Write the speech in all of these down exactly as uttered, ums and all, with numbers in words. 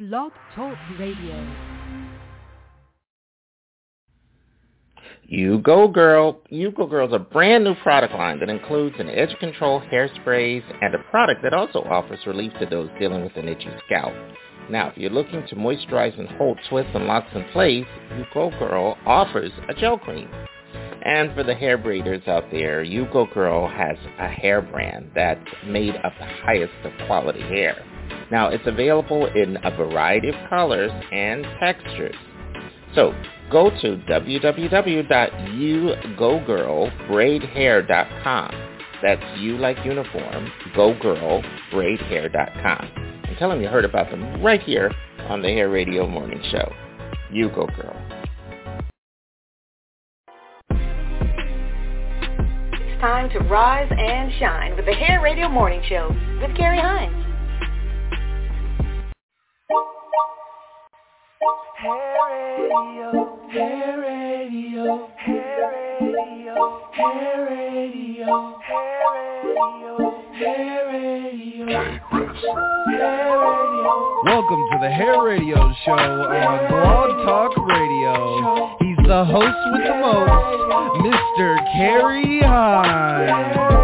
Blog Talk Radio. You Go Girl. You Go Girl is a brand new product line that includes an edge control hairsprays and a product that also offers relief to those dealing with an itchy scalp. Now, if you're looking to moisturize and hold twists and locks in place, You Go Girl offers a gel cream. And for the hair braiders out there, You Go Girl has a hair brand that's made of the highest of quality hair. Now, it's available in a variety of colors and textures. So, go to w w w dot you go girl braid hair dot com. That's you like uniform, go girl braid hair dot com. And tell them you heard about them right here on the Hair Radio Morning Show. You Go Girl. It's time to rise and shine with the Hair Radio Morning Show with Carrie Hines. Hair Radio, Hair Radio, Hair Radio, Hair Radio, Hair Radio, Hair Radio, Hair Radio. Welcome to the Hair Radio Show on Blog Talk Radio. He's the host with the most, Mister Carrie Hines.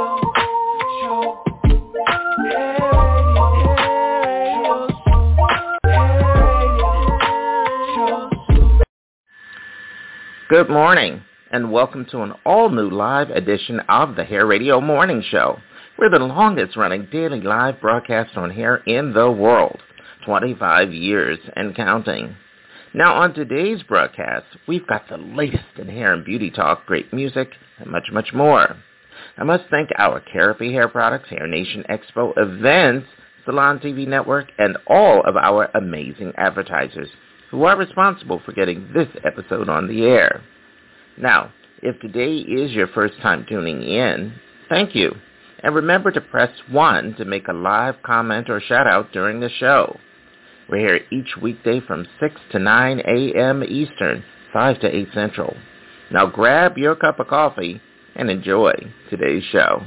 Good morning, and welcome to an all-new live edition of the Hair Radio Morning Show. We're the longest-running daily live broadcast on hair in the world, twenty-five years and counting. Now, on today's broadcast, we've got the latest in hair and beauty talk, great music, and much, much more. I must thank our Carapy Hair Products, Hair Nation Expo events, Salon T V Network, and all of our amazing advertisers who are responsible for getting this episode on the air. Now, if today is your first time tuning in, thank you. And remember to press one to make a live comment or shout out during the show. We're here each weekday from six to nine a.m. Eastern, five to eight Central. Now grab your cup of coffee and enjoy today's show.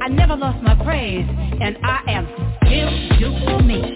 I never lost my praise, and I am still doing me.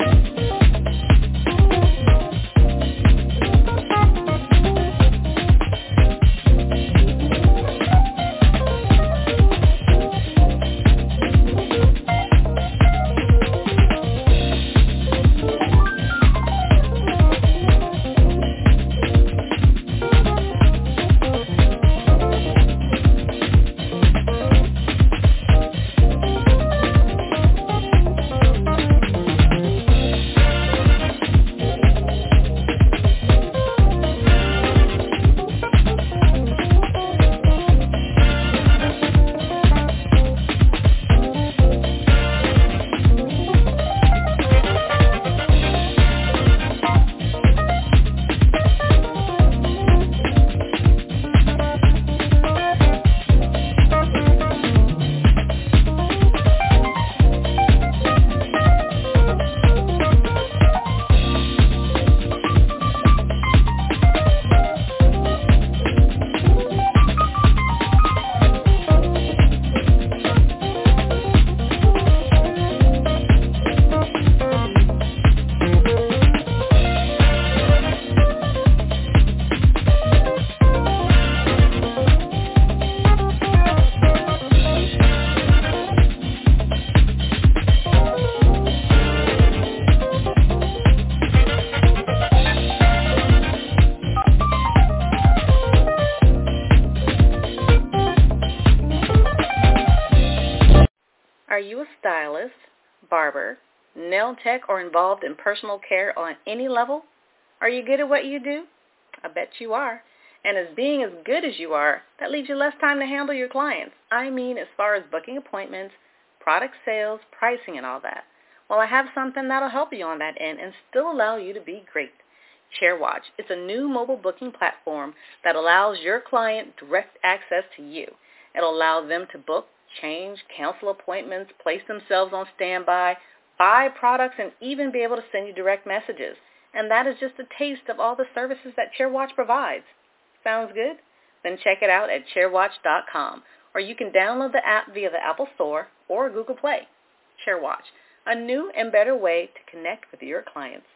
Are you a stylist, barber, nail tech, or involved in personal care on any level? Are you good at what you do? I bet you are. And as being as good as you are, that leaves you less time to handle your clients. I mean as far as booking appointments, product sales, pricing, and all that. Well, I have something that'll help you on that end and still allow you to be great. ChairWatch. It's a new mobile booking platform that allows your client direct access to you. It'll allow them to book, change, cancel appointments, place themselves on standby, buy products, and even be able to send you direct messages. And that is just a taste of all the services that ChairWatch provides. Sounds good? Then check it out at chairwatch dot com, or you can download the app via the Apple Store or Google Play. ChairWatch, a new and better way to connect with your clients.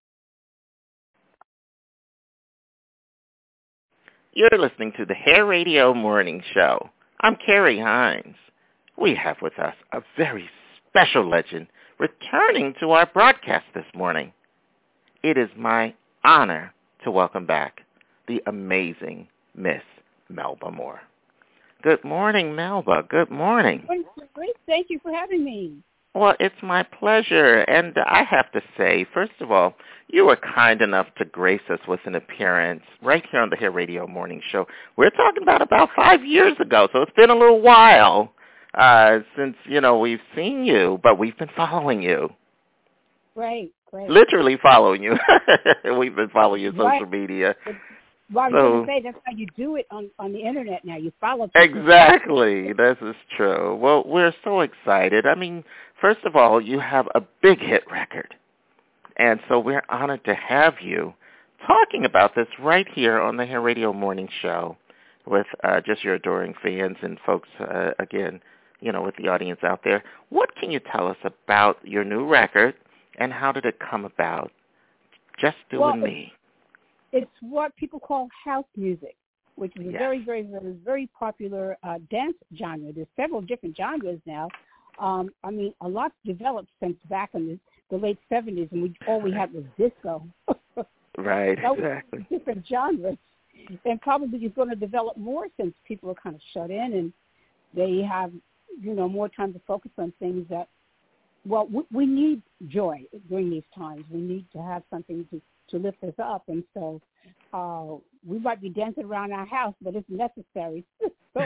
You're listening to the Hair Radio Morning Show. I'm Carrie Hines. We have with us a very special legend returning to our broadcast this morning. It is my honor to welcome back the amazing Miss Melba Moore. Good morning, Melba. Good morning. Great. Thank you for having me. Well, it's my pleasure. And I have to say, first of all, you were kind enough to grace us with an appearance right here on the Hair Radio Morning Show. We're talking about about five years ago, so it's been a little while uh, since, you know, we've seen you, but we've been following you. Great, great. Literally following you. We've been following your social right. media. Well, I was so, going to say, that's how you do it on, on the Internet now. You follow people. Exactly. This is true. Well, we're so excited. I mean, first of all, you have a big hit record. And so we're honored to have you talking about this right here on the Hair Radio Morning Show with uh, just your adoring fans and folks, uh, again, you know, with the audience out there. What can you tell us about your new record and how did it come about? Just Doing well, Me. It's what people call house music, which is a yes. very, very, very, very popular uh, dance genre. There's several different genres now. Um, I mean, a lot's developed since back in the, the late seventies, and we all we had was disco. Right, that exactly. Was different genres. And probably is going to develop more since people are kind of shut in and they have, you know, more time to focus on things that, well, we, we need joy during these times. We need to have something to, to lift us up. And so uh, we might be dancing around our house, but it's necessary. so,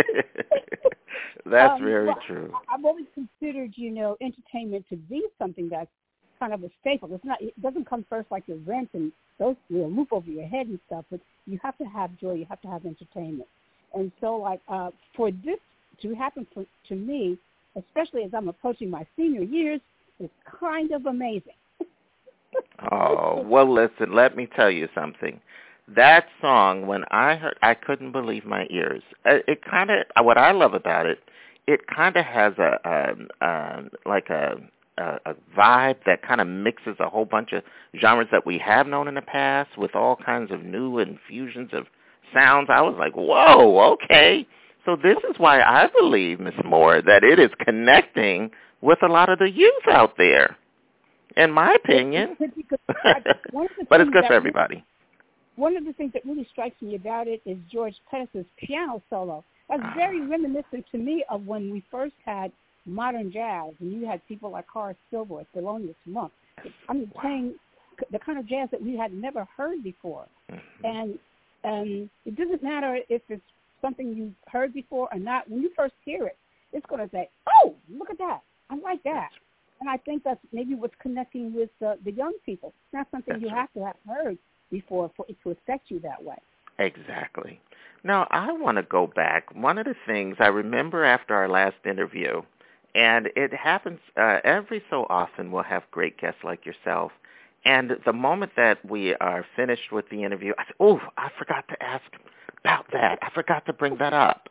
That's um, very well, true. I, I've always considered, you know, entertainment to be something that's kind of a staple. It's not. It doesn't come first like your rent and those, you know, roof over your head and stuff. But you have to have joy. You have to have entertainment. And so, like, uh, for this to happen for, to me, especially as I'm approaching my senior years, is kind of amazing. Oh, well, listen, let me tell you something. That song, when I heard, I couldn't believe my ears. It, it kind of, what I love about it it kind of has a, a, a like a, a, a vibe that kind of mixes a whole bunch of genres that we have known in the past with all kinds of new infusions of sounds. I was like, whoa, okay. So this is why I believe, Miz Moore, that it is connecting with a lot of the youth out there, in my opinion. but it's good for everybody. One of the things that really strikes me about it is George Pettis's piano solo. That's uh, very reminiscent to me of when we first had modern jazz, and you had people like Horace Silver or Thelonious Monk. I mean, wow. playing the kind of jazz that we had never heard before. Mm-hmm. And um, it doesn't matter if it's something you've heard before or not. When you first hear it, it's going to say, oh, look at that. I like that. And I think that's maybe what's connecting with uh, the young people. It's not something that's you right. have to have heard before for it to affect you that way. Exactly. Now, I want to go back. One of the things I remember after our last interview, and it happens uh, every so often, we'll have great guests like yourself, and the moment that we are finished with the interview, I say, oh, I forgot to ask about that. I forgot to bring that up.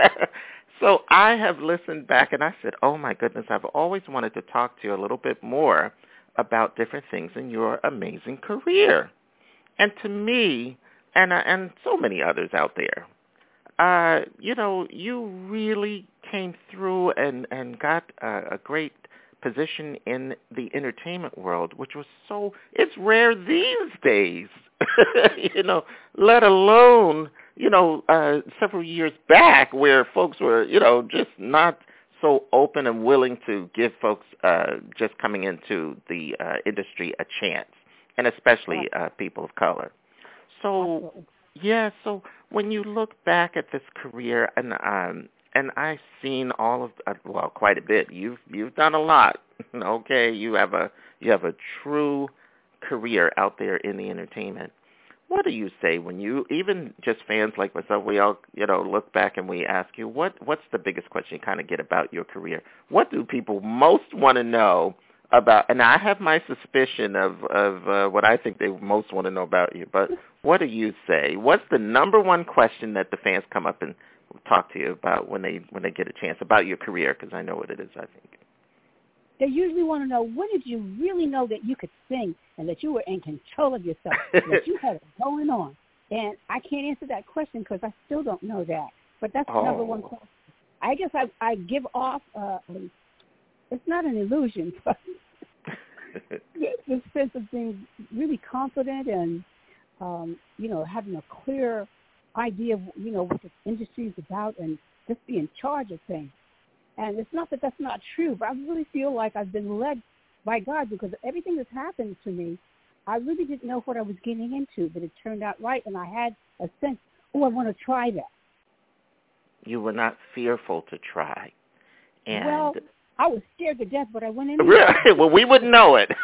So I have listened back, and I said, oh, my goodness, I've always wanted to talk to you a little bit more about different things in your amazing career. And to me, and uh, and so many others out there, uh, you know, you really came through and, and got a, a great position in the entertainment world, which was so, it's rare these days, you know, let alone, you know, uh, several years back where folks were, you know, just not so open and willing to give folks uh, just coming into the uh, industry a chance, and especially uh, people of color. So, yeah, so when you look back at this career, and um, and I've seen all of, uh, well, quite a bit. You've you've done a lot. Okay, you have a you have a true career out there in the entertainment. What do you say when you, even just fans like myself, we all, you know, look back and we ask you, what what's the biggest question you kind of get about your career? What do people most want to know about? And I have my suspicion of, of uh, what I think they most want to know about you, but what do you say? What's the number one question that the fans come up and talk to you about when they when they get a chance about your career? Because I know what it is, I think. They usually want to know, when did you really know that you could sing and that you were in control of yourself, that you had it going on? And I can't answer that question because I still don't know that. But that's oh. the number one question. I guess I, I give off, uh, it's not an illusion, but this sense of being really confident and, um, you know, having a clear idea of, you know, what the industry is about and just be in charge of things. And it's not that that's not true, but I really feel like I've been led by God because everything that's happened to me, I really didn't know what I was getting into, but it turned out right, and I had a sense, oh, I want to try that. You were not fearful to try. And well, I was scared to death, but I went in. Right. Well, we wouldn't know it.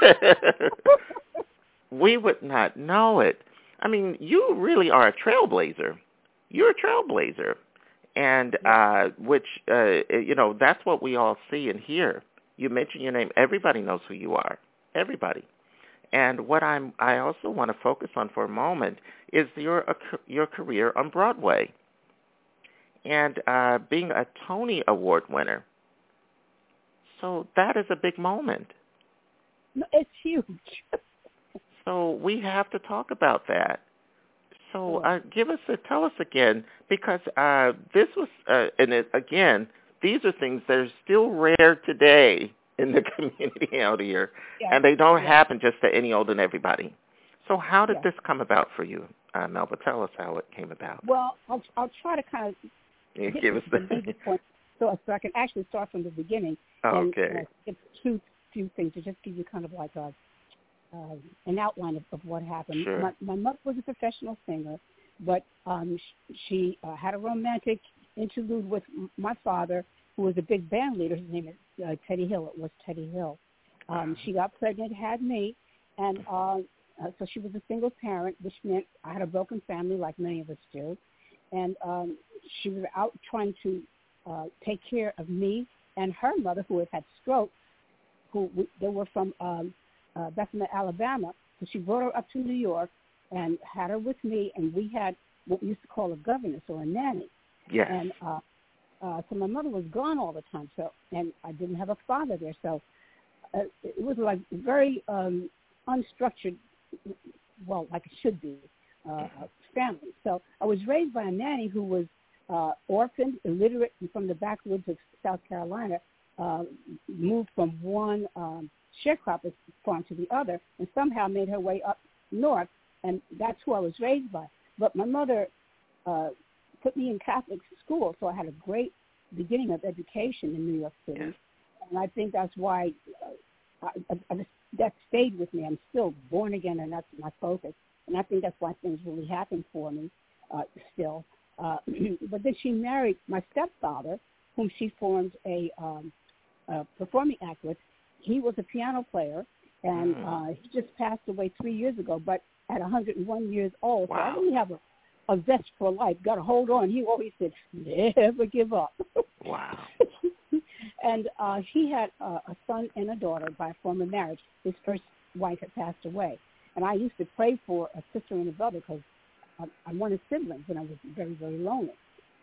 We would not know it. I mean, you really are a trailblazer. You're a trailblazer. And uh, which, uh, you know, that's what we all see and hear. You mention your name. Everybody knows who you are. Everybody. And what I'm, I also want to focus on for a moment is your your career on Broadway. And uh, being a Tony Award winner. So that is a big moment. No, it's huge. So we have to talk about that. So uh, give us, a, tell us again, because uh, this was, uh, and it, again, these are things that are still rare today in the community out here, yes. and they don't yes. happen just to any old and everybody. So how did yes. this come about for you, uh, Melba? Tell us how it came about. Well, I'll, I'll try to kind of yeah, give us the major point so, so I can actually start from the beginning. Okay. And, uh, it's two few things to just give you kind of like a Uh, an outline of, of what happened. Sure. My, my mother was a professional singer, but um, sh- she uh, had a romantic interlude with m- my father, who was a big band leader. His name is uh, Teddy Hill. It was Teddy Hill. Um, she got pregnant, had me, and uh, uh, so she was a single parent, which meant I had a broken family like many of us do. And um, she was out trying to uh, take care of me and her mother, who had had stroke, who we, they were from um, Uh, Bessemer, Alabama. So she brought her up to New York and had her with me, and we had what we used to call a governess or a nanny. Yes. And uh, Uh, so my mother was gone all the time, so and I didn't have a father there, so uh, it was like very um, unstructured, well, like it should be, uh, family. So I was raised by a nanny who was uh, orphaned, illiterate, and from the backwoods of South Carolina, uh, moved from one um, sharecropper's farm to the other, and somehow made her way up north, and that's who I was raised by. But my mother uh, put me in Catholic school, so I had a great beginning of education in New York City. Yes. And I think that's why uh, I, I, I, that stayed with me. I'm still born again, and that's my focus. And I think that's why things really happened for me uh, still. Uh, but then she married my stepfather, whom she formed a, um, a performing act with. He was a piano player, and mm. uh, he just passed away three years ago, but at one hundred one years old. Wow. So I really have a, a zest for life. Got to hold on. He always said, never give up. Wow. And uh, he had uh, a son and a daughter by a former marriage. His first wife had passed away. And I used to pray for a sister and a brother because I, I wanted siblings, and I was very, very lonely.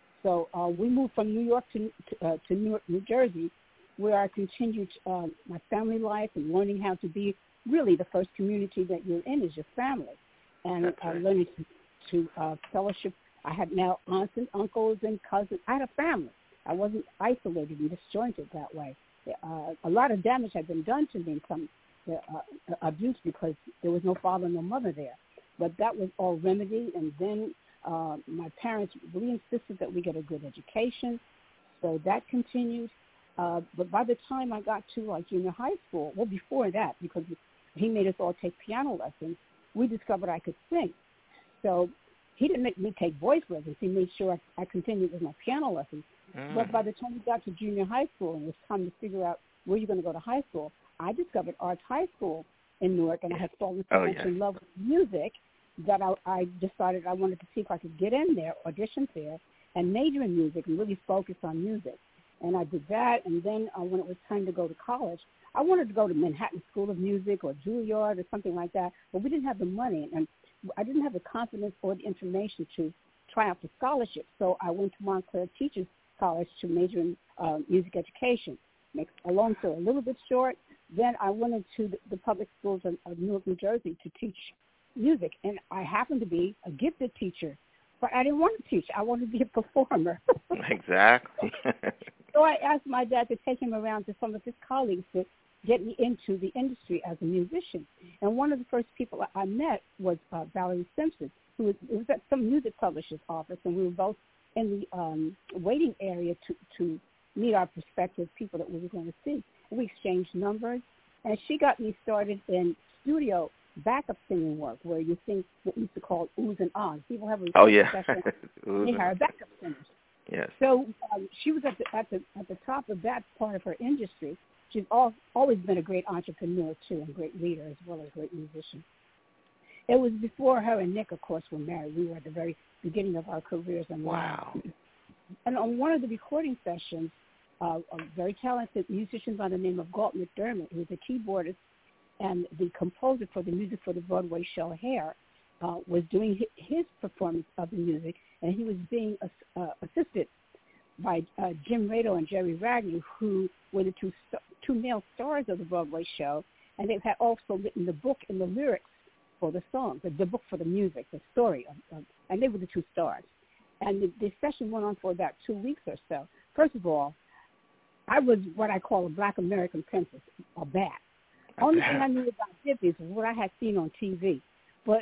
So uh, we moved from New York to to, uh, to Newark, New Jersey, where I continued uh, my family life and learning how to be really the first community that you're in is your family. And uh, right. learning to, to uh, fellowship. I had now aunts and uncles and cousins. I had a family. I wasn't isolated and disjointed that way. Uh, a lot of damage had been done to me in some uh, uh, abuse because there was no father, no mother there. But that was all remedied, and then uh, my parents really insisted that we get a good education, so that continued. Uh, but by the time I got to like junior high school, well, before that, because he made us all take piano lessons, we discovered I could sing. So he didn't make me take voice lessons. He made sure I, I continued with my piano lessons. Mm. But by the time we got to junior high school and it was time to figure out where you're going to go to high school, I discovered Arts High School in Newark, and I had fallen so oh, much yeah. in love with music that I, I decided I wanted to see if I could get in there, audition there, and major in music and really focus on music. And I did that, and then uh, when it was time to go to college, I wanted to go to Manhattan School of Music or Juilliard or something like that, but we didn't have the money, and I didn't have the confidence or the information to try out for scholarship. So I went to Montclair Teachers College to major in uh, music education. Make a long story a little bit short, then I went into the, the public schools of, of Newark, New Jersey to teach music, and I happened to be a gifted teacher, but I didn't want to teach. I wanted to be a performer. Exactly. So I asked my dad to take him around to some of his colleagues to get me into the industry as a musician. And one of the first people I met was uh, Valerie Simpson, who was, it was at some music publisher's office, and we were both in the um, waiting area to, to meet our prospective people that we were going to see. We exchanged numbers, and she got me started in studio backup singing work, where you sing what we used to call oohs and ahs. People have a oh yeah, they hire backup singers. Yes. So um, she was at the at the at the top of that part of her industry. She's all, always been a great entrepreneur too, and great leader as well as a great musician. It was before her and Nick, of course, were married. We were at the very beginning of our careers. And wow. And on one of the recording sessions, uh, a very talented musician by the name of Galt McDermott, who was a keyboardist and the composer for the music for the Broadway show Hair, uh, was doing his performance of the music, and he was being uh, assisted by uh, Jim Rado and Jerry Ragni, who were the two st- two male stars of the Broadway show, and they had also written the book and the lyrics for the songs, the, the book for the music, the story, of, of, and they were the two stars. And the, the session went on for about two weeks or so. First of all, I was what I call a black American princess, a bat. Only thing I knew about hippies was what I had seen on T V. But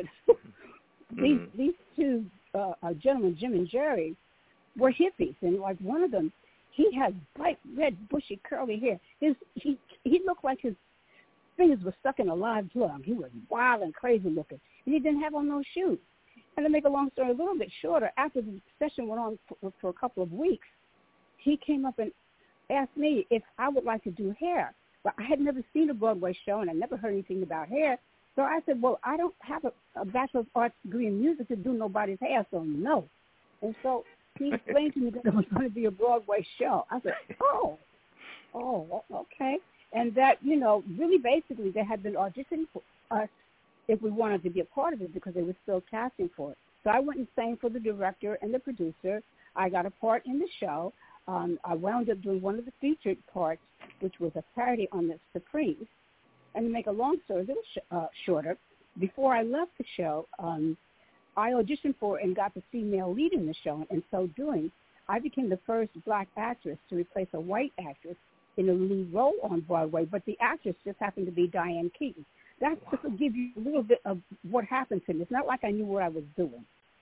these mm. these two uh, uh, gentlemen, Jim and Jerry, were hippies, and like one of them, he had bright red, bushy, curly hair. His he he looked like his fingers were stuck in a live plug. He was wild and crazy looking, and he didn't have on no shoes. And to make a long story a little bit shorter, after the session went on for, for a couple of weeks, he came up and asked me if I would like to do hair. But I had never seen a Broadway show, and I never heard anything about hair. So I said, well, I don't have a, a Bachelor of Arts degree in music to do nobody's hair, so no. And so he explained to me that it was going to be a Broadway show. I said, oh, oh, okay. And that, you know, really basically they had been auditioning for us if we wanted to be a part of it because they were still casting for it. So I went and sang for the director and the producer. I got a part in the show. um, I wound up doing one of the featured parts, which was a parody on the Supremes. And to make a long story a little sh- uh, shorter, before I left the show, um, I auditioned for and got the female lead in the show. And in so doing, I became the first black actress to replace a white actress in a lead role on Broadway. But the actress just happened to be Diane Keaton. That's wow. to give you a little bit of what happened to me. It's not like I knew what I was doing.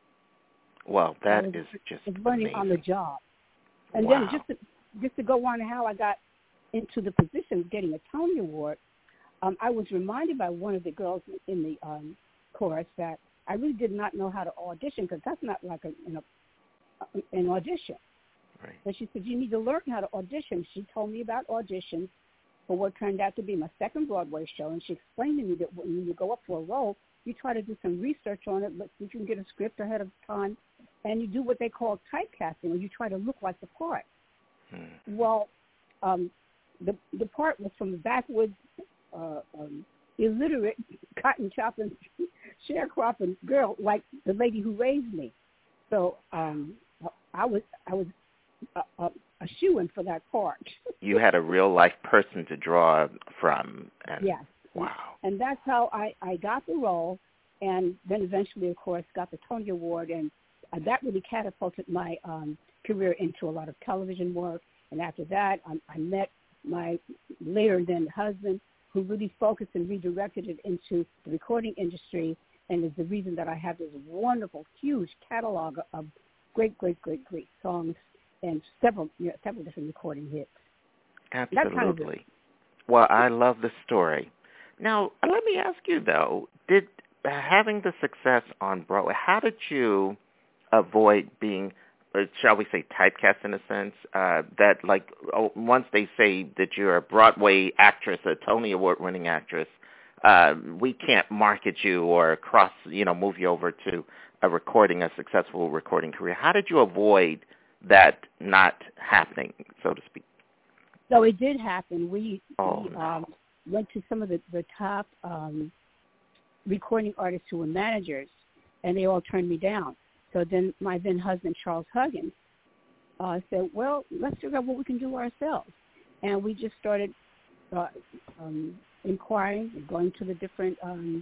Well, that was, is just I was learning amazing. on the job. And wow. then just to, just to go on how I got into the position of getting a Tony Award, um, I was reminded by one of the girls in the um, chorus that I really did not know how to audition because that's not like a, you know, an audition. Right. So she said, you need to learn how to audition. She told me about auditions for what turned out to be my second Broadway show, and she explained to me that when you go up for a role, you try to do some research on it, but you can get a script ahead of time, and you do what they call typecasting, where you try to look like the part. Hmm. Well, um, the the part was from the backwoods, uh, um, illiterate, cotton chopping, sharecropping girl, like the lady who raised me. So um, I was I was a, a, a shoo-in for that part. You had a real life person to draw from. And, yes. Wow. And that's how I, I got the role, and then eventually, of course, got the Tony Award, and uh, that really catapulted my um, career into a lot of television work. And after that, I, I met my later then husband, who really focused and redirected it into the recording industry, and is the reason that I have this wonderful, huge catalog of great, great, great, great songs and several, you know, several different recording hits. Absolutely. Kind of well, I love the story. Now, let me ask you, though, did having the success on Broadway, how did you avoid being, shall we say, typecast in a sense, uh, that, like, oh, once they say that you're a Broadway actress, a Tony Award-winning actress, uh, we can't market you or cross, you know, move you over to a recording, a successful recording career. How did you avoid that not happening, so to speak? So it did happen. We, oh, we no. um, went to some of the, the top um, recording artists who were managers, and they all turned me down. So then my then husband, Charles Huggins, uh, said, well, let's figure out what we can do ourselves. And we just started uh, um, inquiring and going to the different um,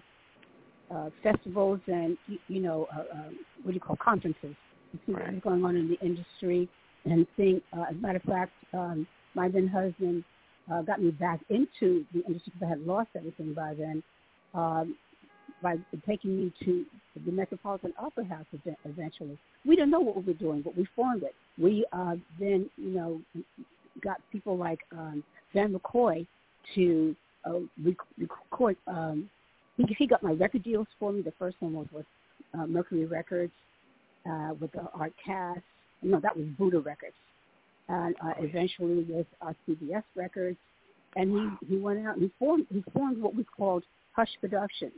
uh, festivals and, you, you know, uh, uh, what do you call conferences, to see right. what was going on in the industry and seeing, uh, as a matter of fact, um, my then husband uh, got me back into the industry because I had lost everything by then, um, by taking me to the Metropolitan Opera House eventually. We didn't know what we were doing, but we formed it. We uh, then, you know, got people like um, Van McCoy to uh, record. Um, he, he got my record deals for me. The first one was with uh, Mercury Records, uh, with the Art Cast. No, that was Buddha Records. And uh, eventually with uh, C B S Records. And he, he went out and he formed, he formed what we called Hush Productions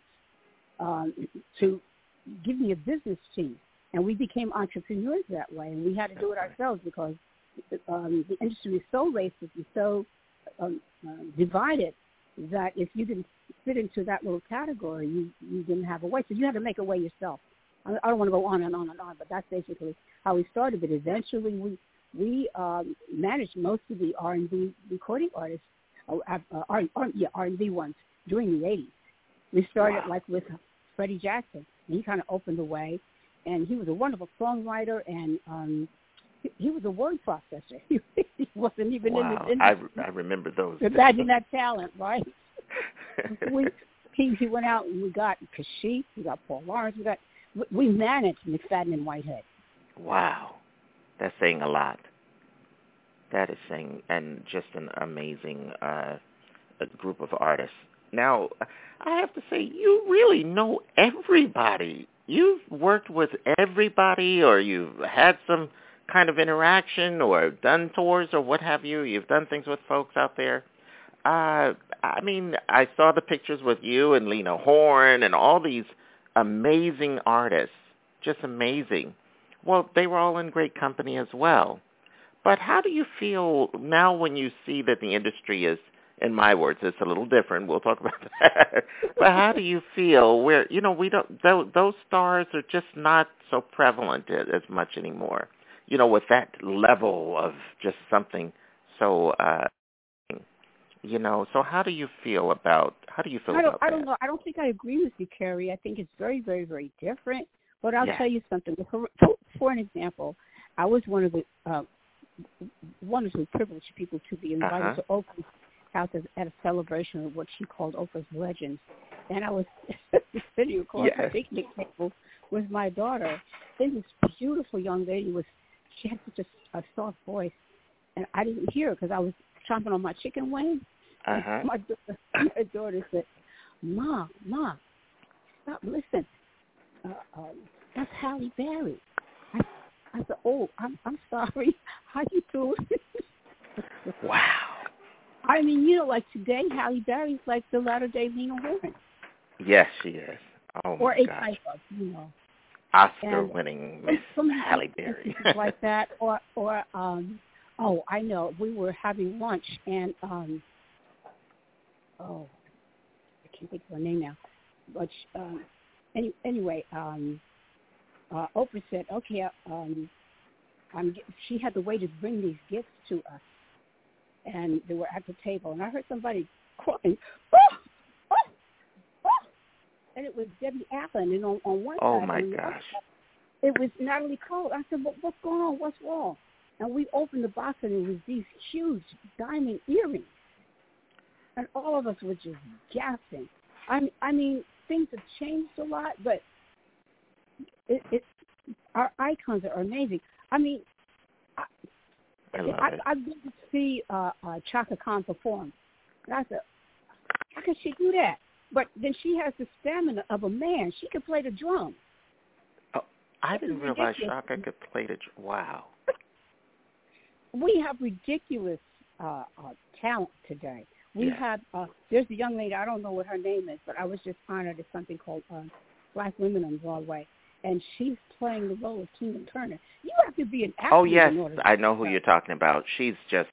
um, to give me a business team. And we became entrepreneurs that way. And we had to do it ourselves because um, the industry is so racist and so um, uh, divided that if you didn't fit into that little category, you, you didn't have a way. So you had to make a way yourself. I, I don't want to go on and on and on, but that's basically how we started. But eventually we we um, managed most of the R and B recording artists, uh, uh, R, R, yeah, R and B ones during the eighties. We started wow. like with Freddie Jackson, and he kind of opened the way. And he was a wonderful songwriter, and um, he, he was a word processor. He wasn't even wow. in the industry. I, I remember those. Imagine that talent, right? we he, he went out and we got Kashif, we got Paul Lawrence, we got we managed McFadden and Whitehead. Wow, that's saying a lot. That is saying, and just an amazing uh, group of artists. Now, I have to say, you really know everybody. You've worked with everybody, or you've had some kind of interaction, or done tours, or what have you. You've done things with folks out there. Uh, I mean, I saw the pictures with you and Lena Horne and all these amazing artists, just amazing. Well, they were all in great company as well. But how do you feel now when you see that the industry is, in my words, it's a little different. We'll talk about that. But how do you feel where, you know, we don't, those, those stars are just not so prevalent as much anymore? you know, with that level of just something so, uh, you know, so how do you feel about, how do you feel I don't, about I that? don't know. I don't think I agree with you, Carrie. I think it's very, very, very different. But I'll yeah. tell you something. For, for an example, I was one of the uh, wonderfully privileged people to be invited uh-huh. to Oprah's house at a celebration of what she called Oprah's Legends. And I was sitting across yes. the picnic table with my daughter. And this beautiful young lady was, she had such a, a soft voice. And I didn't hear her because I was chomping on my chicken wings. Uh-huh. My, my daughter said, Mom, Mom, stop, listen. Uh, um, that's Halle Berry. I, I said, oh, I'm, I'm sorry. How you doing? Wow. I mean, you know, like today, Halle Berry's like the latter-day Lena Horne. Yes, she is. Oh, or my a gosh. type of, you know. Oscar-winning Miss Halle Berry. like that. Or, or um, oh, I know. We were having lunch, and, um, oh, I can't think of her name now. But um, any, anyway, um, uh, Oprah said, okay, um, I'm, she had the waiters bring these gifts to us. And they were at the table. And I heard somebody crying, oh, oh, oh. And it was Debbie Allen. And on, on one oh side, my on gosh. Side, it was Natalie Cole. I said, well, what's going on? What's wrong? And we opened the box, and it was these huge diamond earrings. And all of us were just gasping. I, I mean, things have changed a lot, but it, it, our icons are amazing. I mean, I, I love I, it. I've been to see uh, uh, Chaka Khan perform. And I said, how can she do that? But then she has the stamina of a man. She can play the drums. Oh, I didn't realize ridiculous. Chaka could play the... Wow. We have ridiculous uh, uh, talent today. We yeah. have, uh, there's a young lady, I don't know what her name is, but I was just honored at something called uh, Black Women on Broadway. And she's playing the role of Tina Turner. You have to be an actor. Oh, yes. In order to I know who you're talking about. She's just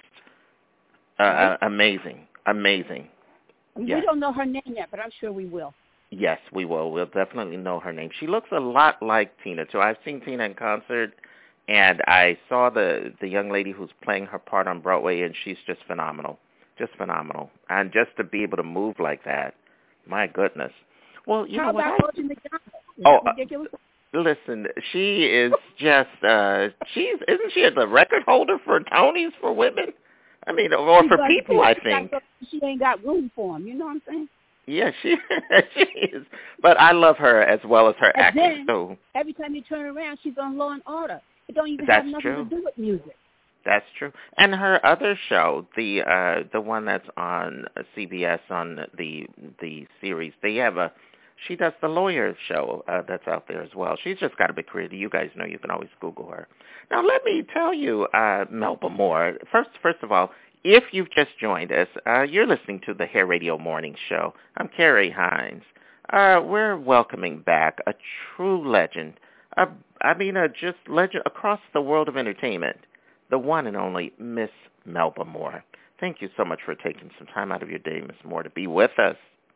uh, right? amazing. Amazing. We yes. don't know her name yet, but I'm sure we will. Yes, we will. We'll definitely know her name. She looks a lot like Tina, too. I've seen Tina in concert, and I saw the, the young lady who's playing her part on Broadway, and she's just phenomenal. Just phenomenal. And just to be able to move like that, my goodness. Well, you How know what? about Audrey McDonald? Is oh, that ridiculous? Listen, she is just, uh, she's, isn't she the record holder for Tonys for women? I mean, or she for people, be. I she think. Got, she ain't got room for them, you know what I'm saying? Yeah, she, she is. But I love her as well as her and acting, then, so. every time you turn around, she's on Law and Order. It don't even That's have nothing true. to do with music. That's true. And her other show, the uh, the one that's on C B S on the the series, they have a, she does the lawyer show uh, that's out there as well. She's just got a big career. You guys know, you can always Google her. Now, let me tell you, uh, Melba Moore, first, first of all, if you've just joined us, uh, you're listening to the Hair Radio Morning Show. I'm Carrie Hines. Uh, we're welcoming back a true legend, a, I mean, a just legend across the world of entertainment, the one and only Miss Melba Moore. Thank you so much for taking some time out of your day, Miss Moore, to be with us.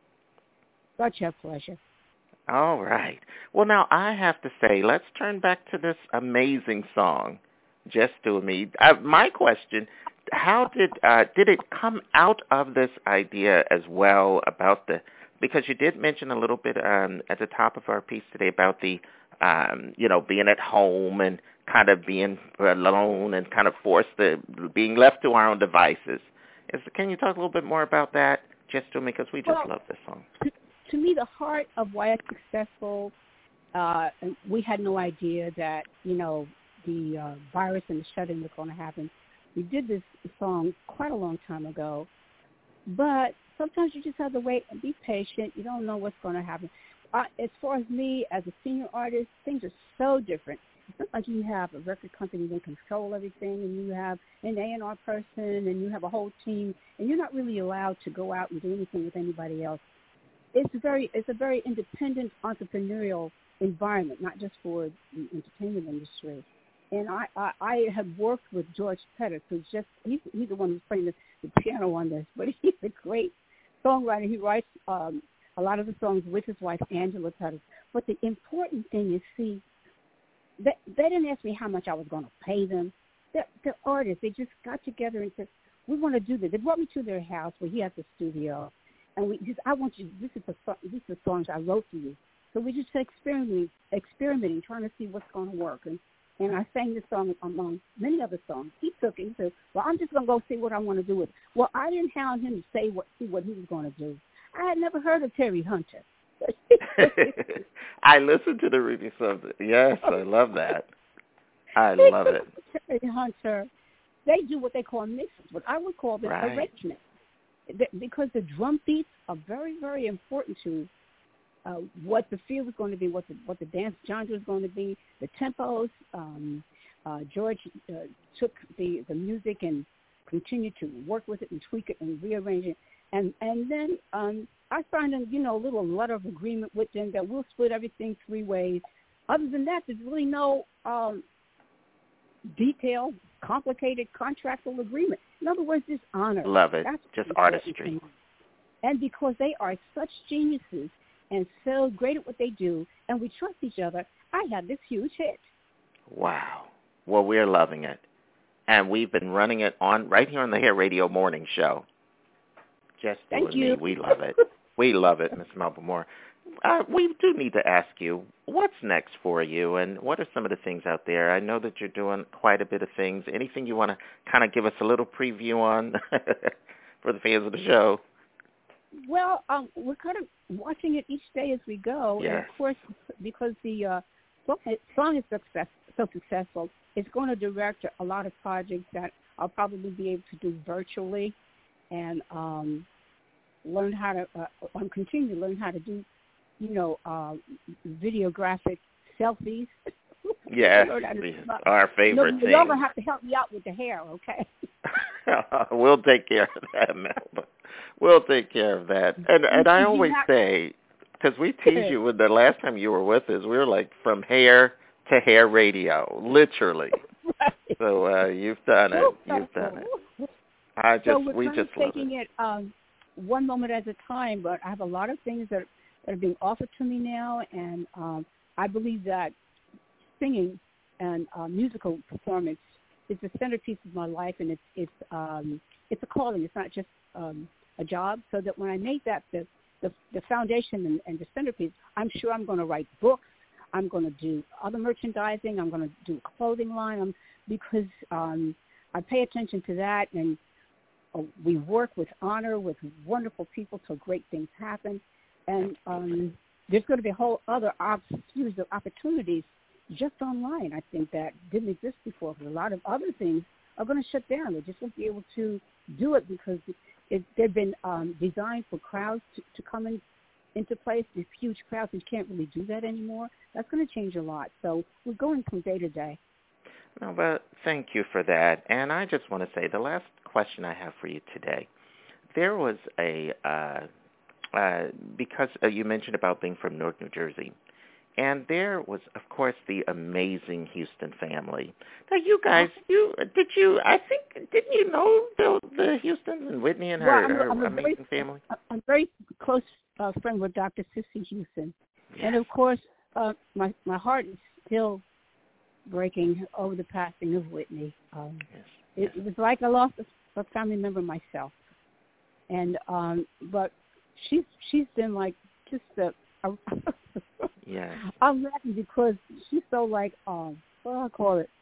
Such a pleasure. All right. Well, now I have to say, let's turn back to this amazing song, Just Do Me. Uh, my question, how did uh, did it come out of this idea as well about the, because you did mention a little bit um, at the top of our piece today about the, um, you know, being at home and kind of being alone and kind of forced to being left to our own devices. Is, can you talk a little bit more about that, Just Do Me, because we just well, love this song. To me, the heart of why it's successful, uh, we had no idea that, you know, the uh, virus and the shut-in was going to happen. We did this song quite a long time ago, but sometimes you just have to wait and be patient. You don't know what's going to happen. Uh, as far as me, as a senior artist, things are so different. It's not like you have a record company that control everything, and you have an A and R person, and you have a whole team, and you're not really allowed to go out and do anything with anybody else. It's a very, it's a very independent entrepreneurial environment, not just for the entertainment industry. And I, I, I have worked with George Pettis, who's just, he's, he's the one who's playing the, the piano on this, but he's a great songwriter. He writes um, a lot of the songs with his wife, Angela Pettis. But the important thing is, see, they, they didn't ask me how much I was going to pay them. They're, they're artists. They just got together and said, we want to do this. They brought me to their house where he has a studio, and we just, I want you, this is the this is the songs I wrote for you. So we just experimenting, experimenting, trying to see what's going to work. And, and I sang this song among many other songs. He took it and said, well, I'm just going to go see what I want to do with it. Well, I didn't hound him to say what, see what he was going to do. I had never heard of Terry Hunter. I listened to the remix of it. Yes, I love that. I they love it. Terry Hunter, they do what they call mixes, but I would call this right. arrangement. Because the drum beats are very, very important to uh, what the feel is going to be, what the what the dance genre is going to be, the tempos. Um, uh, George uh, took the, the music and continued to work with it and tweak it and rearrange it. And and then um, I signed a you know a little letter of agreement with them that we'll split everything three ways. Other than that, there's really no um, detailed, complicated contractual agreement. In other words, just honor. Love it. That's just artistry. And because they are such geniuses and so great at what they do, and we trust each other, I had this huge hit. Wow. Well, we're loving it. And we've been running it on right here on the Hair Radio Morning Show. Just you Thank and you. me. We love it. We love it, Miz Melba Moore. Uh, we do need to ask you, what's next for you, and what are some of the things out there? I know that you're doing quite a bit of things. Anything you want to kind of give us a little preview on for the fans of the show? Well, um, we're kind of watching it each day as we go. Yes. And, of course, because the uh, song is success, so successful, it's going to direct a lot of projects that I'll probably be able to do virtually and um, learn how to uh, – I'm continuing to learn how to do you know, uh, videographic selfies. Yes, our favorite no, thing. You're going to have to help me out with the hair, okay? We'll take care of that, Melba. We'll take care of that. And and I always say, because we tease you with the last time you were with us, we were like from hair to hair radio, literally. Right. So uh, you've done it. You've done it. I just, so we're we kind just of love taking it. it um, one moment at a time, but I have a lot of things that that are being offered to me now, and um, I believe that singing and uh, musical performance is the centerpiece of my life, and it's it's um, it's a calling. It's not just um, a job. So that when I make that the the, the foundation and, and the centerpiece, I'm sure I'm going to write books. I'm going to do other merchandising. I'm going to do a clothing line um, because um, I pay attention to that, and uh, we work with honor with wonderful people so great things happen. And um, there's going to be a whole other op- series of opportunities just online, I think, that didn't exist before. Because a lot of other things are going to shut down. They just won't be able to do it because it, it, they've been um, designed for crowds to, to come in, into place. These huge crowds, you can't really do that anymore. That's going to change a lot. So we're going from day to day. No, but thank you for that. And I just want to say the last question I have for you today. There was a... Uh, Uh, because uh, you mentioned about being from Newark, New Jersey. And there was, of course, the amazing Houston family. Now, you guys, you did you, I think, didn't you know the, the Houstons and Whitney and her, well, I'm, her I'm amazing very, family? I'm very close uh, friend with Doctor Cissy Houston. Yes. And, of course, uh, my, my heart is still breaking over the passing of Whitney. Um, yes. It, yes. it was like I lost a, a family member myself. And, um, but she's she's been like just a, a yeah. I'm laughing because she's so like um what do I call it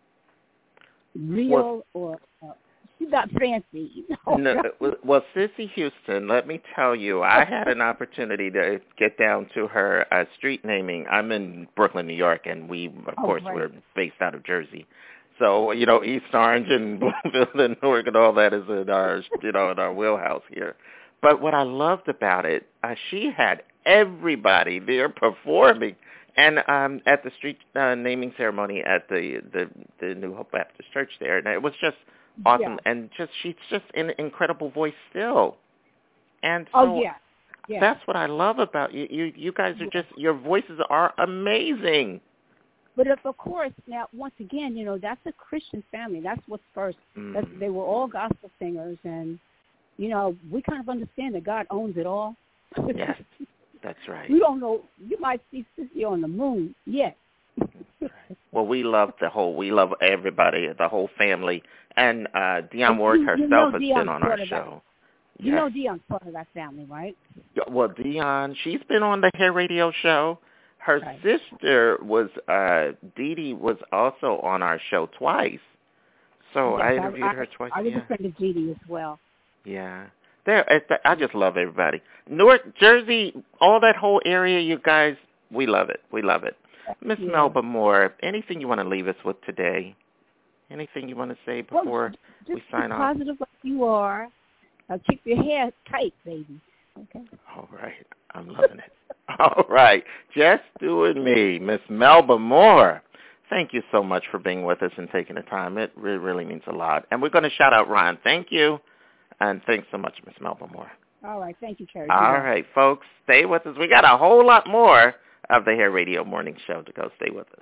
real well, or uh, she's not fancy, you know. No, well, Cissy Houston, let me tell you, I had an opportunity to get down to her uh, street naming. I'm in Brooklyn, New York, and we, of oh, course, right. we're based out of Jersey. So, you know, East Orange and Bloomfield and Newark and all that is in our, you know, in our wheelhouse here. But what I loved about it, uh, she had everybody there performing, and um, at the street uh, naming ceremony at the, the the New Hope Baptist Church there, and it was just awesome. Yeah. And just she's just an incredible voice still. And so oh yeah, yeah. That's what I love about you. You you guys are just your voices are amazing. But if, of course, now once again, you know that's a Christian family. That's what's first. Mm. That's, they were all gospel singers and. You know, we kind of understand that God owns it all. Yes, that's right. We don't know. You might see Sissy on the moon yet. Well, we love the whole, we love everybody, the whole family. And uh, Dionne And Warwick you- herself you know has Dionne's been on our part of that. show. You Yes. know Dionne's part of that family, right? Yeah, well, Dionne, she's been on the Hair Radio show. Her Right. sister was, uh, Dee Dee was also on our show twice. So Yes, I interviewed I, her twice. I was yeah. a friend of Dee Dee as well. Yeah. There, it's- I just love everybody. North Jersey, all that whole area, you guys, we love it. We love it. Miss Yeah. Melba Moore, anything you want to leave us with today? Anything you want to say before well, just we sign be off? positive like you are. Uh, keep your hair tight, baby. Okay. All right. I'm loving it. All right. Just doing me, Miss Melba Moore. Thank you so much for being with us and taking the time. It really, really means a lot. And we're going to shout out Ron. Thank you. And thanks so much, Miss Melba Moore. All right. Thank you, Carrie. All right, folks. Stay with us. We got a whole lot more of the Hair Radio Morning Show to go. Stay with us.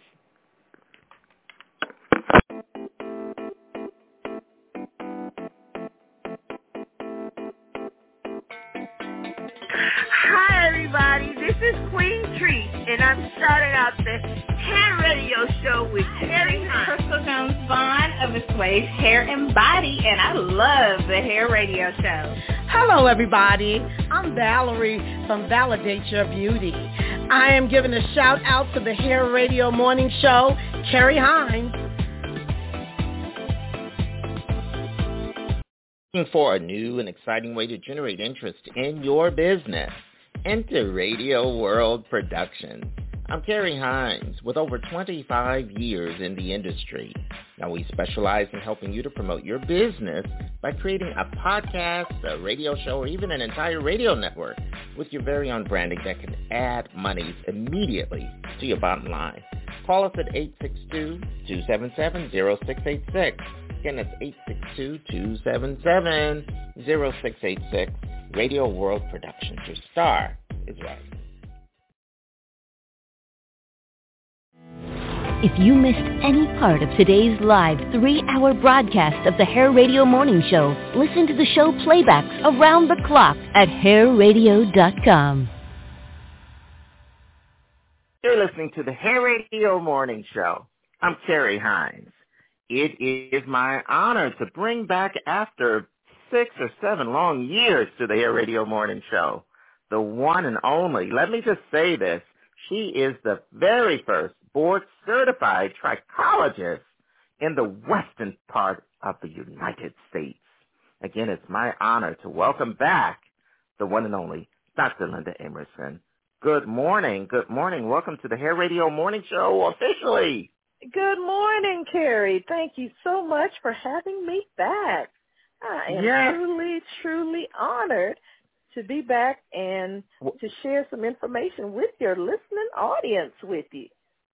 Hi, everybody. This is Queen Tree, and I'm starting out the Hair Radio Show with Terry Hunt. Crystal Jones Vaughn of the Sways Hair and Body, and I love the Hair Radio Show. Hello, everybody. I'm Valerie from Validate Your Beauty. I am giving a shout out to the Hair Radio Morning Show, Carrie Hines. Looking for a new and exciting way to generate interest in your business? Enter Radio World Productions. I'm Carrie Hines with over twenty-five years in the industry. Now, we specialize in helping you to promote your business by creating a podcast, a radio show, or even an entire radio network with your very own branding that can add monies immediately to your bottom line. Call us at eight six two, two seven seven, zero six eight six. Again, that's eight six two, two seven seven, zero six eight six. Radio World Productions. Your star is right. If you missed any part of today's live three-hour broadcast of the Hair Radio Morning Show, listen to the show playbacks around the clock at hair radio dot com. You're listening to the Hair Radio Morning Show. I'm Carrie Hines. It is my honor to bring back, after six or seven long years, to the Hair Radio Morning Show, the one and only, let me just say this, she is the very first board-certified trichologist in the western part of the United States. Again, it's my honor to welcome back the one and only Doctor Linda Emerson. Good morning. Good morning. Welcome to the Hair Radio Morning Show officially. Good morning, Carrie. Thank you so much for having me back. I am Yes. truly, truly honored to be back and to share some information with your listening audience with you.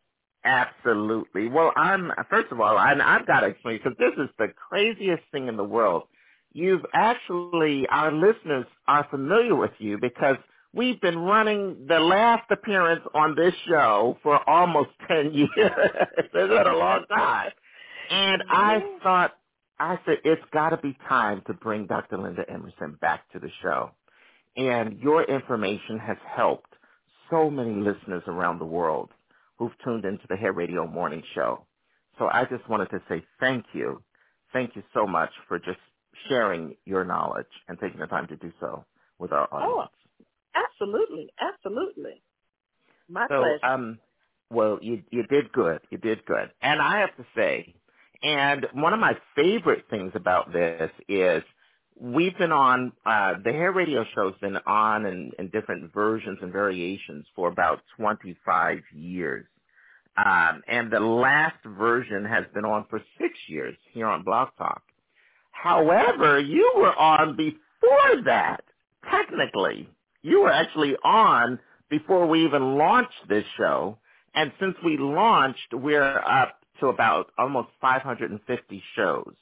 Absolutely. Well, I'm, first of all, I, I've got to explain, because this is the craziest thing in the world. You've actually, our listeners are familiar with you because we've been running the last appearance on this show for almost ten years. It's been a long time. And I thought, I said, it's got to be time to bring Doctor Linda Emerson back to the show. And your information has helped so many listeners around the world who've tuned into the Hair Radio Morning Show. So I just wanted to say thank you. Thank you so much for just sharing your knowledge and taking the time to do so with our audience. Oh, absolutely, absolutely. My so, pleasure. Um, well, you you did good. You did good. And I have to say, and one of my favorite things about this is we've been on, uh, the Hair Radio Show's been on in, in different versions and variations for about twenty-five years. Um, and the last version has been on for six years here on Blog Talk. However, you were on before that, technically. You were actually on before we even launched this show. And since we launched, we're up to about almost five hundred fifty shows.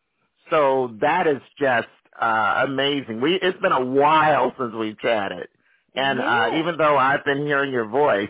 So that is just uh, amazing. We It's been a while since we've chatted. And yeah. uh, even though I've been hearing your voice,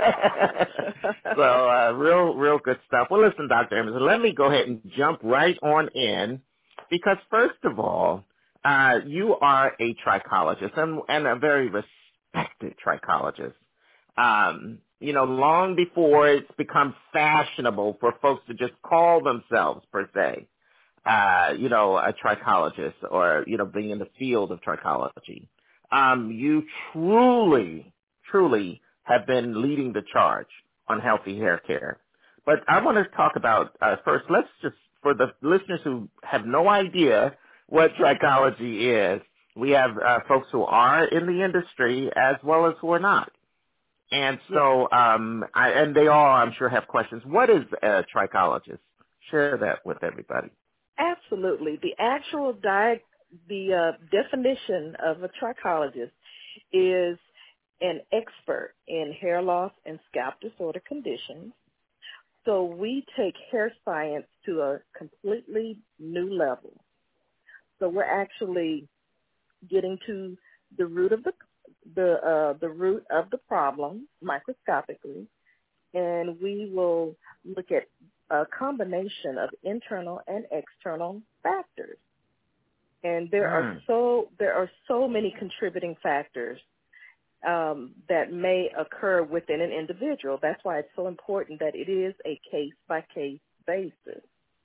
so uh, real, real good stuff. Well, listen, Doctor Emerson, let me go ahead and jump right on in because, first of all, uh, you are a trichologist and, and a very respected trichologist. Um, you know, long before it's become fashionable for folks to just call themselves, per se, uh, you know, a trichologist or, you know, being in the field of trichology. Um, you truly, truly have been leading the charge on healthy hair care. But I want to talk about, uh, first, let's just, for the listeners who have no idea what trichology is, we have uh, folks who are in the industry as well as who are not. And so, um, I, and they all, I'm sure, have questions. What is a trichologist? Share that with everybody. Absolutely. The actual di- the uh, definition of a trichologist is an expert in hair loss and scalp disorder conditions. So we take hair science to a completely new level. So we're actually getting to the root of the the uh, the root of the problem microscopically, and we will look at a combination of internal and external factors. And there mm. are so there are so many contributing factors um, that may occur within an individual. That's why it's so important that it is a case-by-case basis.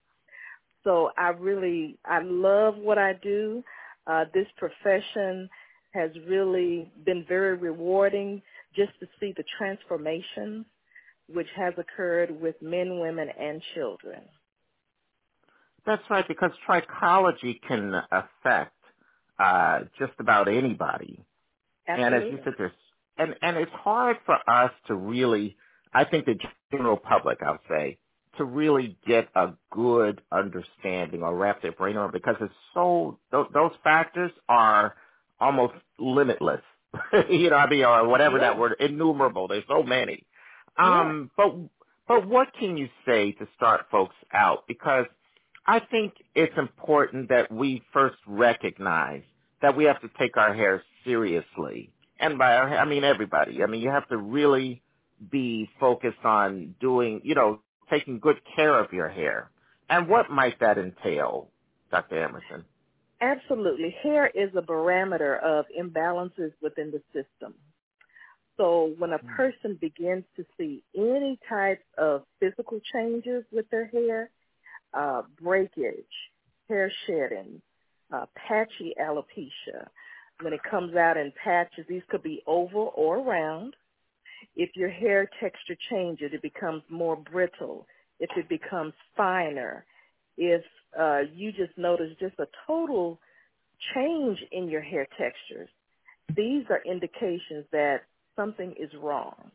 So I really, I love what I do. Uh, this profession has really been very rewarding just to see the transformations which has occurred with men, women, and children. That's right, because trichology can affect uh, just about anybody. Absolutely. And as you said, there's, and, and it's hard for us to really, I think the general public, I'll say, to really get a good understanding or wrap their brain around, because it's so, those, those factors are almost limitless. you know, I mean, or whatever yeah. that word, innumerable. There's so many. Um, yeah. But but what can you say to start folks out? Because I think it's important that we first recognize that we have to take our hair seriously. And by our hair, I mean everybody. I mean, you have to really be focused on doing, you know, taking good care of your hair. And what might that entail, Doctor Emerson? Absolutely. Hair is a barometer of imbalances within the system. So when a person begins to see any types of physical changes with their hair, uh, breakage, hair shedding, uh, patchy alopecia, when it comes out in patches, these could be oval or round. If your hair texture changes, it becomes more brittle. If it becomes finer, if uh, you just notice just a total change in your hair textures, these are indications that something is wrong.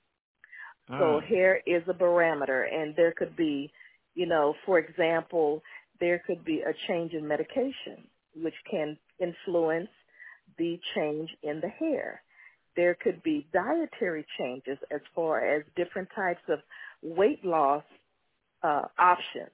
Mm. So hair is a barometer, and there could be, you know, for example, there could be a change in medication, which can influence the change in the hair. There could be dietary changes as far as different types of weight loss uh, options.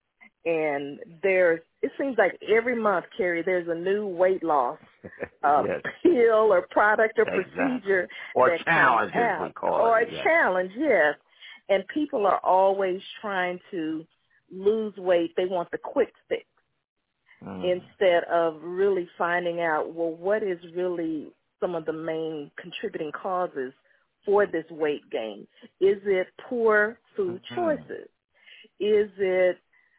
And there's, it seems like every month, Carrie, there's a new weight loss uh, yes. pill or product or exactly. procedure or that challenge, comes as out. we call or it. a yes. challenge, yes. And people are always trying to lose weight. They want the quick fix mm. instead of really finding out, well, what is really some of the main contributing causes for this weight gain? Is it poor food mm-hmm. choices? Is it,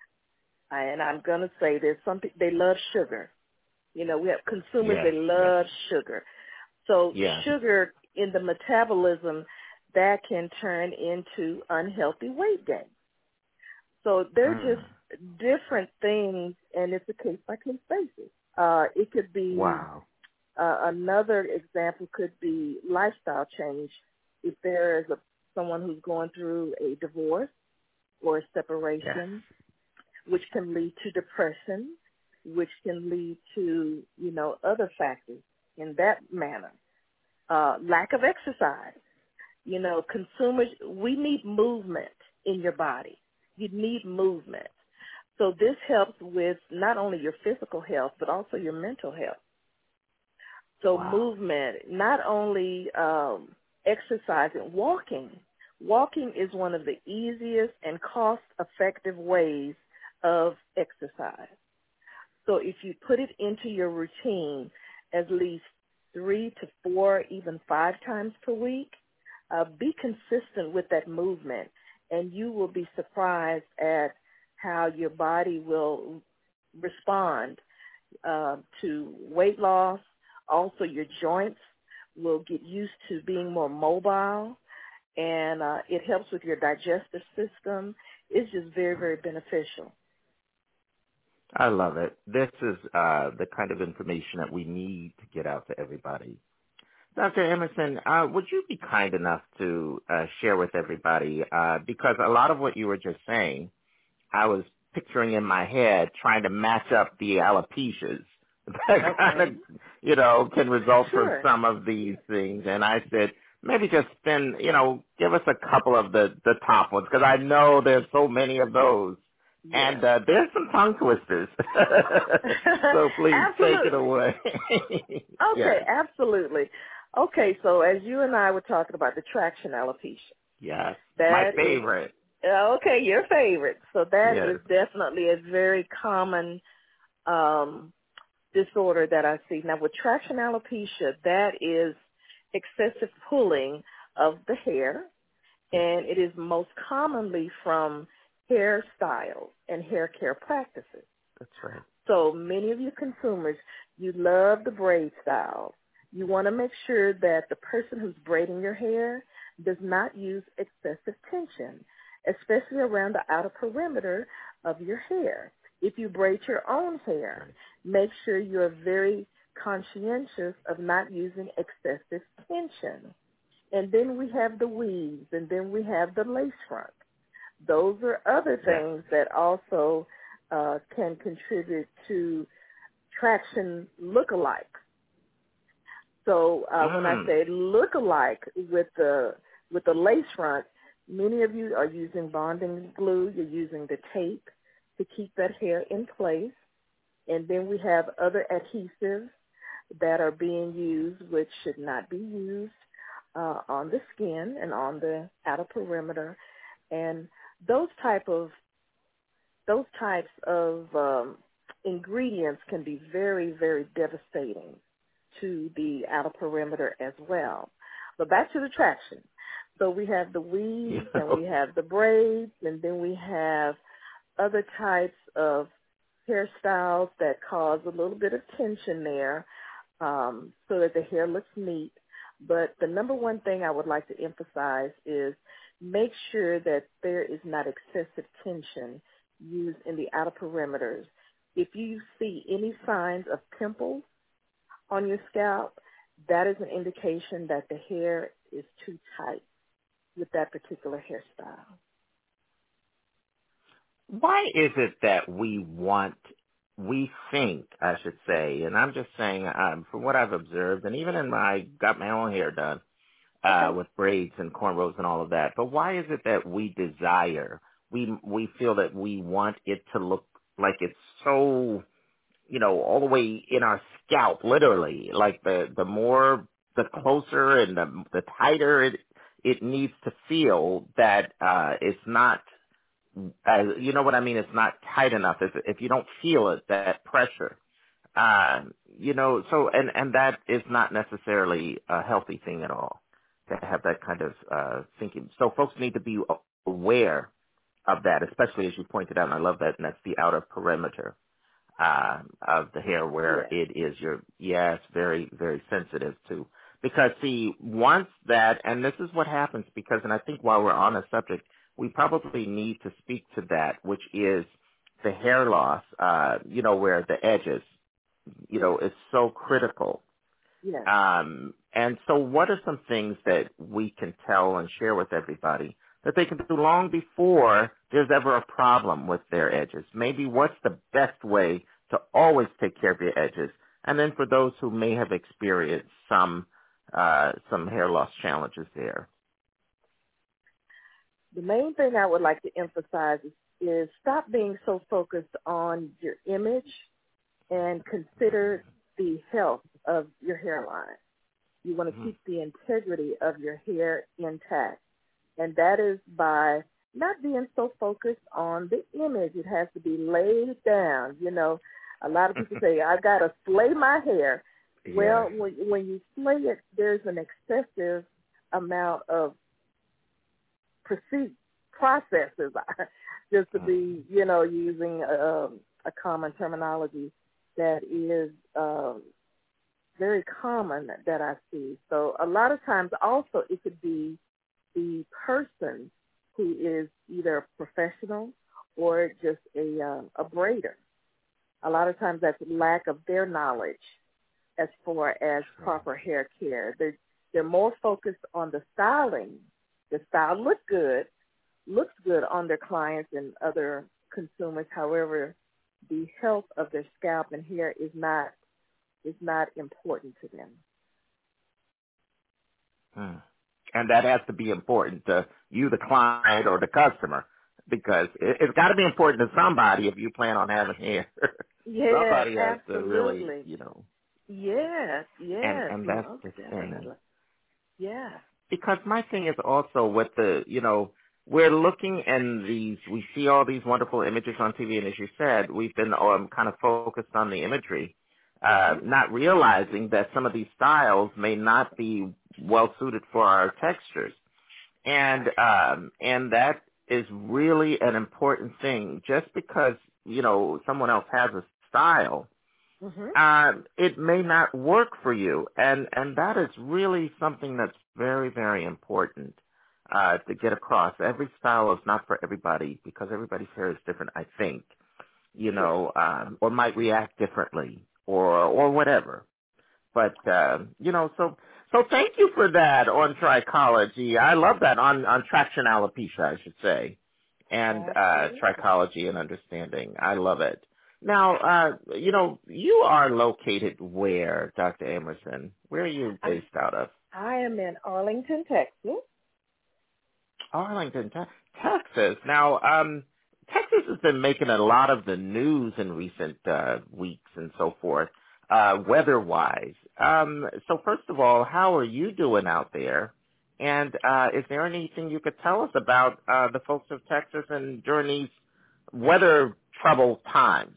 and I'm going to say this, some people, they love sugar. You know, we have consumers, yes, they love yes. sugar. So yes. sugar in the metabolism, that can turn into unhealthy weight gain. So they're mm. just different things, and it's a case-by-case basis. Uh, it could be, wow. uh, another example could be lifestyle change. If there is a, someone who's going through a divorce or a separation, yes. which can lead to depression, which can lead to, you know, other factors in that manner. Uh, lack of exercise. You know, consumers, we need movement in your body. You need movement. So this helps with not only your physical health, but also your mental health. So wow. movement, not only um, exercising, walking. Walking is one of the easiest and cost-effective ways of exercise. So if you put it into your routine at least three to four, even five times per week, uh, be consistent with that movement, and you will be surprised at how your body will respond uh, to weight loss. Also, your joints will get used to being more mobile, and uh, it helps with your digestive system. It's just very, very beneficial. I love it. This is uh, the kind of information that we need to get out to everybody. Doctor Emerson, uh, would you be kind enough to uh, share with everybody, uh, because a lot of what you were just saying, I was picturing in my head trying to match up the alopecias that Okay. kind of, you know, can result Sure. from some of these things. And I said, maybe just spend, you know, give us a couple of the, the top ones, because I know there's so many of those. Yeah. And uh, there's some tongue twisters. So please take it away. Okay, Yes. absolutely. Okay, so as you and I were talking about the traction alopecia. Yes, That my is- favorite. Okay, your favorite. So that Yes. is definitely a very common um, disorder that I see. Now with traction alopecia, that is excessive pulling of the hair, and it is most commonly from hairstyles and hair care practices. That's right. So many of you consumers, you love the braid style. You want to make sure that the person who's braiding your hair does not use excessive tension, especially around the outer perimeter of your hair. If you braid your own hair, make sure you're very conscientious of not using excessive tension. And then we have the weaves, and then we have the lace front. Those are other things that also uh, can contribute to traction look-alike. So uh, Mm. when I say look-alike with the with the lace front, many of you are using bonding glue. You're using the tape to keep that hair in place. And then we have other adhesives that are being used, which should not be used uh, on the skin and on the outer perimeter. And those type of those types of um, ingredients can be very, very devastating to the outer perimeter as well. But back to the traction. So we have the weaves, and we have the braids, and then we have other types of hairstyles that cause a little bit of tension there um, so that the hair looks neat. But the number one thing I would like to emphasize is make sure that there is not excessive tension used in the outer perimeters. If you see any signs of pimples on your scalp, that is an indication that the hair is too tight with that particular hairstyle. Why is it that we want, we think, I should say, and I'm just saying um, from what I've observed, and even in my, got my own hair done uh, Okay. with braids and cornrows and all of that, but why is it that we desire, we we feel that we want it to look like it's so, you know, all the way in our scalp, literally, like the, the more, the closer and the, the tighter it, it needs to feel, that uh, it's not, uh, you know what I mean? It's not tight enough. If, if you don't feel it, that pressure, uh, you know, so, and, and that is not necessarily a healthy thing at all, to have that kind of uh, thinking. So folks need to be aware of that, especially as you pointed out, and I love that, and that's the outer perimeter uh, of the hair where Yeah. it is your, yes, very, very sensitive to. Because, see, once that, and this is what happens, because, and I think while we're on the subject, we probably need to speak to that, which is the hair loss, uh, you know, where the edges, you know, is so critical. Yes. Um, and so what are some things that we can tell and share with everybody that they can do long before there's ever a problem with their edges? Maybe what's the best way to always take care of your edges? And then for those who may have experienced some uh, some hair loss challenges there. The main thing I would like to emphasize is, is stop being so focused on your image and consider the health of your hairline. You want to Mhm. keep the integrity of your hair intact. And that is by not being so focused on the image. It has to be laid down. You know, a lot of people say, I got to slay my hair. Well, Yeah. when, when you slay it, there's an excessive amount of perceived processes, just to be, you know, using a, a common terminology that is um, very common that I see. So a lot of times also it could be the person who is either a professional or just a, uh, a braider. A lot of times that's lack of their knowledge as far as proper hair care. They're, they're more focused on the styling. The style looks good, looks good on their clients and other consumers. However, the health of their scalp and hair is not is not important to them. Hmm. And that has to be important to you, the client, or the customer, because it, it's got to be important to somebody if you plan on having hair. Yes, somebody has absolutely. to really, you know. Yes, yes. And, and that's most the definitely. thing. Yeah. Because my thing is also with the, you know, we're looking and these, we see all these wonderful images on T V, and as you said, we've been um, kind of focused on the imagery, uh, not realizing that some of these styles may not be well suited for our textures. And, um, and that is really an important thing. Just because, you know, someone else has a style, Mm-hmm. uh, it may not work for you. And, and that is really something that's very, very important uh, to get across. Every style is not for everybody because everybody's hair is different, I think, you know, um, or might react differently or, or whatever. But, uh, you know, so, so thank you for that on trichology. I love that on, on traction alopecia, I should say, and uh, trichology and understanding. I love it. Now, uh, you know, you are located where, Doctor Emerson? Where are you based I'm, out of? I am in Arlington, Texas. Arlington, te- Texas. Now, um, Texas has been making a lot of the news in recent uh, weeks and so forth, uh, weather-wise. Um, so first of all, how are you doing out there? And uh, is there anything you could tell us about uh, the folks of Texas and during these weather troubled times?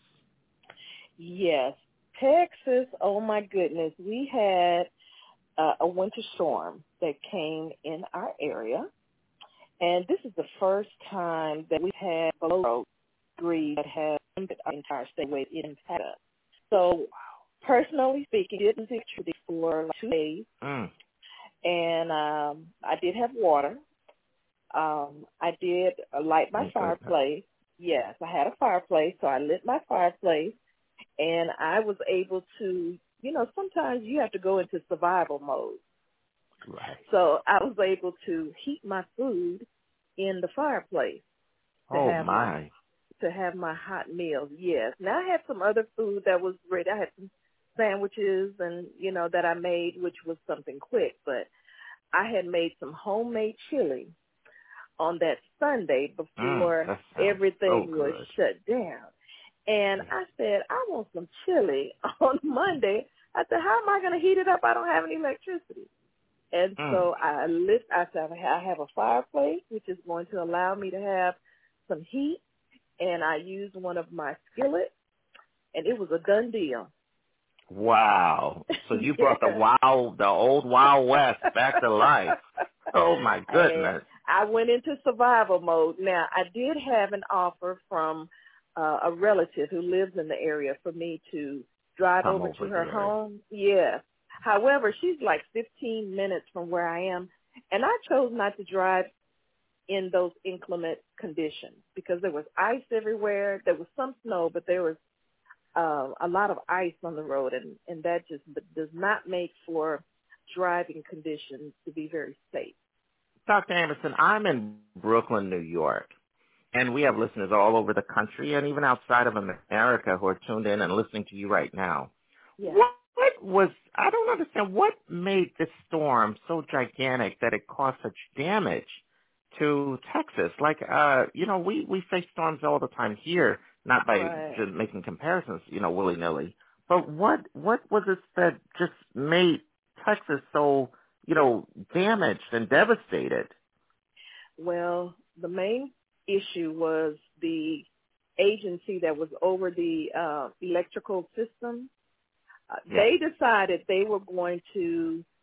Yes, Texas, oh my goodness, we had uh, a winter storm that came in our area, and this is the first time that we've had below degrees that have impacted our entire state with impact. So, personally speaking, I didn't picture for like two days, mm. and um, I did have water. Um, I did light my fireplace. Yes, I had a fireplace, so I lit my fireplace. And I was able to, you know, sometimes you have to go into survival mode. Right. So I was able to heat my food in the fireplace. To Oh, have my. my. To have my hot meals, yes. Now I had some other food that was ready. I had some sandwiches and, you know, that I made, which was something quick. But I had made some homemade chili on that Sunday before mm, everything so was shut down. And I said, I want some chili on Monday. I said, how am I going to heat it up? I don't have any electricity. And mm. so I lit, I said, I have a fireplace, which is going to allow me to have some heat. And I used one of my skillets, and it was a done deal. Wow. So you yeah. brought the wild, the old Wild West back to life. Oh, my goodness. I went into survival mode. Now, I did have an offer from Uh, a relative who lives in the area for me to drive Come over, over to her here. home. Yeah. However, she's like fifteen minutes from where I am, and I chose not to drive in those inclement conditions because there was ice everywhere. There was some snow, but there was uh, a lot of ice on the road, and, and that just does not make for driving conditions to be very safe. Doctor Anderson, I'm in Brooklyn, New York. And we have listeners all over the country and even outside of America who are tuned in and listening to you right now. Yeah. What, what was, I don't understand, what made this storm so gigantic that it caused such damage to Texas? Like, uh, you know, we, we face storms all the time here, not by right. just making comparisons, you know, willy-nilly. But what, what was it that just made Texas so, you know, damaged and devastated? Well, the main issue was the agency that was over the uh, electrical system. Uh, yeah. They decided they were going to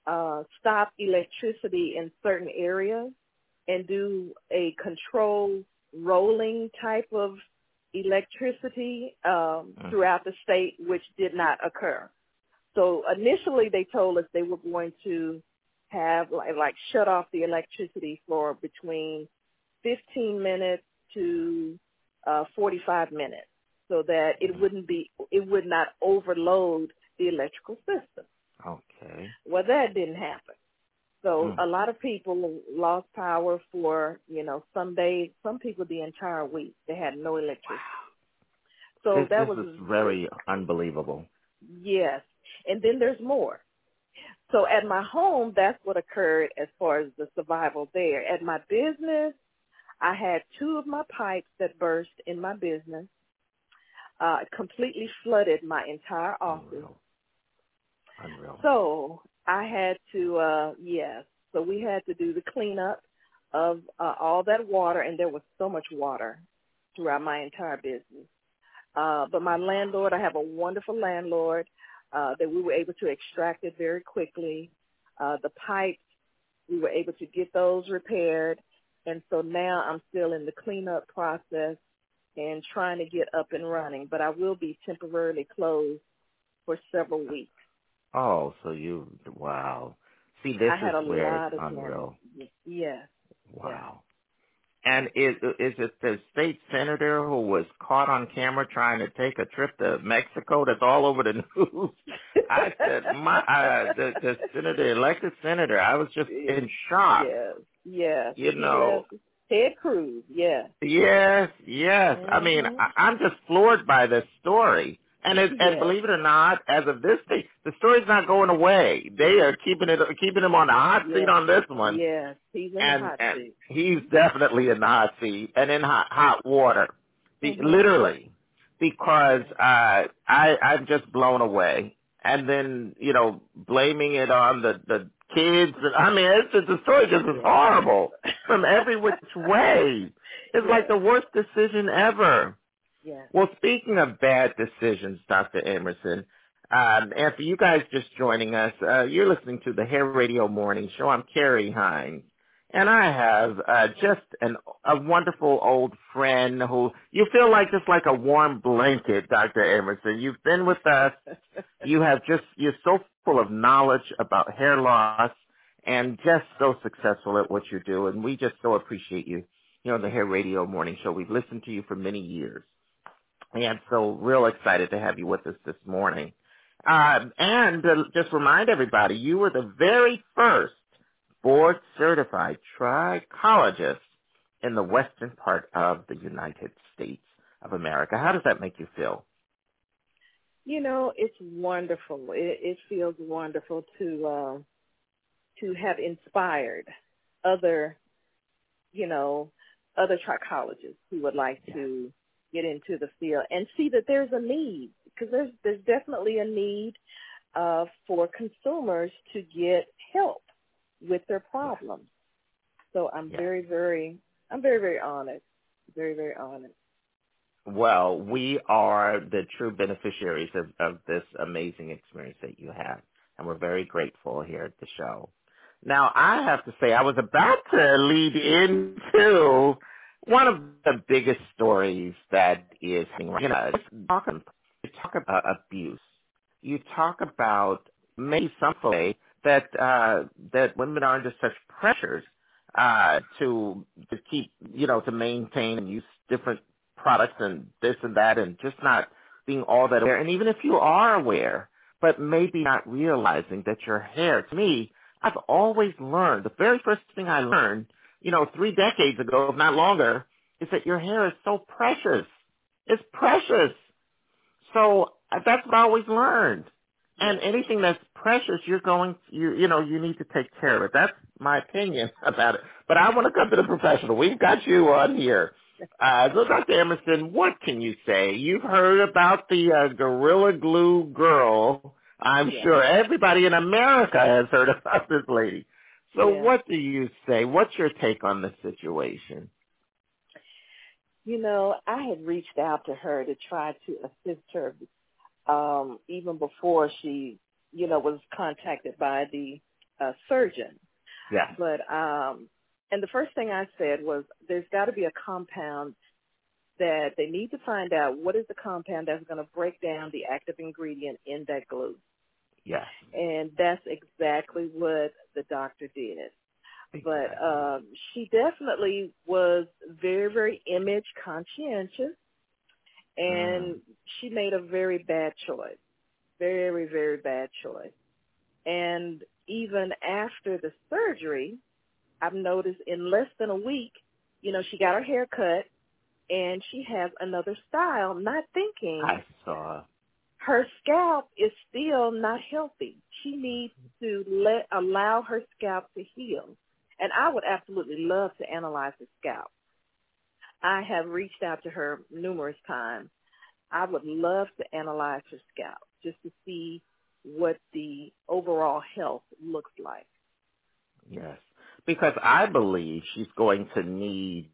uh, stop electricity in certain areas and do a controlled rolling type of electricity um, mm. throughout the state, which did not occur. So initially they told us they were going to have like, like shut off the electricity for between fifteen minutes to uh, forty-five minutes so that it wouldn't be, it would not overload the electrical system. Okay. Well, that didn't happen. So mm. a lot of people lost power for, you know, some days, some people the entire week. They had no electricity. Wow. So this, that this was is very unbelievable. Yes. And then there's more. So at my home, that's what occurred as far as the survival there. At my business, I had two of my pipes that burst in my business, uh, completely flooded my entire office. Unreal. Unreal. So I had to, uh, yes, so we had to do the cleanup of uh, all that water, and there was so much water throughout my entire business. Uh, but my landlord, I have a wonderful landlord, uh, that we were able to extract it very quickly. Uh, the pipes, we were able to get those repaired. And so now I'm still in the cleanup process and trying to get up and running. But I will be temporarily closed for several weeks. Oh, so you, wow. See, this I had is a where lot it's of unreal. Yes. Yes. Wow. And is is it the state senator who was caught on camera trying to take a trip to Mexico? That's all over the news. I said, my uh, the, the senator, elected senator. I was just in shock. Yes, yes. You know, Ted Cruz. Yes. Yes, yes. Mm-hmm. I mean, I, I'm just floored by this story. And it, yes. and believe it or not, as of this day, the story's not going away. They are keeping it, keeping him on the hot yes. seat on this one. Yes, he's in and, the hot and seat. He's definitely in the hot seat and in hot, hot water, Be, mm-hmm. literally, because uh, I I'm just blown away. And then you know, blaming it on the the kids. And, I mean, it's just, the story just is horrible from every which way. It's yes. like the worst decision ever. Yes. Well, speaking of bad decisions, Doctor Emerson, um, and for you guys just joining us, uh, you're listening to the Hair Radio Morning Show. I'm Carrie Hines, and I have uh, just an, a wonderful old friend who you feel like just like a warm blanket, Doctor Emerson. You've been with us. You have just you're so full of knowledge about hair loss and just so successful at what you do, and we just so appreciate you. You know, the Hair Radio Morning Show. We've listened to you for many years. And so real excited to have you with us this morning. Um, and to just remind everybody, you were the very first board-certified trichologist in the western part of the United States of America. How does that make you feel? You know, it's wonderful. It, it feels wonderful to uh, to have inspired other, you know, other trichologists who would like yeah. to get into the field and see that there's a need, because there's there's definitely a need uh, for consumers to get help with their problems. So I'm yeah. very, very, I'm very, very honored, very, very honored. Well, we are the true beneficiaries of, of this amazing experience that you have, and we're very grateful here at the show. Now, I have to say, I was about to lead into one of the biggest stories that is, you know, talk, you talk about abuse. You talk about maybe some way that uh, that women are under such pressures uh, to to keep, you know, to maintain and use different products and this and that, and just not being all that aware. And even if you are aware, but maybe not realizing that your hair, to me, I've always learned, the very first thing I learned, you know, three decades ago, if not longer, is that your hair is so precious. It's precious. So that's what I always learned. And anything that's precious, you're going, you you know, you need to take care of it. That's my opinion about it. But I want to come to the professional. We've got you on here. Uh, so, Doctor Emerson, what can you say? You've heard about the uh, Gorilla Glue girl. I'm yeah. sure everybody in America has heard about this lady. So yeah. what do you say? What's your take on the situation? You know, I had reached out to her to try to assist her um, even before she, you know, was contacted by the a surgeon. Yeah. But um, and the first thing I said was, there's got to be a compound that they need to find out what is the compound that's going to break down the active ingredient in that glue. Yeah. And that's exactly what the doctor did. Exactly. But um, she definitely was very, very image conscientious, and mm. she made a very bad choice, very, very bad choice. And even after the surgery, I've noticed in less than a week, you know, she got her hair cut, and she has another style, not thinking I saw her scalp is still not healthy. She needs to let allow her scalp to heal. And I would absolutely love to analyze the scalp. I have reached out to her numerous times. I would love to analyze her scalp just to see what the overall health looks like. Yes, because I believe she's going to need,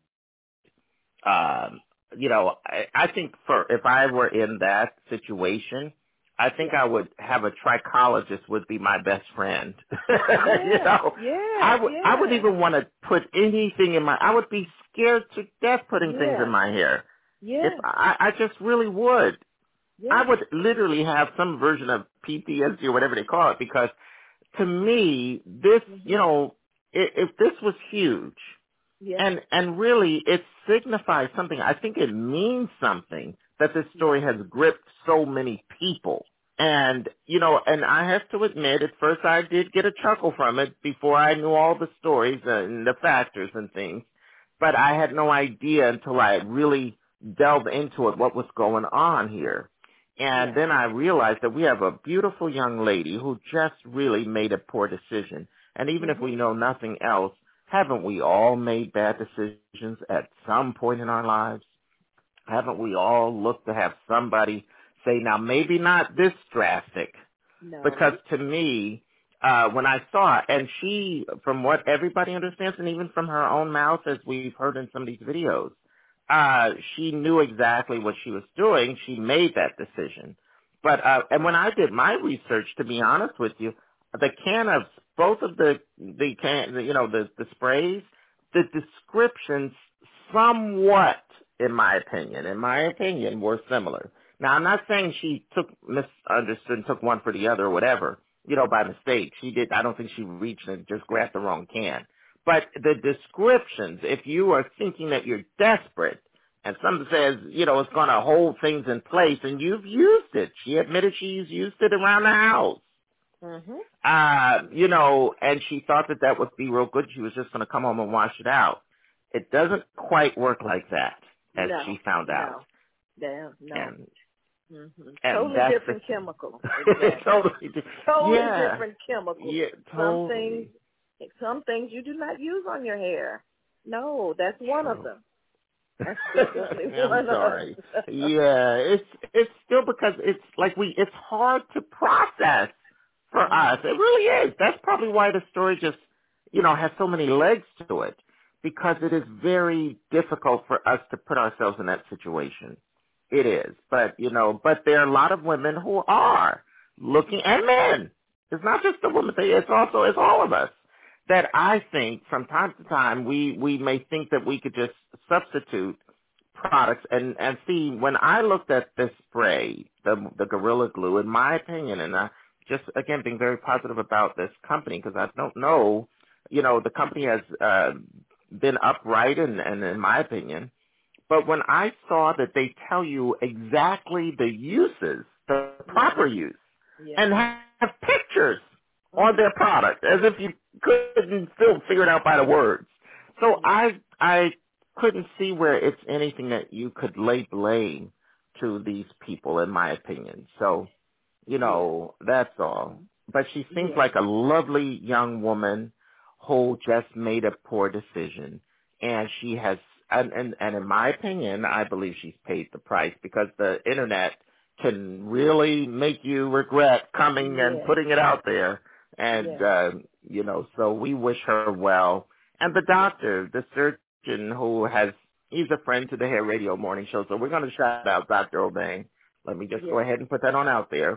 um, you know, I, I think for if I were in that situation, I think yeah. I would have a trichologist would be my best friend. Yeah, you know, yeah, I would yeah. I wouldn't even want to put anything in my. I would be scared to death putting yeah. things in my hair. Yeah, if I, I just really would. yeah. I would literally have some version of P T S D or whatever they call it, because to me, this, mm-hmm. you know, if, if this was huge, yeah. and and really it signifies something. I think it means something that this story has gripped so many people. And, you know, and I have to admit, at first I did get a chuckle from it before I knew all the stories and the factors and things. But I had no idea until I really delved into it what was going on here. And yeah. then I realized that we have a beautiful young lady who just really made a poor decision. And even mm-hmm. if we know nothing else, haven't we all made bad decisions at some point in our lives? Haven't we all looked to have somebody say, now maybe not this drastic? No. Because to me, uh, when I saw it, and she, from what everybody understands, and even from her own mouth, as we've heard in some of these videos, uh, she knew exactly what she was doing. She made that decision. But, uh, and when I did my research, to be honest with you, the can of, both of the, the can, you know, the, the sprays, the descriptions somewhat, in my opinion, in my opinion, were similar. Now, I'm not saying she took, misunderstood and took one for the other or whatever, you know, by mistake. She did, I don't think she reached and just grabbed the wrong can. But the descriptions, if you are thinking that you're desperate, and something says, you know, it's going to hold things in place, and you've used it. She admitted she's used it around the house. Mm-hmm. Uh, you know, and she thought that that would be real good. She was just going to come home and wash it out. It doesn't quite work like that, as no, she found no. out. Yeah, no. And, mm-hmm. and totally different the, chemical. Exactly. totally, di- totally yeah, different chemical. Yeah, totally. Some things, some things you do not use on your hair. No, that's one True. of them. That's definitely I'm one sorry. of them. Yeah, it's it's still because it's like we it's hard to process for mm-hmm. us. It really is. That's probably why the story just, you know, has so many legs to it, because it is very difficult for us to put ourselves in that situation. It is. But, you know, but there are a lot of women who are looking, and men. It's not just the women thing, it's also, it's all of us, that I think from time to time we, we may think that we could just substitute products and, and see, when I looked at this spray, the, the Gorilla Glue, in my opinion, and I just, again, being very positive about this company, because I don't know, you know, the company has uh, been upright, and, and in my opinion, but when I saw that they tell you exactly the uses, the proper use, yeah. and have pictures mm-hmm. on their product, as if you couldn't still figure it out by the words. So I I couldn't see where it's anything that you could lay blame to these people, in my opinion. So, you know, yeah. that's all. But she seems yeah. like a lovely young woman who just made a poor decision, and she has. And, and, and in my opinion, I believe she's paid the price, because the internet can really make you regret coming yes. and putting it out there. And, yes. uh, you know, so we wish her well. And the doctor, the surgeon who has, he's a friend to the Hair Radio Morning Show, so we're going to shout out Doctor Obeng. Let me just yes. go ahead and put that on out there.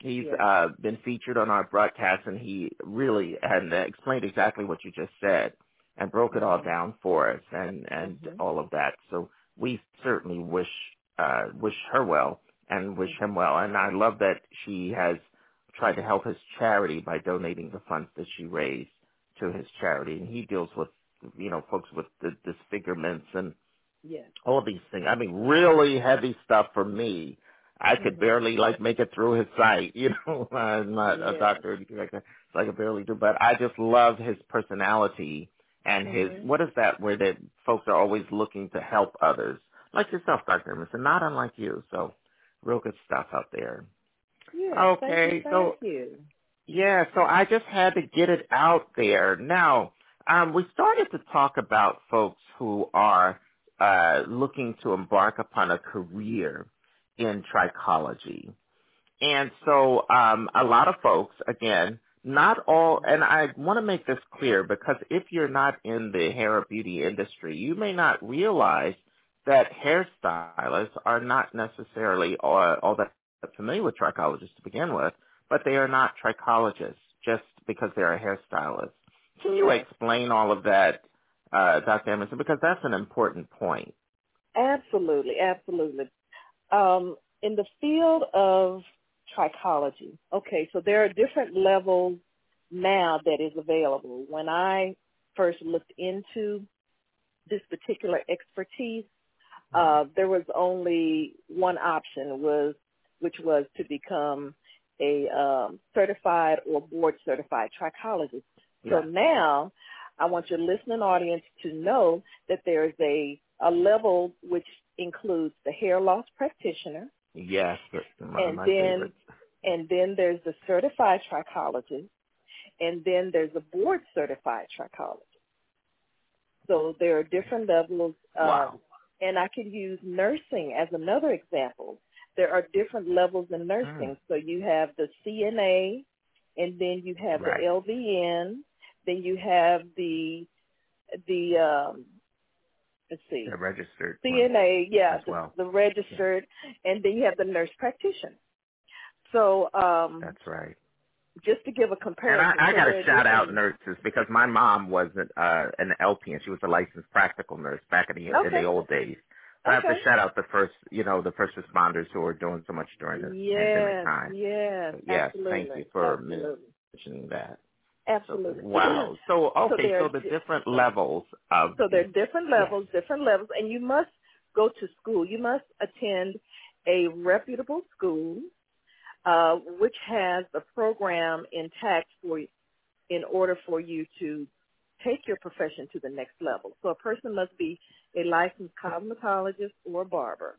He's yes. uh, been featured on our broadcast, and he really had explained exactly what you just said and broke it all mm-hmm. down for us and, and mm-hmm. all of that. So we certainly wish uh, wish her well and wish him well. And I love that she has tried to help his charity by donating the funds that she raised to his charity. And he deals with, you know, folks with the disfigurements and yes. all these things. I mean, really heavy stuff for me. I could mm-hmm. barely, like, make it through his site, you know. I'm not yes. a doctor or anything like that, so I could barely do. But I just love his personality and his, mm-hmm. what is that, where that folks are always looking to help others, like yourself, Doctor Emerson, not unlike you. So real good stuff out there. Yes, Okay, thank you, so, thank you. yeah, so I just had to get it out there. Now, um, we started to talk about folks who are uh, looking to embark upon a career in trichology. And so um, a lot of folks, again, not all, and I want to make this clear because if you're not in the hair or beauty industry, you may not realize that hairstylists are not necessarily all, all that familiar with trichologists to begin with, but they are not trichologists just because they're a hairstylist. Can you explain all of that, uh, Doctor Emerson, because that's an important point. Absolutely, absolutely. Um, in the field of trichology, okay, so there are different levels now that is available. When I first looked into this particular expertise, uh, there was only one option, was which was to become a um, certified or board certified trichologist. Yeah. So now I want your listening audience to know that there's a, a level which includes the hair loss practitioner. Yes, one and of my then favorites. and then there's the certified trichologist, and then there's a board certified trichologist. So there are different levels. Uh, wow. And I could use nursing as another example. There are different levels in nursing. Mm. So you have the C N A, and then you have right. the L V N, then you have the the um, let's see, the registered C N A, yeah, the, well. the registered, yeah. And then you have the nurse practitioner. So um, that's right. Just to give a comparison. And I, I so got to shout out nurses because my mom was an, uh, an L P N. She was a licensed practical nurse back in the okay. in the old days. So okay. I have to shout out the first, you know, the first responders who are doing so much during this yes, pandemic time. Yes, so, yes. Absolutely. Thank you for absolutely. mentioning that. Absolutely. So, wow. So okay, so, so the different levels of so there are different levels, yes. different levels, and you must go to school. You must attend a reputable school, uh, which has the program intact for in order for you to take your profession to the next level. So a person must be a licensed cosmetologist or barber,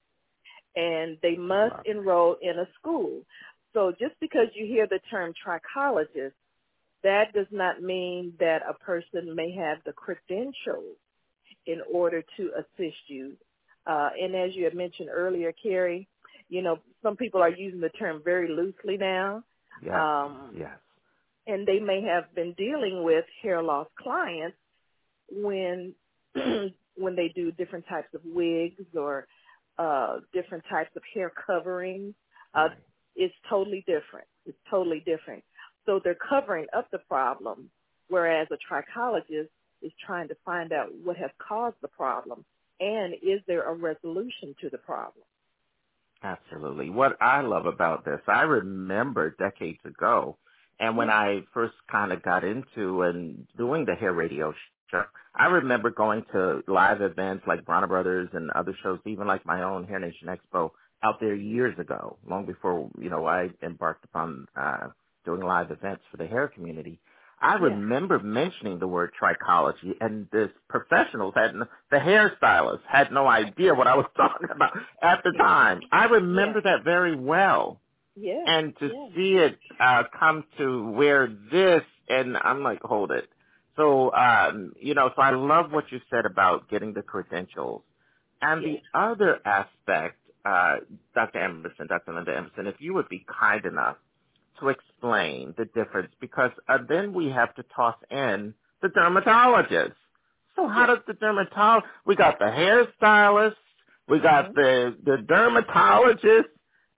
and they must wow. enroll in a school. So just because you hear the term trichologist, that does not mean that a person may have the credentials in order to assist you. Uh, and as you had mentioned earlier, Carrie, you know, some people are using the term very loosely now. Yes, um, yes. And they may have been dealing with hair loss clients when when they do different types of wigs or uh, different types of hair coverings. Uh, right. It's totally different. It's totally different. So they're covering up the problem, whereas a trichologist is trying to find out what has caused the problem and is there a resolution to the problem. Absolutely. What I love about this, I remember decades ago, and when I first kind of got into and doing the hair radio show, I remember going to live events like Bronner Brothers and other shows, even like my own Hair Nation Expo out there years ago, long before, you know, I embarked upon uh, doing live events for the hair community. I yeah. remember mentioning the word trichology, and the professionals had, no, the hairstylists had no idea what I was talking about at the time. I remember yeah. that very well. Yeah. And to yeah. see it uh, come to where this, and I'm like, hold it. So, um, you know, so I love what you said about getting the credentials. And yeah. the other aspect, uh, Doctor Emerson, Doctor Linda Emerson, if you would be kind enough to explain the difference, because uh, then we have to toss in the dermatologist. So how yeah. does the dermatologist, we got the hairstylist, we got mm-hmm. the, the dermatologist,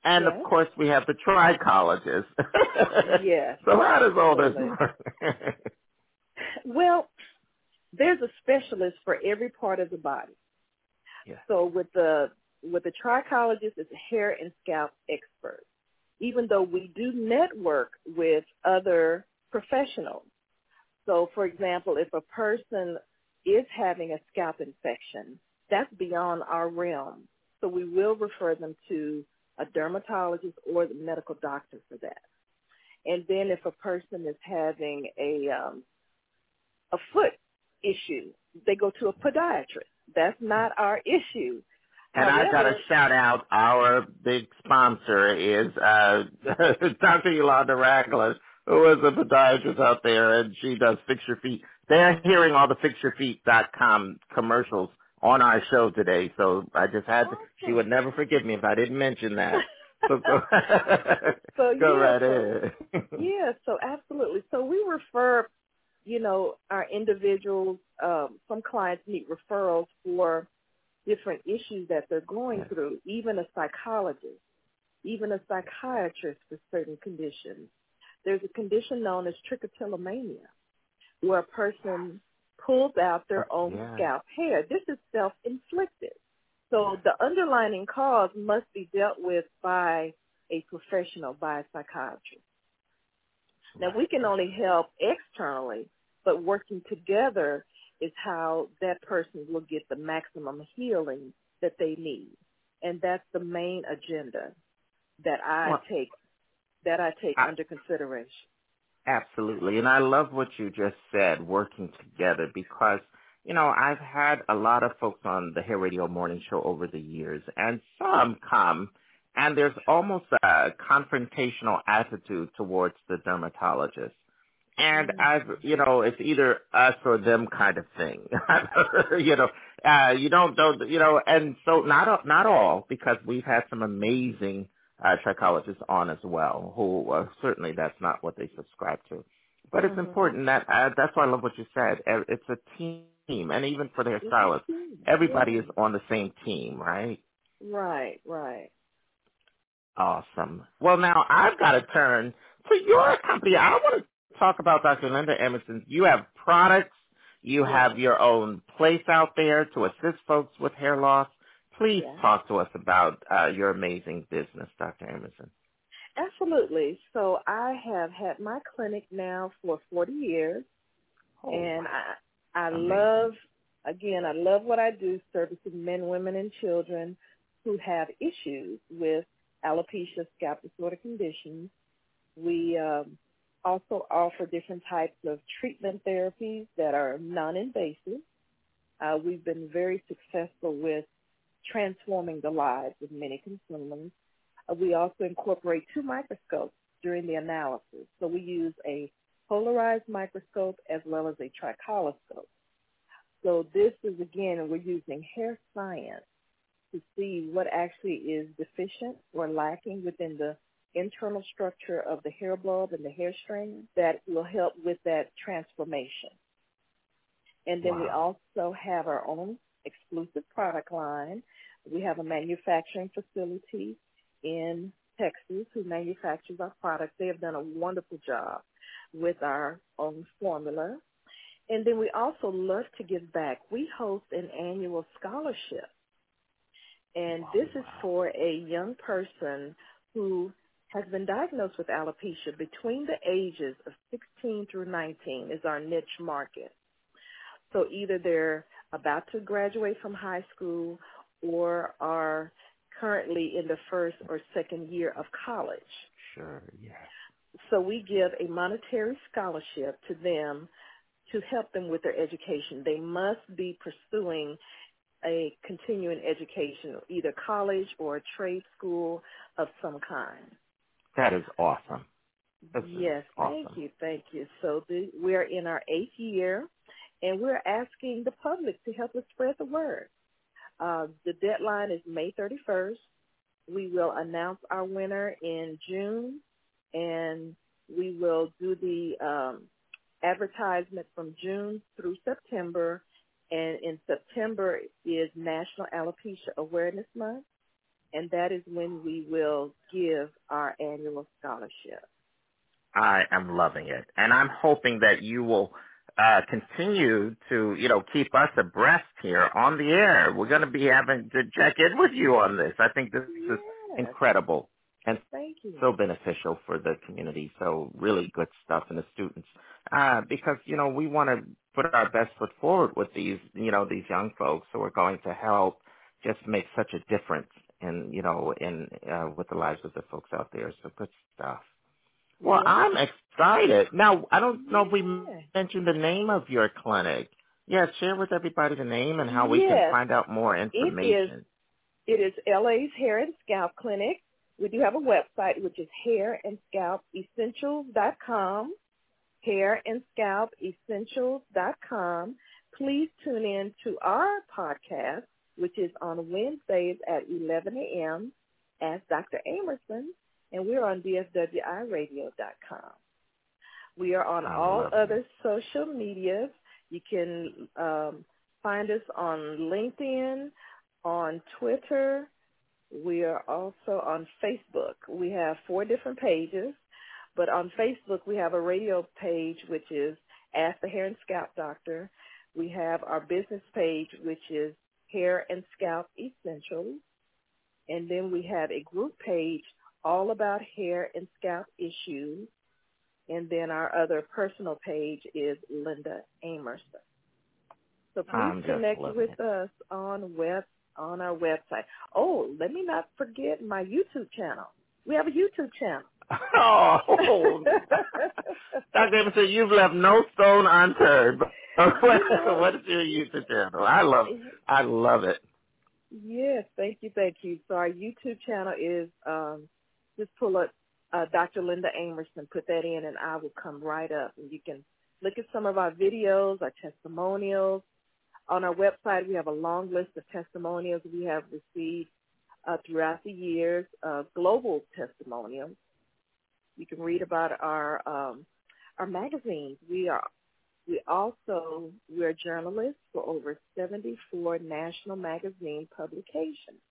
And, yes. of course, we have the trichologist. Yes. So how does all this Absolutely. work? Well, there's a specialist for every part of the body. Yeah. So with the with the trichologist, it's a hair and scalp expert. Even though we do network with other professionals. So, for example, if a person is having a scalp infection, that's beyond our realm. So we will refer them to a dermatologist or the medical doctor for that. And then if a person is having a um, a foot issue, they go to a podiatrist. That's not our issue. And However, I got to shout out our big sponsor is uh, Doctor Yolanda Ragland, who is a podiatrist out there, and she does Fix Your Feet. They're hearing all the fix your feet dot com commercials on our show today, so I just had to, she would never forgive me if I didn't mention that. So go, so, go yeah, right so, in. Yeah, so absolutely. So we refer, you know, our individuals, um, some clients need referrals for different issues that they're going Yes. through, even a psychologist, even a psychiatrist for certain conditions. There's a condition known as trichotillomania, where a person pulls out their own yeah. scalp hair. This is self-inflicted. So the underlying cause must be dealt with by a professional, by a psychiatrist. Now, we can only help externally, but working together is how that person will get the maximum healing that they need. And that's the main agenda that I Well, take that I take I, under consideration. Absolutely. And I love what you just said, working together, because, you know, I've had a lot of folks on the Hair Radio Morning Show over the years, and some come, and there's almost a confrontational attitude towards the dermatologist. And Mm-hmm. I've, you know, it's either us or them kind of thing. you know, uh, you don't, don't, you know, and so not, not all, because we've had some amazing uh, trichologists on as well, who uh, certainly that's not what they subscribe to. But it's Mm-hmm. important that, uh, that's why I love what you said. It's a team, and even for their stylists, everybody yeah. is on the same team, right? Right, right. Awesome. Well, now I've got to turn to your company. I want to talk about Doctor Linda Emerson. You have products. You yes. have your own place out there to assist folks with hair loss. Please yes. talk to us about uh, your amazing business, Doctor Emerson. Absolutely. So I have had my clinic now for forty years, oh, and wow. I I amazing. love, again, I love what I do, servicing men, women, and children who have issues with alopecia, scalp disorder conditions. We um, also offer different types of treatment therapies that are non-invasive. Uh, we've been very successful with transforming the lives of many consumers. Uh, we also incorporate two microscopes during the analysis. So we use a polarized microscope as well as a tricholoscope. So this is, again, we're using hair science to see what actually is deficient or lacking within the internal structure of the hair bulb and the hair strand that will help with that transformation. And then wow. we also have our own exclusive product line. We have a manufacturing facility in Texas who manufactures our products. They have done a wonderful job with our own formula. And then we also love to give back. We host an annual scholarship. And this is for a young person who has been diagnosed with alopecia between the ages of sixteen through nineteen is our niche market. So either they're about to graduate from high school or are currently in the first or second year of college. Sure, yeah. So we give a monetary scholarship to them to help them with their education. They must be pursuing a continuing education, either college or a trade school of some kind. That is awesome. This yes, is awesome. thank you, thank you. So the, we're in our eighth year, and we're asking the public to help us spread the word. Uh, the deadline is May thirty-first. We will announce our winner in June, and we will do the um, advertisement from June through September. And in September is National Alopecia Awareness Month. and that is when we will give our annual scholarship. I am loving it, and I'm hoping that you will uh, continue to, you know, keep us abreast here on the air. We're going to be having to check in with you on this. I think this yes. is incredible and Thank you. so beneficial for the community. So really good stuff and the students, uh, because, you know, we want to put our best foot forward with these, you know, these young folks. So we're going to help just make such a difference in, you know, in uh, with the lives of the folks out there. So good stuff. Well, yeah. I'm excited. Now, I don't know if we mentioned the name of your clinic. Yeah, share with everybody the name and how we yes. can find out more information. It is, it is L A's Hair and Scalp Clinic. We do have a website, which is hair and scalp essentials dot com, hair and scalp essentials dot com. Please tune in to our podcast, which is on Wednesdays at eleven a.m. Ask Doctor Amerson, and we're on D F W I radio dot com. We are on I all it. other social medias. You can um, find us on LinkedIn, on Twitter. We are also on Facebook. We have four different pages, but on Facebook we have a radio page, which is Ask the Hair and Scalp Doctor. We have our business page, which is Hair and Scalp Essentials. And then we have a group page all about hair and scalp issues. And then our other personal page is Linda Amerson. So please I'm connect with it. us on web on our website. Oh, let me not forget my YouTube channel. We have a YouTube channel. Oh, Doctor Amerson, you've left no stone unturned. What is your YouTube channel? I love, I love it. Yes, thank you, thank you. So our YouTube channel is um, just pull up uh, Doctor Linda Amerson, put that in, and I will come right up. And you can look at some of our videos, our testimonials. On our website, we have a long list of testimonials we have received uh, throughout the years, uh, global testimonials. You can read about our um, our magazines. We are we also we're journalists for over seventy-four national magazine publications.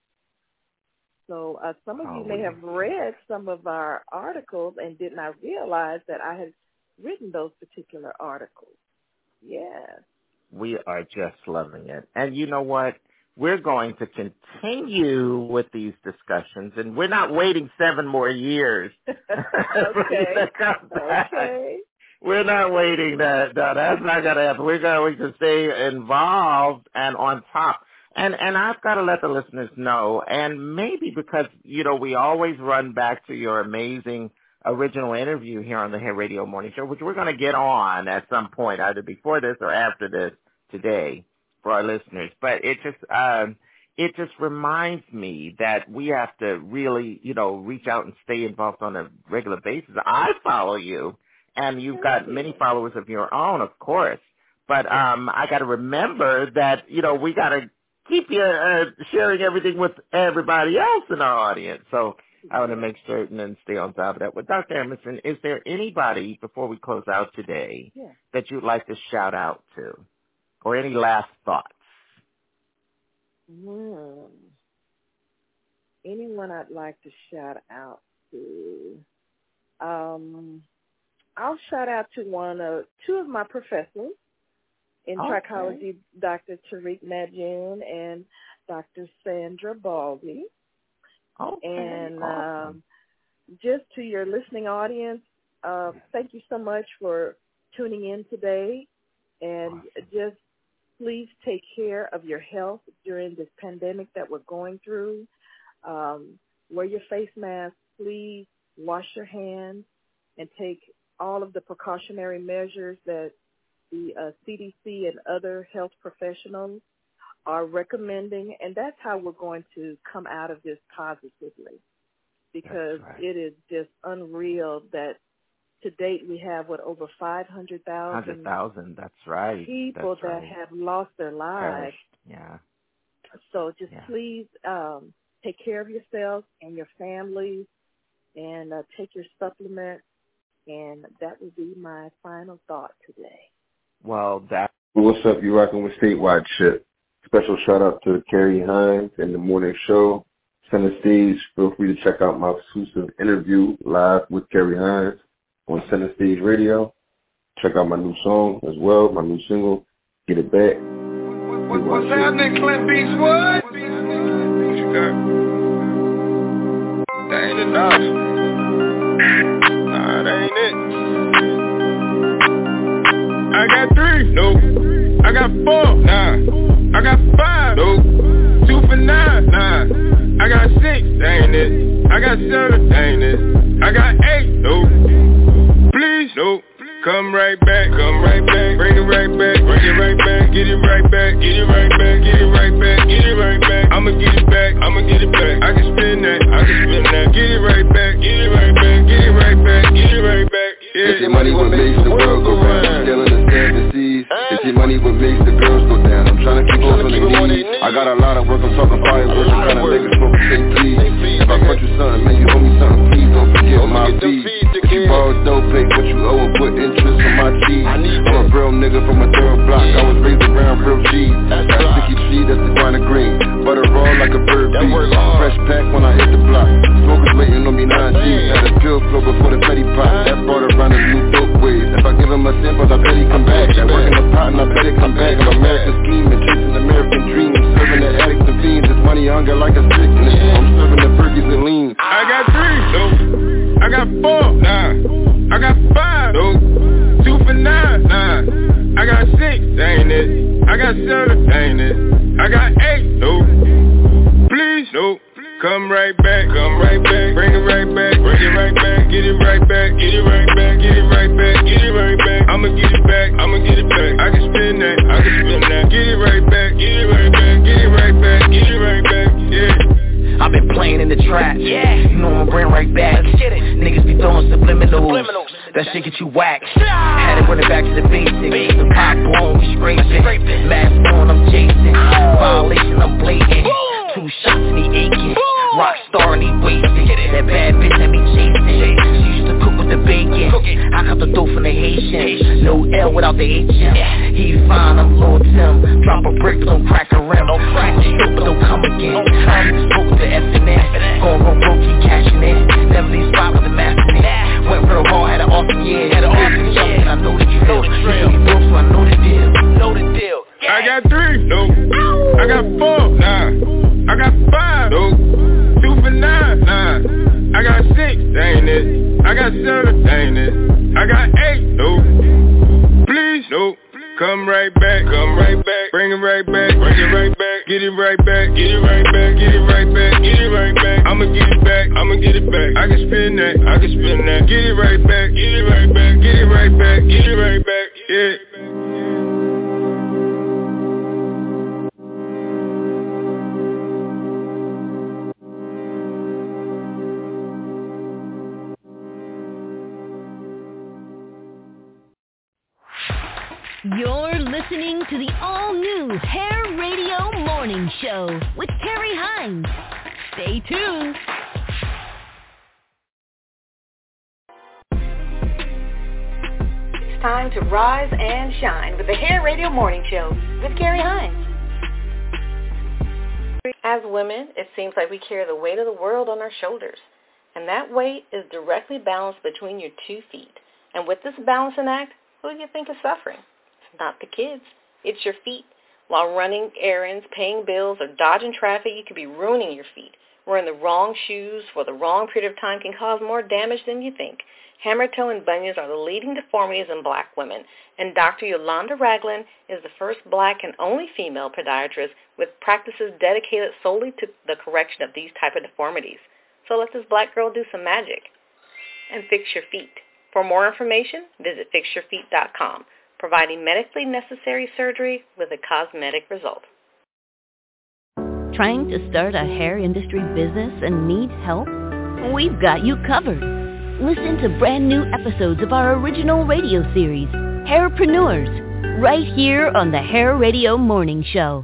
So uh, some of oh, you may have read some of our articles and did not realize that I had written those particular articles. Yes. We are just loving it. And you know what? We're going to continue with these discussions, and we're not waiting seven more years. Okay. Okay. We're not waiting. That, that That's not going to happen. We're going to stay involved and on top. And and I've got to let the listeners know, and maybe because, you know, we always run back to your amazing original interview here on the Hair Radio Morning Show, which we're going to get on at some point, either before this or after this today for our listeners. But it just um, it just reminds me that we have to really, you know, reach out and stay involved on a regular basis. I follow you, and you've got many followers of your own, of course. But um, I got to remember that, you know, we got to keep you uh, sharing everything with everybody else in our audience. So I want to make certain and stay on top of that. Well, Doctor Amerson, is there anybody, before we close out today, yeah. that you'd like to shout out to? Or any last thoughts? Hmm. Anyone I'd like to shout out to? Um, I'll shout out to one of two of my professors in okay. trichology, Doctor Tariq Majun and Doctor Sandra Baldy. Okay. And awesome. um, just to your listening audience, uh, thank you so much for tuning in today. And awesome. just please take care of your health during this pandemic that we're going through. Um, wear your face mask. Please wash your hands and take all of the precautionary measures that the uh, C D C and other health professionals are recommending. And that's how we're going to come out of this positively, because right. it is just unreal that to date we have, what, over five hundred thousand one hundred thousand, that's right. people that's that right. have lost their lives. Perished. Yeah. So just yeah. please um, take care of yourselves and your families, and uh, take your supplements, and that will be my final thought today. Well, that. What's up? You're rocking with Statewide Shit. Special shout out to Carrie Hines and the morning show. Center Stage. Feel free to check out my exclusive interview live with Kerry Hines on Center Stage Radio. Check out my new song as well, my new single, Get It Back. What, what's happening, Clint Beachwood? What you got? That ain't enough. Nah, that ain't it. I got three, no. I got four, nah. I got five, no. Two for nine, nah. I got six, that ain't it. I got seven, that ain't it. I got eight, no. Please, no. Come right back, come right back, bring it right back, bring it right back, get it right back, get it right back, get it right back, get it right back. I'ma get it back, I'ma get it back. I can spin that, I can spin that. Get it right back, get it right back, get it right back, get it right back. Yeah. It's your money what makes the world go round. Still understand the seas. It's your money what makes the girls go down. I'm trying to keep up on their knees. I got a lot of work, I'm talking fireworks. I'm trying to make a smoke, say please. If I front you something, man, you owe me something, please don't forget my fees. If you borrow dough, pay what you owe and put interest on my cheese. I'm a real nigga from a third block. I was raised around real cheese. Got sticky cheese, that's the grind of green. Butter raw like a bird beat. Fresh pack when I hit the block. Smokers waiting on me nine G's. Had a pill flow before the petty pot. That brought around the new dope ways. If I give him a sample, I bet he come back. That work in the pot and I bet it come back. I'm American scheming, chasing American dreams. Serving the addicts and fiends. This money hunger like a sickness. I'm serving the Perkies and lean. I got three, no. I got four, nah. I got five, no. Two for nine, nah. I got six, that ain't it. I got seven, that ain't it. I got eight, no. Please, no. Come right back, come right back, bring it right back, bring it right back, get it right back, get it right back, get it right back, get it right back. I'ma get it back, I'ma get it back. I can spin that, I can spin that. Get it right back, get it right back, get it right back, get it right back, yeah. I've been playing in the trap, yeah. You know I'ma bring right back. Let's get it. Niggas be throwing subliminals. subliminals. That shit get you whacked. Had it running back to the basics. The pop blown, we scraping. Mask on, I'm chasing. Violation, I'm blatant. Two shots and he aching. Rockstar and he wasted. That bad bitch that me chasing. She used to cook with the bacon. I got the dough from the Haitian. No L without the H M. He fine, I'm Lord Tim. Drop a brick, don't crack a rim. Crack the shit, but don't come again. I even spoke with the F N S. Gon' go broke, keep cashing in. Never leave spot with the master in. Went real hard, had an awesome year. Had an awesome year. I know the drill. He broke, so I know the deal. Know the deal. I got three, no. I got four, nah. I got five, no. Two for nine, nah. I got six, that ain't it. I got seven, that ain't it. I got eight, no. Please, no. Come right back, come right back, bring it right back, bring it right back, get it right back, get it right back, get it right back, get it right back. I'ma get it back, I'ma get it back. I can spin that, I can spin that. Get it right back, get it right back, get it right back, get it right back, yeah. You're listening to the all-new Hair Radio Morning Show with Kerry Hines. Stay tuned. It's time to rise and shine with the Hair Radio Morning Show with Kerry Hines. As women, it seems like we carry the weight of the world on our shoulders, and that weight is directly balanced between your two feet. And with this balancing act, who do you think is suffering? Not the kids. It's your feet. While running errands, paying bills, or dodging traffic, you could be ruining your feet. Wearing the wrong shoes for the wrong period of time can cause more damage than you think. Hammer toe and bunions are the leading deformities in black women, and Doctor Yolanda Ragland is the first black and only female podiatrist with practices dedicated solely to the correction of these type of deformities. So let this black girl do some magic and fix your feet. For more information, visit fix your feet dot com. Providing medically necessary surgery with a cosmetic result. Trying to start a hair industry business and need help? We've got you covered. Listen to brand new episodes of our original radio series, Hairpreneurs, right here on the Hair Radio Morning Show.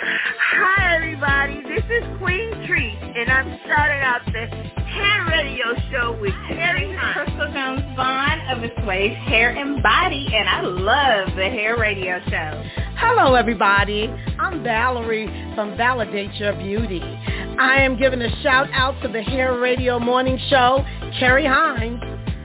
Hi, everybody. This is Queen Treat, and I'm starting out the hair radio show with Carrie Hines. Crystal Jones Vaughn of Assuage Hair and Body, and I love the hair radio show. Hello, everybody. I'm Valerie from Validate Your Beauty. I am giving a shout out to the Hair Radio Morning Show, Carrie Hines.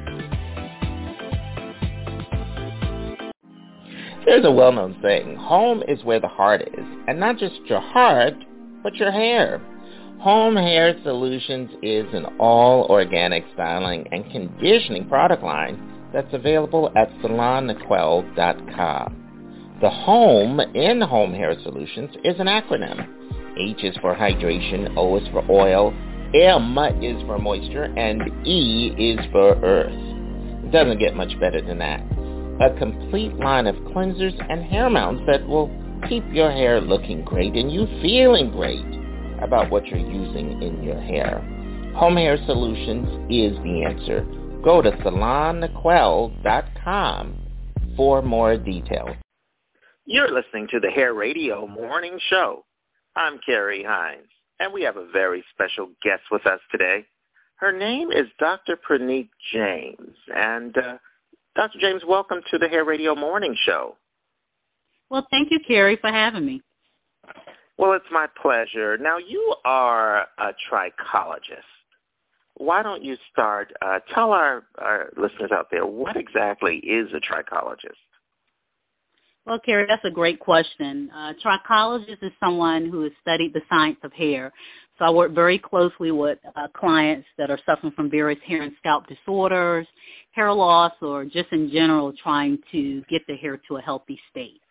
There's a well-known saying, home is where the heart is, and not just your heart, but your hair. Home Hair Solutions is an all-organic styling and conditioning product line that's available at salon niquel dot com. The home in Home Hair Solutions is an acronym. H is for hydration, O is for oil, M is for moisture, and E is for earth. It doesn't get much better than that. A complete line of cleansers and hair mounts that will keep your hair looking great and you feeling great about what you're using in your hair. Home Hair Solutions is the answer. Go to salon niquel dot com for more details. You're listening to the Hair Radio Morning Show. I'm Carrie Hines, and we have a very special guest with us today. Her name is Doctor Praneet James, and uh, Doctor James, welcome to the Hair Radio Morning Show. Well, thank you, Carrie, for having me. Well, it's my pleasure. Now, you are a trichologist. Why don't you start, uh, tell our, our listeners out there, what exactly is a trichologist? Well, Carrie, that's a great question. A trichologist is someone who has studied the science of hair. So I work very closely with uh, clients that are suffering from various hair and scalp disorders, hair loss, or just in general trying to get the hair to a healthy state.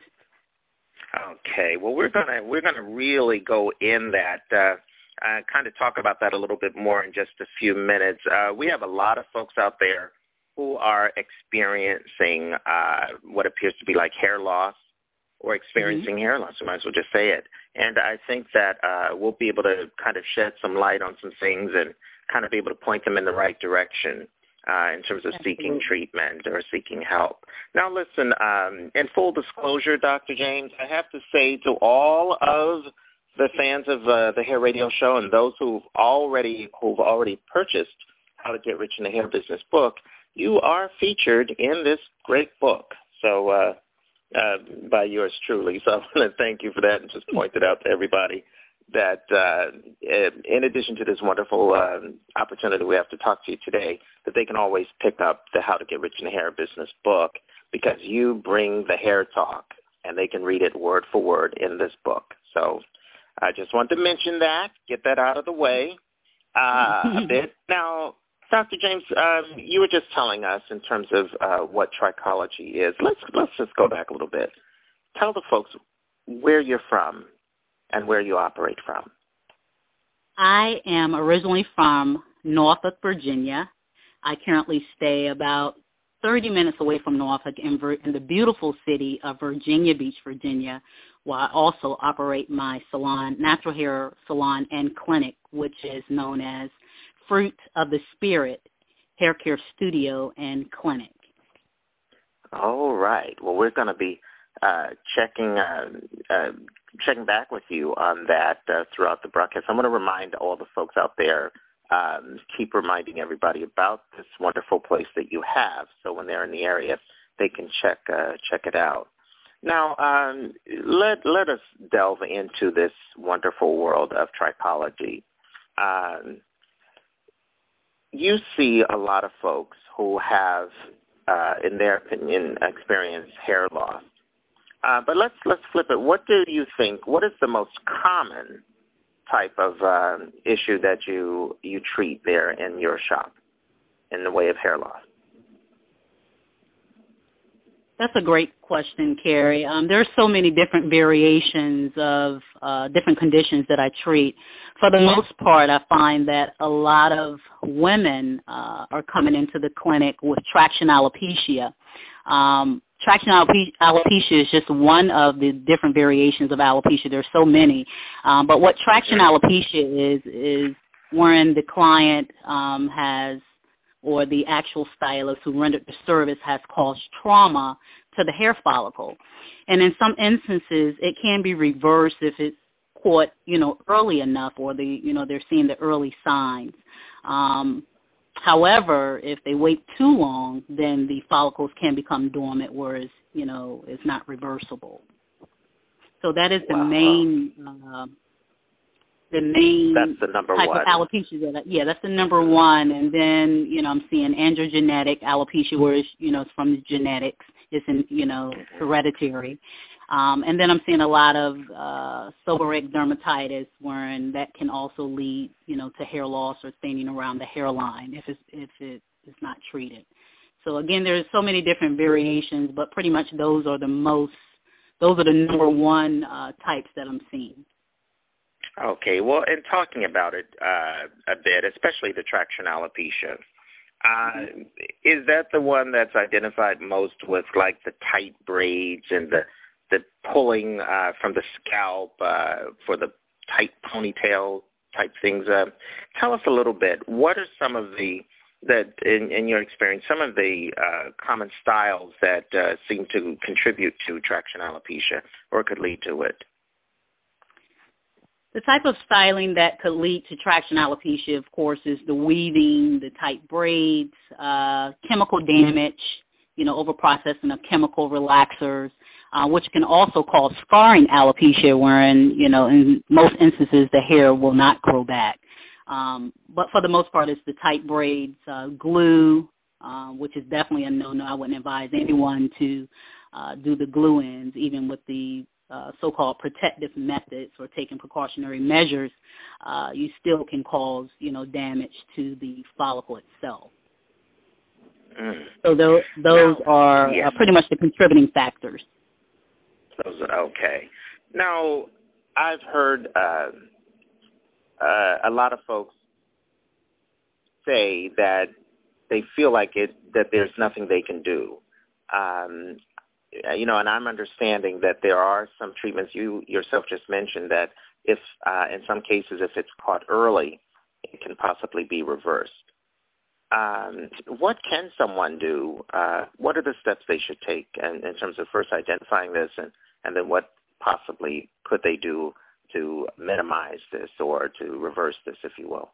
Okay. Well, we're gonna we're gonna really go in that, uh, uh, kind of talk about that a little bit more in just a few minutes. Uh, we have a lot of folks out there who are experiencing uh, what appears to be like hair loss or experiencing mm-hmm. hair loss. We might as well just say it. And I think that uh, we'll be able to kind of shed some light on some things and kind of be able to point them in the right direction uh, in terms of Absolutely. seeking treatment or seeking help. Now, listen, um, in full disclosure, Doctor James, I have to say to all of the fans of uh, the Hair Radio Show and those who've already who've already purchased How to Get Rich in the Hair Business book, you are featured in this great book. So uh, uh, by yours truly. So I want to thank you for that and just point it out to everybody that uh, in addition to this wonderful um, opportunity we have to talk to you today, that they can always pick up the How to Get Rich in the Hair Business book because you bring the hair talk and they can read it word for word in this book. So I just want to mention that, get that out of the way uh, a bit. Now, Doctor James, um, you were just telling us in terms of uh, what trichology is. Let's let's just go back a little bit. Tell the folks where you're from and where you operate from. I am originally from Norfolk, Virginia. I currently stay about thirty minutes away from Norfolk in, Vir- in the beautiful city of Virginia Beach, Virginia, where I also operate my salon, natural hair salon and clinic, which is known as Fruit of the Spirit Hair Care Studio and Clinic. All right. Well, we're going to be uh, checking uh, uh, checking back with you on that uh, throughout the broadcast. I'm going to remind all the folks out there, um, keep reminding everybody about this wonderful place that you have, so when they're in the area, they can check uh, check it out. Now, um, let let us delve into this wonderful world of trichology. Um, You see a lot of folks who have, uh, in their opinion, experienced hair loss. Uh, but let's let's flip it. What do you think? What is the most common type of uh, issue that you you treat there in your shop in the way of hair loss? That's a great question, Carrie. Um, there are so many different variations of uh, different conditions that I treat. For the most part, I find that a lot of women uh, are coming into the clinic with traction alopecia. Um, traction alope- alopecia is just one of the different variations of alopecia. There are so many. Um, but what traction alopecia is, is when the client um, has or the actual stylist who rendered the service has caused trauma to the hair follicle. And in some instances, it can be reversed if it's caught, you know, early enough, or the, you know, they're seeing the early signs. Um, however, if they wait too long, then the follicles can become dormant, whereas, you know, it's not reversible. So that is the wow. main, uh, the main that's the number type one. of alopecia. That, yeah, that's the number one. And then, you know, I'm seeing androgenetic alopecia, where it's, you know, it's from the genetics. It's in, you know, hereditary. Um, and then I'm seeing a lot of uh, seborrheic dermatitis, wherein that can also lead, you know, to hair loss or thinning around the hairline if it's, if it is not treated. So again, there's so many different variations, but pretty much those are the most, those are the number one uh, types that I'm seeing. Okay, well, and talking about it uh, a bit, especially the traction alopecia, uh, mm-hmm. is that the one that's identified most with like the tight braids and the the pulling uh, from the scalp uh, for the tight ponytail type things? Uh, tell us a little bit. What are some of the that, in, in your experience, some of the uh, common styles that uh, seem to contribute to traction alopecia or could lead to it? The type of styling that could lead to traction alopecia, of course, is the weaving, the tight braids, uh, chemical damage, you know, overprocessing of chemical relaxers, uh, which can also cause scarring alopecia, wherein, you know, in most instances the hair will not grow back. Um, but for the most part, it's the tight braids, uh, glue, uh, which is definitely a no-no. I wouldn't advise anyone to uh, do the glue-ins, even with the Uh, so-called protective methods or taking precautionary measures, uh, you still can cause, you know, damage to the follicle itself. Mm. So those, those now, are yes. uh, pretty much the contributing factors. Those are, okay. Now, I've heard uh, uh, a lot of folks say that they feel like it, that there's nothing they can do. Um, You know, and I'm understanding that there are some treatments you yourself just mentioned that if, uh, in some cases, if it's caught early, it can possibly be reversed. Um, what can someone do? Uh, what are the steps they should take in, in terms of first identifying this, and, and then what possibly could they do to minimize this or to reverse this, if you will?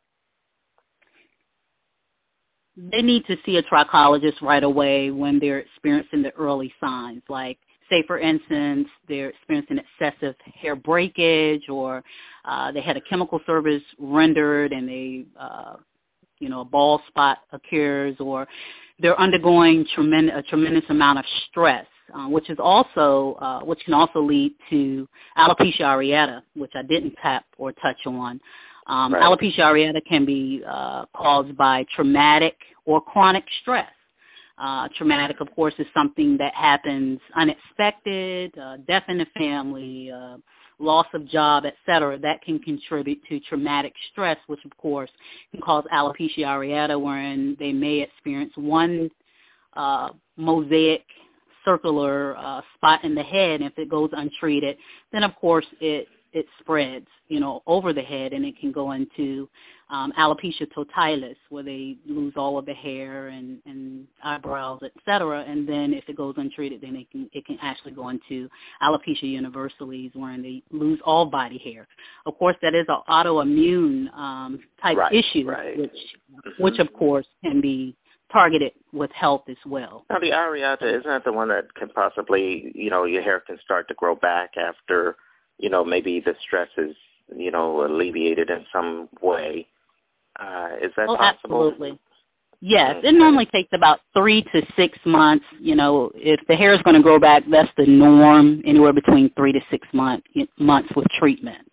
They need to see a trichologist right away when they're experiencing the early signs, like, say, for instance, they're experiencing excessive hair breakage, or uh, they had a chemical service rendered and they, uh, you know, a bald spot occurs, or they're undergoing tremendous, a tremendous amount of stress, uh, which is also, uh, which can also lead to alopecia areata, which I didn't tap or touch on. Um, right. Alopecia areata can be uh, caused by traumatic or chronic stress. Uh, traumatic, of course, is something that happens unexpected, uh, death in the family, uh, loss of job, et cetera. That can contribute to traumatic stress, which, of course, can cause alopecia areata, wherein they may experience one uh, mosaic circular uh, spot in the head. And if it goes untreated, then, of course, it it spreads, you know, over the head, and it can go into um, alopecia totalis, where they lose all of the hair and, and eyebrows, et cetera. And then if it goes untreated, then it can it can actually go into alopecia universalis, where they lose all body hair. Of course, that is an autoimmune um, type right, issue, right. which mm-hmm. which of course can be targeted with health as well. Now, the areata, isn't that the one that can possibly, you know, your hair can start to grow back after, you know, maybe the stress is, you know, alleviated in some way? Uh, is that oh, possible? Absolutely. Yes, it normally takes about three to six months. You know, if the hair is going to grow back, that's the norm, anywhere between three to six month, months with treatments.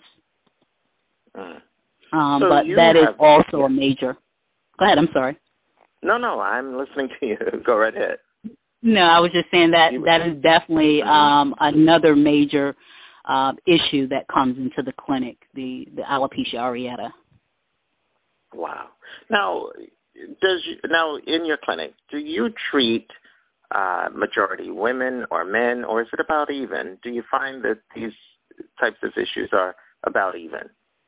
Mm. Um, so but that have, is also yeah. a major. Go ahead, I'm sorry. No, no, I'm listening to you. Go right ahead. No, I was just saying that that is definitely mm-hmm. um, another major uh, issue that comes into the clinic, the, the alopecia areata. Wow. Now, does you, now in your clinic, do you treat uh, majority women or men, or is it about even? Do you find that these types of issues are about even?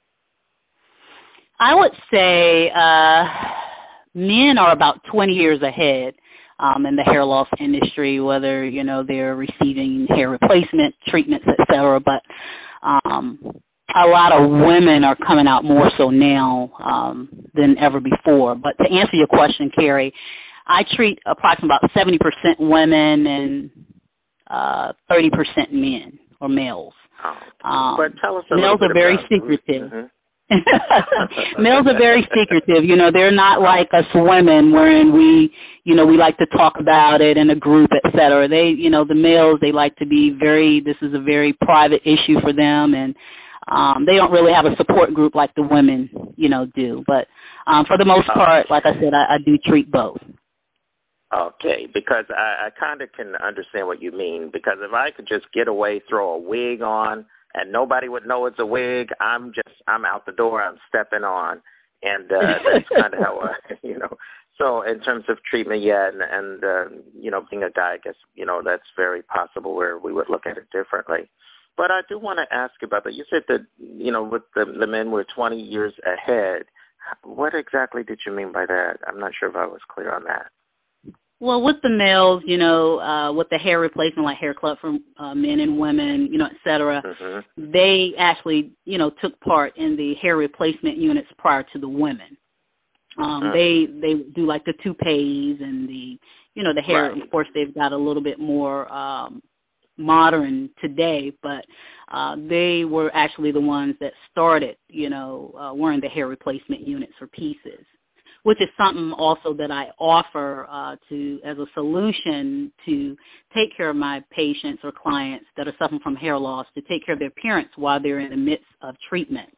I would say uh, men are about twenty years ahead um, in the hair loss industry, whether, you know, they're receiving hair replacement treatments, et cetera. But um, a lot of women are coming out more so now um, than ever before. But to answer your question, Carrie, I treat approximately about seventy percent women and uh, thirty percent men or males. Um, but tell us a males little bit are very about, secretive. Mm-hmm. Males are very secretive. You know, they're not like us women wherein we, you know, we like to talk about it in a group, et cetera. They, you know, the males, they like to be very, this is a very private issue for them, and um, they don't really have a support group like the women, you know, do. But um, for the most part, like I said, I, I do treat both. Okay, because I, I kind of can understand what you mean, because if I could just get away, throw a wig on, and nobody would know it's a wig, I'm just, I'm out the door, I'm stepping on, and uh, that's kind of how I, you know. So in terms of treatment, yeah, and, and uh, you know, being a guy, I guess, you know, that's very possible where we would look at it differently. But I do want to ask about that. You said that, you know, with the, the men were twenty years ahead. What exactly did you mean by that? I'm not sure if I was clear on that. Well, with the males, you know, uh, with the hair replacement, like Hair Club for uh, men and women, you know, et cetera, mm-hmm. they actually, you know, took part in the hair replacement units prior to the women. Um, mm-hmm. They they do like the toupees and the, you know, the hair. Right. Of course, they've got a little bit more um, modern today, but uh, they were actually the ones that started, you know, uh, wearing the hair replacement units or pieces, which is something also that I offer uh, to as a solution to take care of my patients or clients that are suffering from hair loss, to take care of their appearance while they're in the midst of treatments.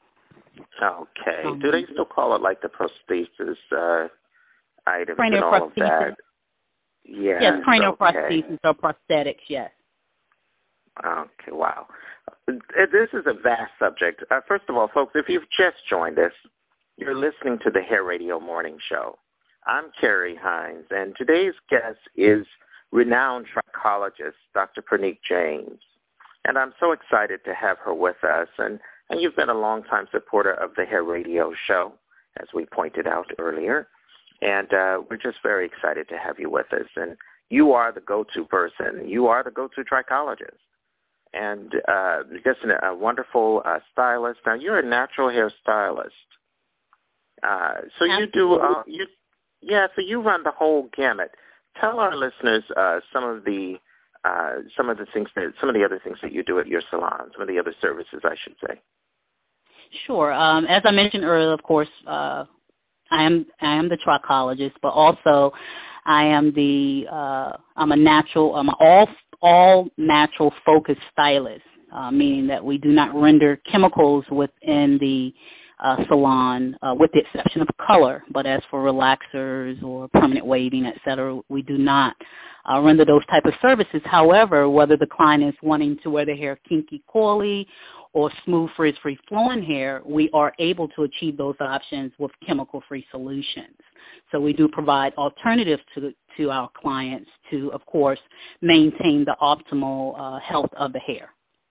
Okay. Um, Do they still call it like the prosthesis uh, items and all prosthesis. of that? Yes. Yes, cranial okay. prosthesis or prosthetics, yes. Okay, wow. This is a vast subject. Uh, first of all, folks, if you've just joined us, you're listening to the Hair Radio Morning Show. I'm Carrie Hines, and today's guest is renowned trichologist, Doctor Praneek James. And I'm so excited to have her with us. And, and you've been a longtime supporter of the Hair Radio Show, as we pointed out earlier. And uh, we're just very excited to have you with us. And you are the go-to person. You are the go-to trichologist. And uh, just a, a wonderful uh, stylist. Now, you're a natural hair stylist. Uh, so Absolutely. you do, uh, you, yeah. So you run the whole gamut. Tell our listeners uh, some of the, uh, some of the things that, some of the other things that you do at your salon. Some of the other services, I should say. Sure. Um, as I mentioned earlier, of course, uh, I am I am the trichologist, but also I am the uh, I'm a natural, I'm an all all natural focused stylist, uh, meaning that we do not render chemicals within the Uh, salon, uh, with the exception of color. But as for relaxers or permanent waving, et cetera, we do not uh, render those type of services. However, whether the client is wanting to wear their hair kinky, coily, or smooth, frizz-free, flowing hair, we are able to achieve those options with chemical-free solutions. So we do provide alternatives to to our clients to, of course, maintain the optimal uh, health of the hair.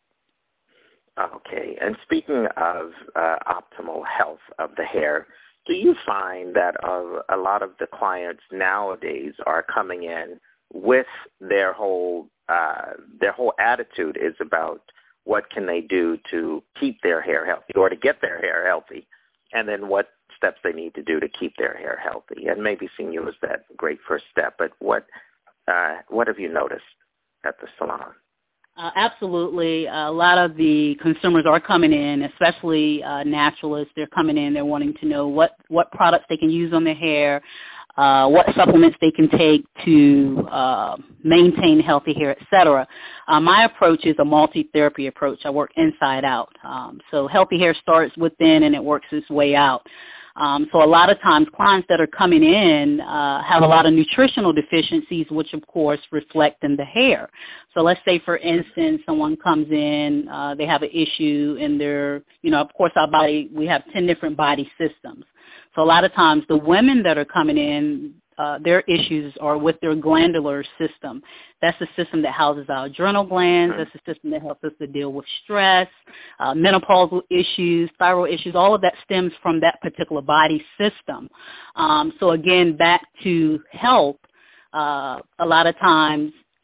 Okay, and speaking of uh, optimal health of the hair, do you find that uh, a lot of the clients nowadays are coming in with their whole uh, their whole attitude is about what can they do to keep their hair healthy or to get their hair healthy, and then what steps they need to do to keep their hair healthy? And maybe seeing you as that great first step, but what uh, what have you noticed at the salon? Uh, absolutely. Uh, a lot of the consumers are coming in, especially uh, naturalists. They're coming in. They're wanting to know what, what products they can use on their hair, uh, what supplements they can take to uh, maintain healthy hair, et cetera. Uh, my approach is a multi-therapy approach. I work inside out. Um, so healthy hair starts within and it works its way out. Um, so a lot of times clients that are coming in uh, have a lot of nutritional deficiencies, which, of course, reflect in the hair. So let's say, for instance, someone comes in, uh, they have an issue in their, you know, of course, our body, we have ten different body systems. So a lot of times the women that are coming in, uh, their issues are with their glandular system. That's the system that houses our adrenal glands. That's the system that helps us to deal with stress, uh, menopausal issues, thyroid issues. All of that stems from that particular body system. Um, so again, back to health, uh, a lot of times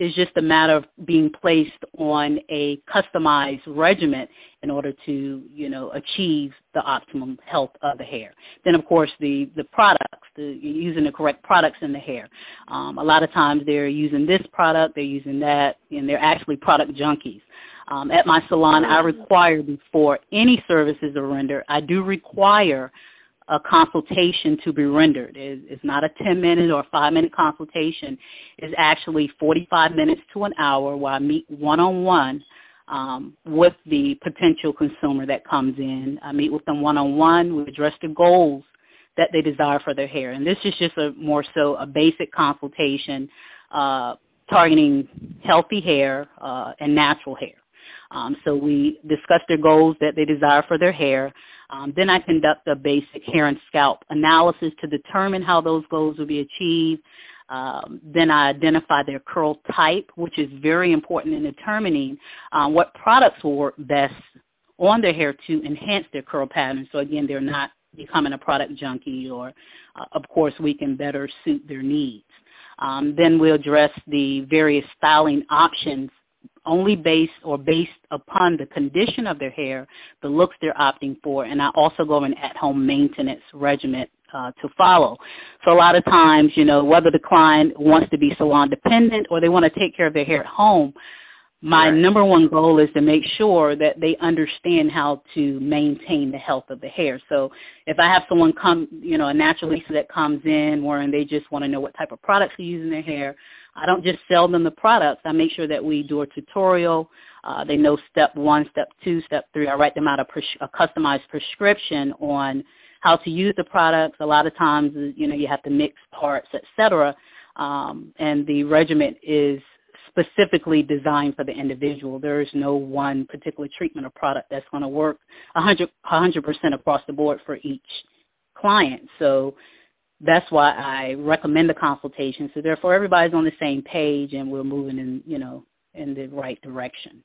It's just a matter of being placed on a customized regimen in order to, you know, achieve the optimum health of the hair. Then, of course, the, the products, the, using the correct products in the hair. Um, a lot of times they're using this product, they're using that, and they're actually product junkies. Um, at my salon, I require before any services are rendered, I do require a consultation to be rendered. It's not a ten-minute or five-minute consultation. It's actually forty-five minutes to an hour where I meet one-on-one um, with the potential consumer that comes in. I meet with them one-on-one. We address the goals that they desire for their hair. And this is just a more so a basic consultation uh, targeting healthy hair uh, and natural hair. Um, so we discuss their goals that they desire for their hair. Um, then I conduct a basic hair and scalp analysis to determine how those goals will be achieved. Um, then I identify their curl type, which is very important in determining uh, what products will work best on their hair to enhance their curl pattern. So, again, they're not becoming a product junkie, or, uh, of course, we can better suit their needs. Um, then we'll address the various styling options only based or based upon the condition of their hair, the looks they're opting for, and I also go over an at-home maintenance regimen uh, to follow. So a lot of times, you know, whether the client wants to be salon dependent or they want to take care of their hair at home, my right. number one goal is to make sure that they understand how to maintain the health of the hair. So if I have someone come, you know, a naturalista that comes in where they just want to know what type of products to use in their hair, I don't just sell them the products. I make sure that we do a tutorial. Uh, they know step one, step two, step three. I write them out a, pres- a customized prescription on how to use the products. A lot of times, you know, you have to mix parts, et cetera, um, and the regimen is specifically designed for the individual. There is no one particular treatment or product that's going to work one hundred percent across the board for each client. So that's why I recommend the consultation. So therefore, everybody's on the same page and we're moving in, you know, in the right direction.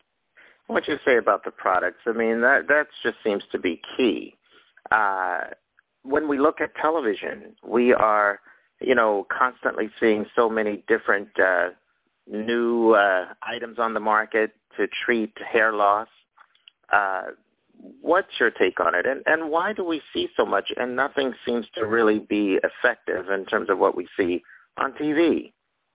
What you say about the products, I mean, that that just seems to be key. Uh, when we look at television, we are, you know, constantly seeing so many different uh, new uh, items on the market to treat hair loss. Uh, what's your take on it? And, and why do we see so much and nothing seems to really be effective in terms of what we see on T V?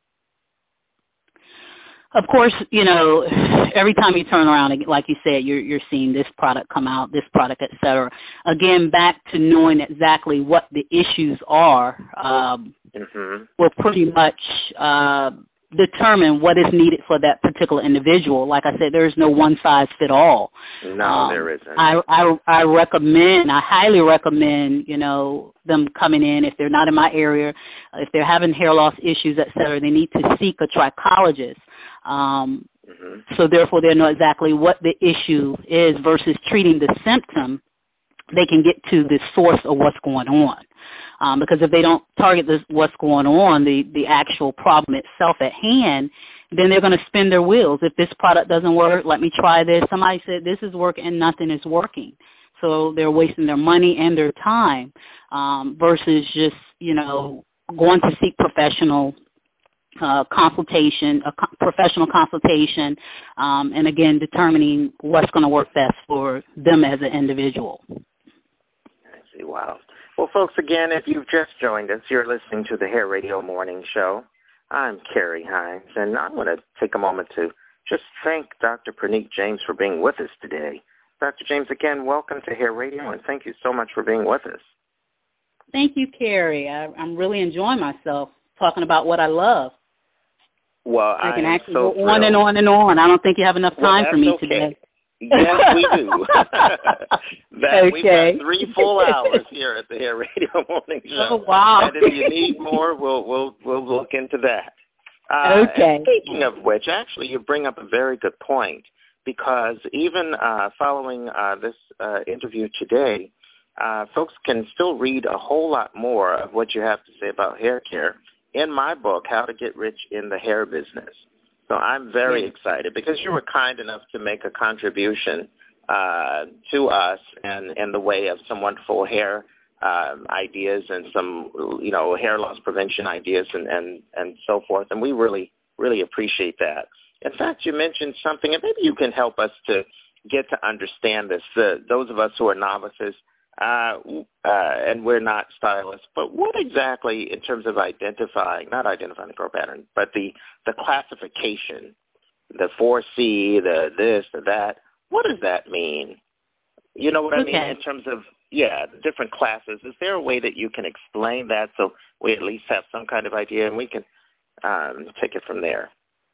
Of course, you know, every time you turn around, like you said, you're you're seeing this product come out, this product, et cetera. Again, back to knowing exactly what the issues are, um, mm-hmm. will pretty much uh, determine what is needed for that particular individual. Like I said, there is no one size fit all. No, um, there isn't. I, I I recommend, I highly recommend, you know, them coming in if they're not in my area, if they're having hair loss issues, et cetera. They need to seek a trichologist. Um, mm-hmm. So therefore, they know exactly what the issue is versus treating the symptom. They can get to the source of what's going on. Um, because if they don't target this, what's going on, the, the actual problem itself at hand, then they're going to spin their wheels. If this product doesn't work, let me try this. Somebody said this is working and nothing is working. So they're wasting their money and their time um, versus just, you know, going to seek professional uh, consultation, a co- professional consultation, um, and, again, determining what's going to work best for them as an individual. I see. Wow. Well, folks, again, if you've just joined us, you're listening to the Hair Radio Morning Show. I'm Carrie Hines, and I want to take a moment to just thank Doctor Praneet James for being with us today. Doctor James, again, welcome to Hair Radio, and thank you so much for being with us. Thank you, Carrie. I, I'm really enjoying myself talking about what I love. Well, I can I actually so go on thrilled. and on and on. I don't think you have enough time well, for me okay. today. Yes, we do. that, okay. We've got three full hours here at the Hair Radio Morning Show. Oh, wow. And if you need more, we'll we'll we'll look into that. Uh, okay. And speaking of which, actually, you bring up a very good point, because even uh, following uh, this uh, interview today, uh, folks can still read a whole lot more of what you have to say about hair care in my book, How to Get Rich in the Hair Business. So I'm very excited because you were kind enough to make a contribution uh, to us and in the way of some wonderful hair um, ideas and some, you know, hair loss prevention ideas and, and, and so forth. And we really really appreciate that. In fact, you mentioned something, and maybe you can help us to get to understand this. Uh, those of us who are novices, uh, uh, and we're not stylists, but what exactly, in terms of identifying, not identifying the curl pattern, but the, the classification, the four C, the this, the that, what does that mean? You know what I okay. mean in terms of, yeah, different classes. Is there a way that you can explain that so we at least have some kind of idea and we can um, take it from there?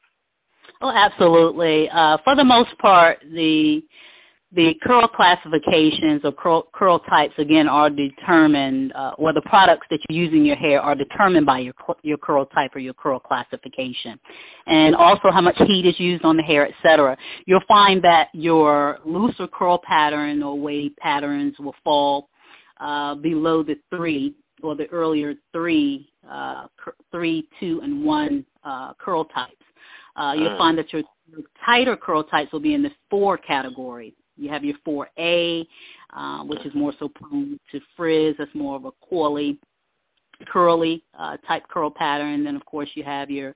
Oh, absolutely. Uh, for the most part, the the curl classifications or curl, curl types, again, are determined, uh, or the products that you use in your hair are determined by your your curl type or your curl classification. And also how much heat is used on the hair, et cetera. You'll find that your looser curl pattern or wave patterns will fall uh, below the three or the earlier three, uh, three, two, and one uh, curl types. Uh, you'll mm. find that your tighter curl types will be in the four category. You have your four A, uh, which is more so prone to frizz. That's more of a coily, curly uh, type curl pattern. And then, of course, you have your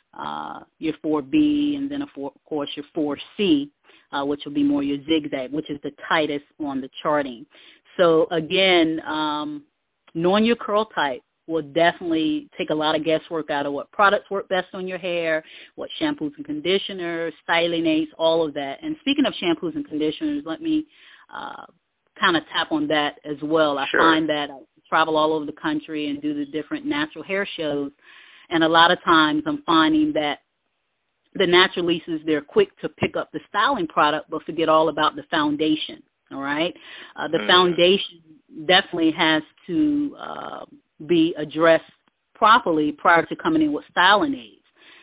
uh, your four B, and then, of course, your four C, uh, which will be more your zigzag, which is the tightest on the charting. So, again, um, knowing your curl type will definitely take a lot of guesswork out of what products work best on your hair, what shampoos and conditioners, styling aids, all of that. And speaking of shampoos and conditioners, let me uh, kind of tap on that as well. I sure. find that I travel all over the country and do the different natural hair shows, and a lot of times I'm finding that the naturalists, they're quick to pick up the styling product but forget all about the foundation, all right? Uh, the mm. foundation definitely has to uh, be addressed properly prior to coming in with styling aids.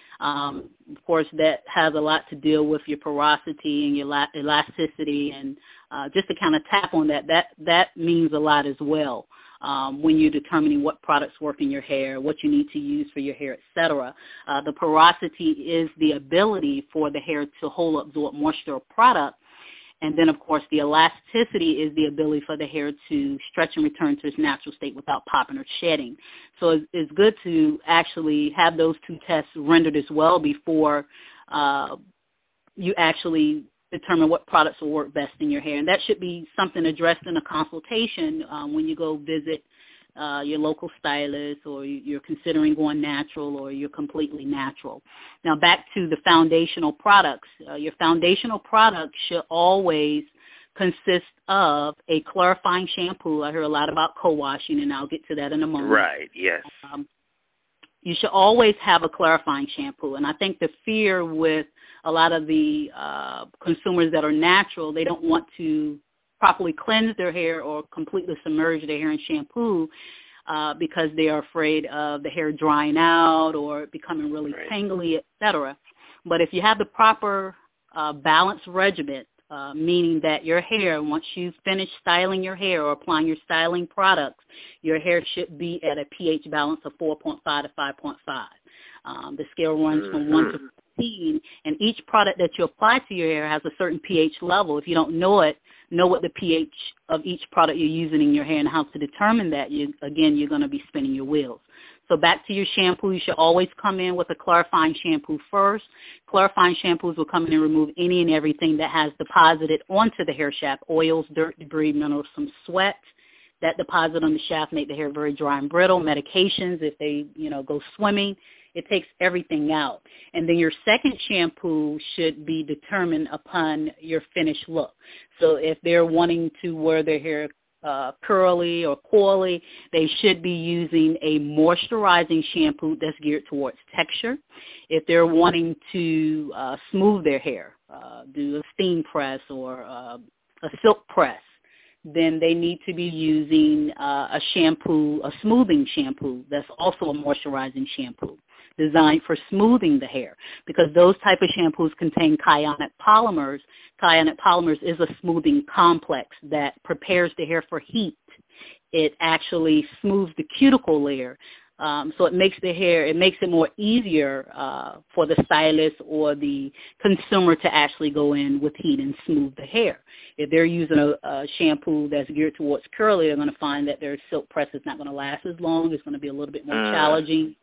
Um, of course, that has a lot to deal with your porosity and your la- elasticity, and uh, just to kind of tap on that, that that means a lot as well um, when you're determining what products work in your hair, what you need to use for your hair, et cetera. Uh, the porosity is the ability for the hair to hold, absorb moisture or product. And then, of course, the elasticity is the ability for the hair to stretch and return to its natural state without popping or shedding. So it's, it's good to actually have those two tests rendered as well before uh, you actually determine what products will work best in your hair. And that should be something addressed in a consultation um, when you go visit Uh, your local stylist, or you're considering going natural, or you're completely natural. Now, back to the foundational products. Uh, your foundational products should always consist of a clarifying shampoo. I hear a lot about co-washing, and I'll get to that in a moment. Right, yes. Um, you should always have a clarifying shampoo. And I think the fear with a lot of the uh, consumers that are natural, they don't want to properly cleanse their hair or completely submerge their hair in shampoo uh, because they are afraid of the hair drying out or becoming really right. tangly, et cetera. But if you have the proper uh, balanced regimen, uh, meaning that your hair, once you finish styling your hair or applying your styling products, your hair should be at a pH balance of four point five to five point five. Um, the scale runs mm-hmm. from one to fourteen, and each product that you apply to your hair has a certain pH level. If you don't know it, know what the pH of each product you're using in your hair and how to determine that. You, again, you're going to be spinning your wheels. So back to your shampoo, you should always come in with a clarifying shampoo first. Clarifying shampoos will come in and remove any and everything that has deposited onto the hair shaft, oils, dirt, debris, minerals, some sweat. That deposit on the shaft make the hair very dry and brittle. Medications, if they, you know, go swimming, it takes everything out. And then your second shampoo should be determined upon your finished look. So if they're wanting to wear their hair uh, curly or coily, they should be using a moisturizing shampoo that's geared towards texture. If they're wanting to uh, smooth their hair, uh, do a steam press or uh, a silk press, then they need to be using uh, a shampoo, a smoothing shampoo that's also a moisturizing shampoo designed for smoothing the hair, because those type of shampoos contain cyanide polymers. Cyanide polymers is a smoothing complex that prepares the hair for heat. It actually smooths the cuticle layer. Um, so it makes the hair, it makes it more easier uh, for the stylist or the consumer to actually go in with heat and smooth the hair. If they're using a, a shampoo that's geared towards curly, they're going to find that their silk press is not going to last as long. It's going to be a little bit more uh. challenging.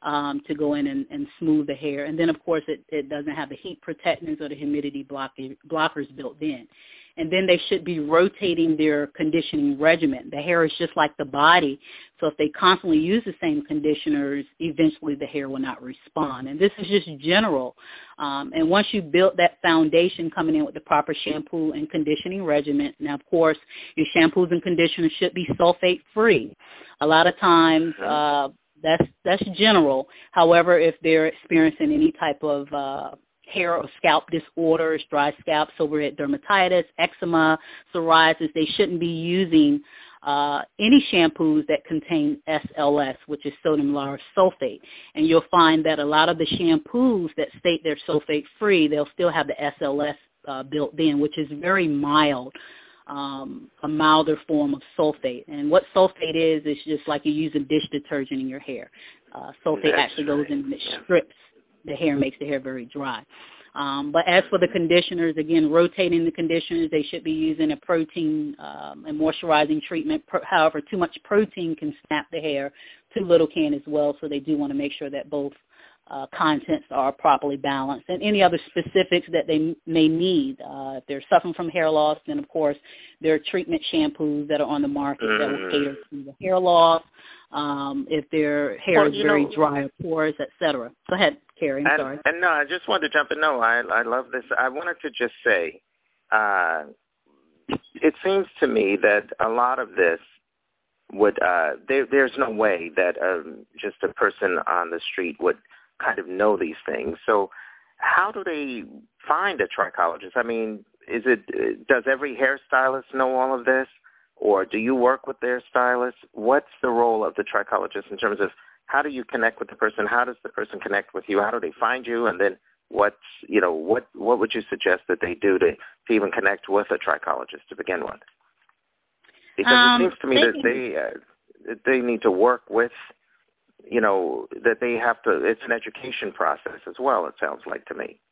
um, to go in and, and smooth the hair. And then, of course, it, it doesn't have the heat protectants or the humidity block, blockers built in. And then they should be rotating their conditioning regimen. The hair is just like the body. So if they constantly use the same conditioners, eventually the hair will not respond. And this is just general. Um, and once you build that foundation coming in with the proper shampoo and conditioning regimen, now, of course, your shampoos and conditioners should be sulfate-free. A lot of times, uh, that's that's general. However, if they're experiencing any type of uh, hair or scalp disorders, dry scalp, seborrheic dermatitis, eczema, psoriasis, they shouldn't be using uh, any shampoos that contain S L S, which is sodium lauryl sulfate. And you'll find that a lot of the shampoos that state they're sulfate-free, they'll still have the S L S uh, built in, which is very mild, um, a milder form of sulfate. And what sulfate is, is just like you use a dish detergent in your hair. Uh, sulfate That's actually goes in and it strips the hair, makes the hair very dry. Um, but as for the conditioners, again, rotating the conditioners, they should be using a protein um, and moisturizing treatment. However, too much protein can snap the hair. Too little can as well, so they do want to make sure that both uh, contents are properly balanced. And any other specifics that they may need. Uh, if they're suffering from hair loss, then, of course, there are treatment shampoos that are on the market that will cater to the hair loss. Um, if their hair well, is very know, dry or porous, et cetera. Go ahead, Carrie. I'm and, sorry. And no, I just wanted to jump in. No, I, I love this. I wanted to just say, uh, it seems to me that a lot of this would, uh, there, there's no way that um, just a person on the street would kind of know these things. So how do they find a trichologist? I mean, is it, does every hairstylist know all of this? Or do you work with their stylist? What's the role of the trichologist in terms of how do you connect with the person? How does the person connect with you? How do they find you? And then what's, you know, what, what would you suggest that they do to, to even connect with a trichologist to begin with? Because um, it seems to me that they, uh, that they need to work with, you know, that they have to, it's an education process as well, it sounds like to me.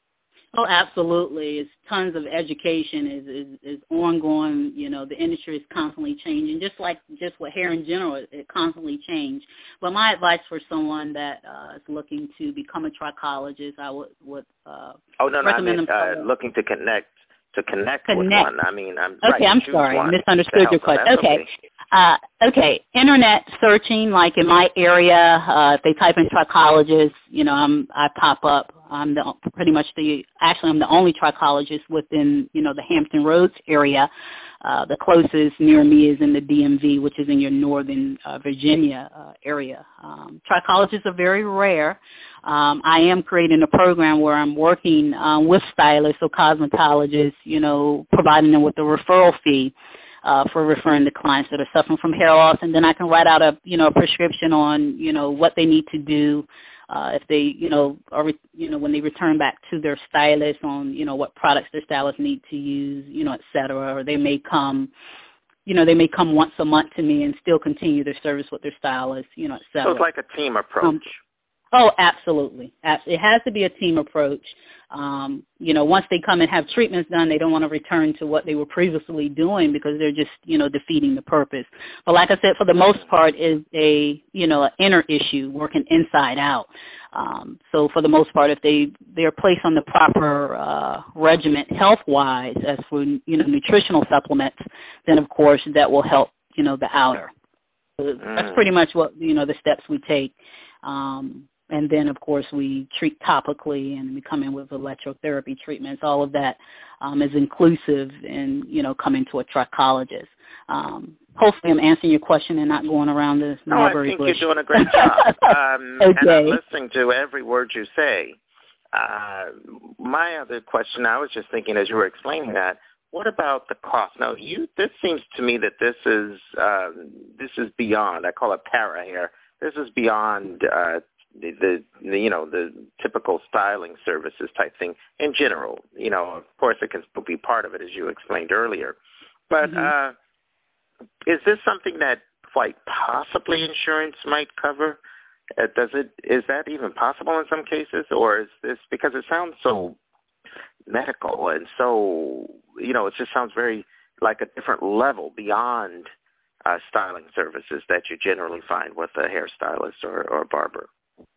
Oh, absolutely. It's tons of education is, is, is ongoing. You know, the industry is constantly changing, just like just with hair in general, it, it constantly changes. But my advice for someone that uh, is looking to become a trichologist, I would, would uh, oh, no, recommend no, I mean, them uh, looking to connect. To connect, connect with one. I mean, I'm okay. Right, I'm sorry, I misunderstood your question. Okay, okay. Uh, okay. Internet searching, like in my area, uh, if they type in trichologist, you know, I'm I pop up. I'm the pretty much the actually I'm the only trichologist within you know the Hampton Roads area. Uh, the closest near me is in the D M V, which is in your northern uh, Virginia uh, area. Um, trichologists are very rare. Um, I am creating a program where I'm working um, with stylists or cosmetologists, you know, providing them with a referral fee uh, for referring to clients that are suffering from hair loss, and then I can write out a, you know, a prescription on, you know, what they need to do uh, if they, you know, are, you know, when they return back to their stylist on, you know, what products their stylists need to use, you know, et cetera, or they may come. You know, they may come once a month to me and still continue their service with their stylist, you know, et cetera. So it's like a team approach. Um, Oh, absolutely. It has to be a team approach. Um, you know, once they come and have treatments done, they don't want to return to what they were previously doing because they're just, you know, defeating the purpose. But like I said, for the most part, is a, you know, an inner issue, working inside out. Um, so for the most part, if they, they're placed on the proper uh, regimen health-wise, as for, you know, nutritional supplements, then, of course, that will help, you know, the outer. So mm. That's pretty much what, you know, the steps we take. Um, And then, of course, we treat topically and we come in with electrotherapy treatments. All of that um, is inclusive in, you know, coming to a trichologist. Um, hopefully I'm answering your question and not going around this no, mulberry bush. No, I think you're doing a great job. Um, okay. And I'm listening to every word you say. Uh, my other question, I was just thinking as you were explaining that, what about the cost? Now, you, this seems to me that this is, um, this is beyond, I call it para hair. This is beyond uh, the, the, the, you know, the typical styling services type thing in general. You know, of course, it can still be part of it, as you explained earlier. But mm-hmm. uh, is this something that quite possibly insurance might cover? Uh, does it? Is that even possible in some cases? Or is this, because it sounds so medical and so, you know, it just sounds very like a different level beyond Uh, styling services that you generally find with a hairstylist or, or a barber?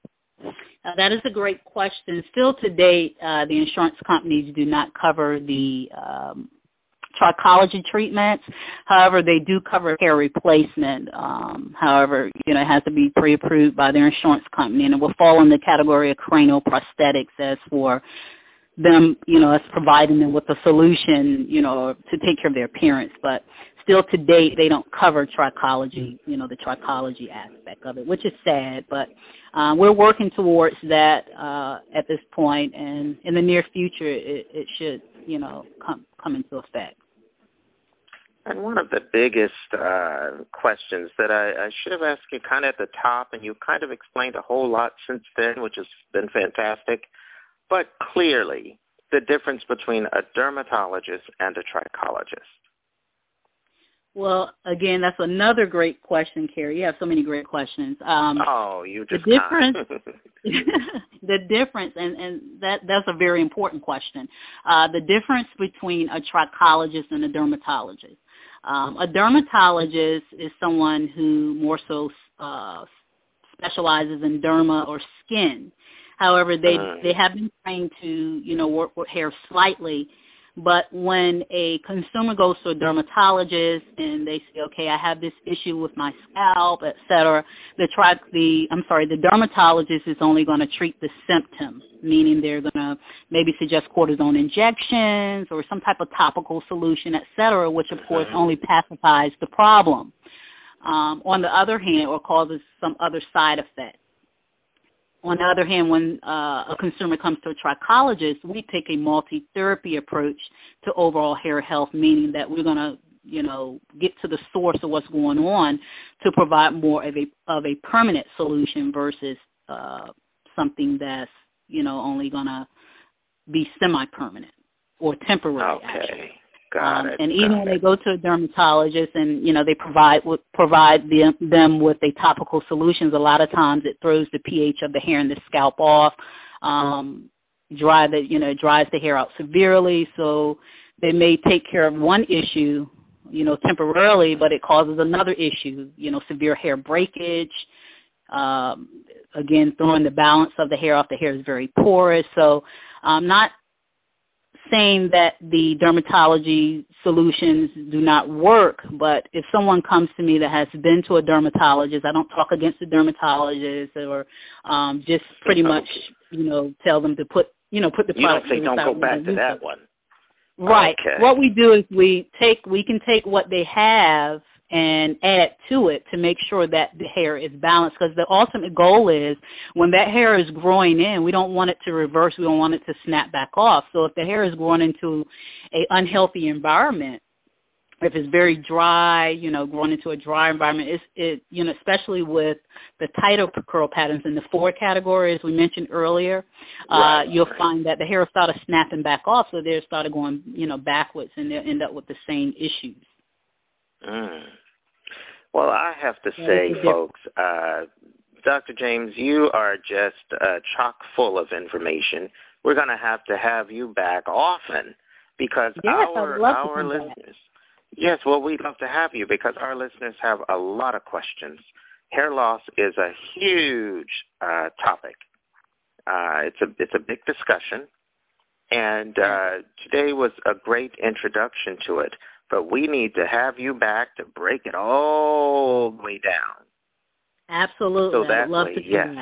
Uh, that is a great question. Still to date, uh, the insurance companies do not cover the um, trichology treatments. However, they do cover hair replacement. Um, however, you know, it has to be pre-approved by their insurance company, and it will fall in the category of cranial prosthetics as for them, you know, us providing them with a solution, you know, to take care of their appearance. But still to date, they don't cover trichology, you know, the trichology aspect of it, which is sad. But uh, we're working towards that uh, at this point, and in the near future, it, it should, you know, come come into effect. And one of the biggest uh, questions that I, I should have asked you kind of at the top, and you kind of explained a whole lot since then, which has been fantastic, but clearly the difference between a dermatologist and a trichologist. Well, again, that's another great question, Carrie. You have so many great questions. Um, oh, you just the difference, the difference, and, and that that's a very important question. Uh, the difference between a trichologist and a dermatologist. Um, a dermatologist is someone who more so uh, specializes in derma or skin. However, they uh. they have been trained to, you know, work with hair slightly. But when a consumer goes to a dermatologist and they say, okay, I have this issue with my scalp, et cetera, the, tri- the I'm sorry, the dermatologist is only going to treat the symptom, meaning they're going to maybe suggest cortisone injections or some type of topical solution, et cetera, which, of course, only pacifies the problem. Um, on the other hand, or causes some other side effect. On the other hand, when uh, a consumer comes to a trichologist, we take a multi-therapy approach to overall hair health, meaning that we're going to, you know, get to the source of what's going on to provide more of a of a permanent solution versus uh, something that's, you know, only going to be semi-permanent or temporary. Okay. Actually. Got um, it. and Got even when it. they go to a dermatologist and, you know, they provide provide the, them with a topical solutions, a lot of times it throws the pH of the hair and the scalp off, um, dry the, you know, dries the hair out severely. So they may take care of one issue, you know, temporarily, but it causes another issue, you know, severe hair breakage. Um, again, throwing the balance of the hair off. The hair is very porous. So um, not saying that the dermatology solutions do not work, but if someone comes to me that has been to a dermatologist, I don't talk against the dermatologist or um, just pretty much, you know, tell them to put, you know, put the You product. don't say don't go back to that one. Right. Okay. What we do is we take, we can take what they have and add to it to make sure that the hair is balanced, because the ultimate goal is when that hair is growing in, we don't want it to reverse. We don't want it to snap back off. So if the hair is growing into a unhealthy environment, if it's very dry, you know, growing into a dry environment, it's, it, you know, especially with the tighter curl patterns in the four category, as we mentioned earlier, right, uh, you'll right. find that the hair started snapping back off, so they'll start going, you know, backwards, and they'll end up with the same issues. Mm. Well, I have to say, folks, uh, Doctor James, you are just uh, chock full of information. We're going to have to have you back often because yes, our I'd love our to listeners. Back. Yes, well, we'd love to have you because our listeners have a lot of questions. Hair loss is a huge uh, topic. Uh, it's a it's a big discussion, and uh, today was a great introduction to it. But we need to have you back to break it all the way down. Absolutely. So that I'd love way, to do yes.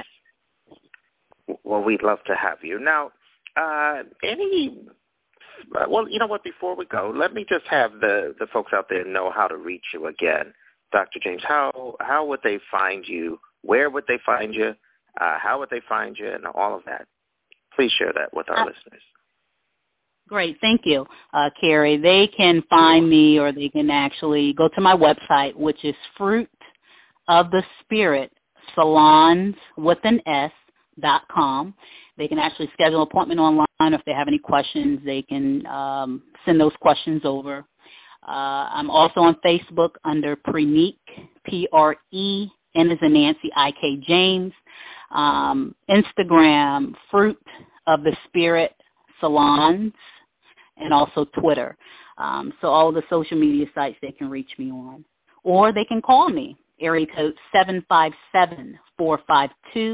that. Well, we'd love to have you. Now, uh, any, uh, well, you know what, before we go, let me just have the, the folks out there know how to reach you again. Doctor James, how, how would they find you? Where would they find you? Uh, how would they find you? And all of that. Please share that with our uh, listeners. Great. Thank you, uh, Carrie. They can find me, or they can actually go to my website, which is Fruit of the Spirit Salons with an S dot com. They can actually schedule an appointment online. If they have any questions, they can um, send those questions over. Uh, I'm also on Facebook under Prenique, P R E N as in Nancy, I K James. Um, Instagram, Fruit of the Spirit Salons, and also Twitter. Um, so all of the social media sites they can reach me on. Or they can call me, area code seven five seven, four five two,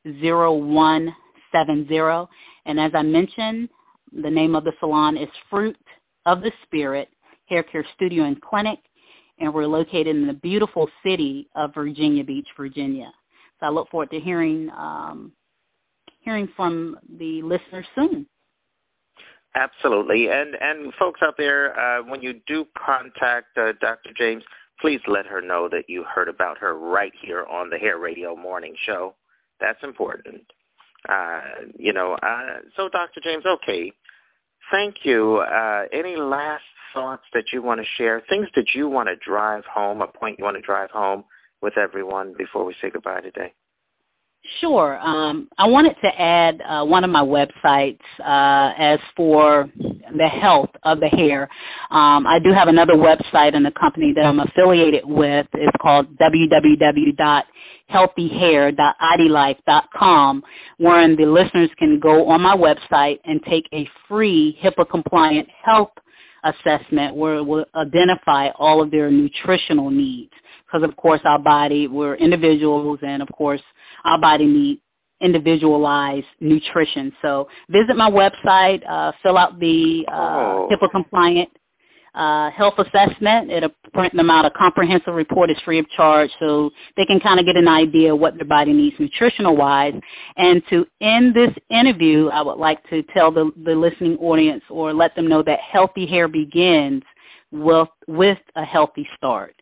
zero one seven zero. And as I mentioned, the name of the salon is Fruit of the Spirit Hair Care Studio and Clinic, and we're located in the beautiful city of Virginia Beach, Virginia. So I look forward to hearing um, hearing from the listeners soon. Absolutely. And and folks out there, uh, when you do contact uh, Doctor James, please let her know that you heard about her right here on the Hair Radio Morning Show. That's important. Uh, you know, uh, so Doctor James, okay, thank you. Uh, any last thoughts that you want to share, things that you want to drive home, a point you want to drive home with everyone before we say goodbye today? Sure. Um, I wanted to add uh, one of my websites uh, as for the health of the hair. Um, I do have another website in the company that I'm affiliated with. It's called w w w dot healthy hair dot i d life dot com, wherein the listeners can go on my website and take a free HIPAA-compliant health assessment where it will identify all of their nutritional needs. Because, of course, our body, we're individuals, and, of course, our body needs individualized nutrition. So visit my website, uh, fill out the uh, oh. HIPAA-compliant uh, health assessment. It'll print them out. A comprehensive report is free of charge, so they can kind of get an idea of what their body needs nutritional-wise. And to end this interview, I would like to tell the, the listening audience or let them know that healthy hair begins with, with a healthy start.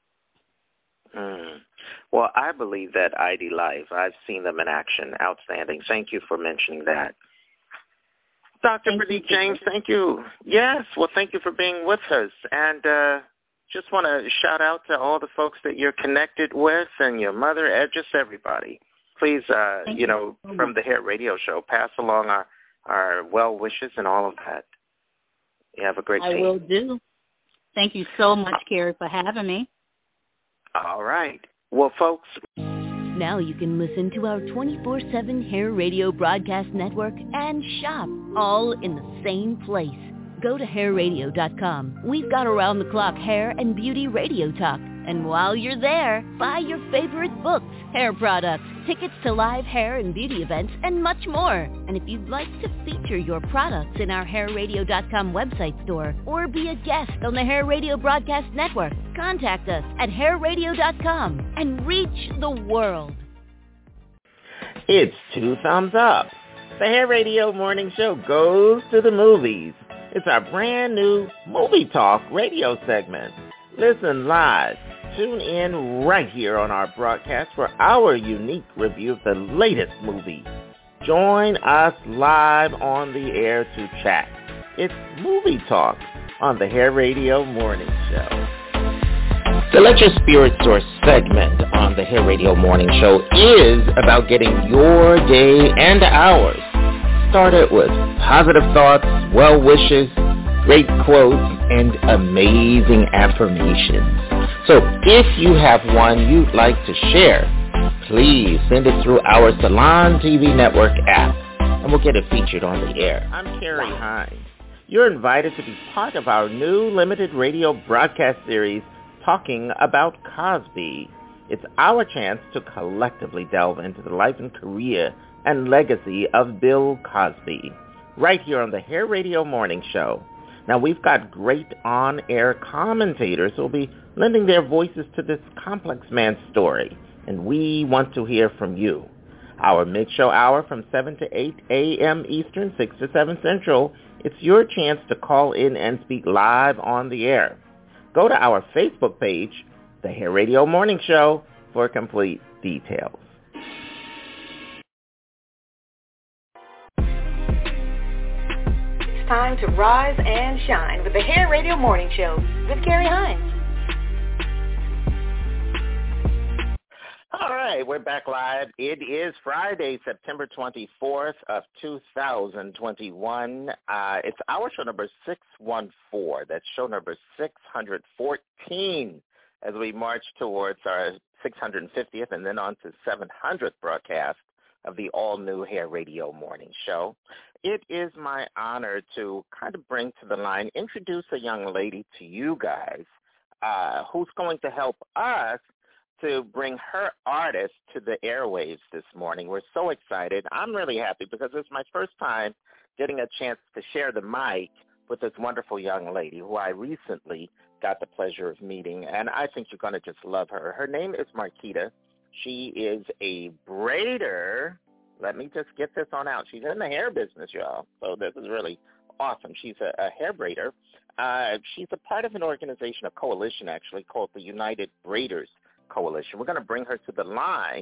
Mm. Well, I believe that I D Life. I've seen them in action. Outstanding. Thank you for mentioning that. Doctor Pradeep James, thank you. Yes, well, thank you for being with us. And uh, just want to shout out to all the folks that you're connected with and your mother, Ed, just everybody. Please, uh, you know, from the Hair Radio Show, pass along our, our well wishes and all of that. You have a great day. I will do. Thank you so much, Carrie, for having me. All right. Well, folks. Now you can listen to our twenty-four seven Hair Radio Broadcast Network and shop all in the same place. Go to hair radio dot com. We've got around-the-clock hair and beauty radio talk. And while you're there, buy your favorite books, hair products, tickets to live hair and beauty events, and much more. And if you'd like to feature your products in our hair radio dot com website store or be a guest on the Hair Radio Broadcast Network, contact us at hair radio dot com and reach the world. It's two thumbs up. The Hair Radio Morning Show goes to the movies. It's our brand new Movie Talk radio segment. Listen live. Tune in right here on our broadcast for our unique review of the latest movie. Join us live on the air to chat. It's Movie Talk on the Hair Radio Morning Show. The Let Your Spirit Soar segment on the Hair Radio Morning Show is about getting your day and ours started with positive thoughts, well wishes, great quotes, and amazing affirmations. So if you have one you'd like to share, please send it through our Salon T V Network app, and we'll get it featured on the air. I'm Carrie Hines. You're invited to be part of our new limited radio broadcast series, Talking About Cosby. It's our chance to collectively delve into the life and career and legacy of Bill Cosby, right here on the Hair Radio Morning Show. Now, we've got great on-air commentators who will be lending their voices to this complex man's story, and we want to hear from you. Our mid-show hour from seven to eight a.m. Eastern, six to seven Central, it's your chance to call in and speak live on the air. Go to our Facebook page, The Hair Radio Morning Show, for complete details. Time to rise and shine with the Hair Radio Morning Show with Carrie Hines. All right, we're back live. It is Friday, September twenty-fourth of two thousand twenty-one. Uh, it's our show number six one four. That's show number six hundred fourteen as we march towards our six hundred fiftieth and then on to seven hundredth broadcast of the all-new Hair Radio Morning Show. It is my honor to kind of bring to the line, introduce a young lady to you guys uh, who's going to help us to bring her artist to the airwaves this morning. We're so excited. I'm really happy because it's my first time getting a chance to share the mic with this wonderful young lady who I recently got the pleasure of meeting, and I think you're going to just love her. Her name is Marquita. She is a braider. Let me just get this on out. She's in the hair business, y'all, so this is really awesome. She's a, a hair braider. Uh, she's a part of an organization, a coalition actually, called the United Braiders Coalition. We're going to bring her to the line,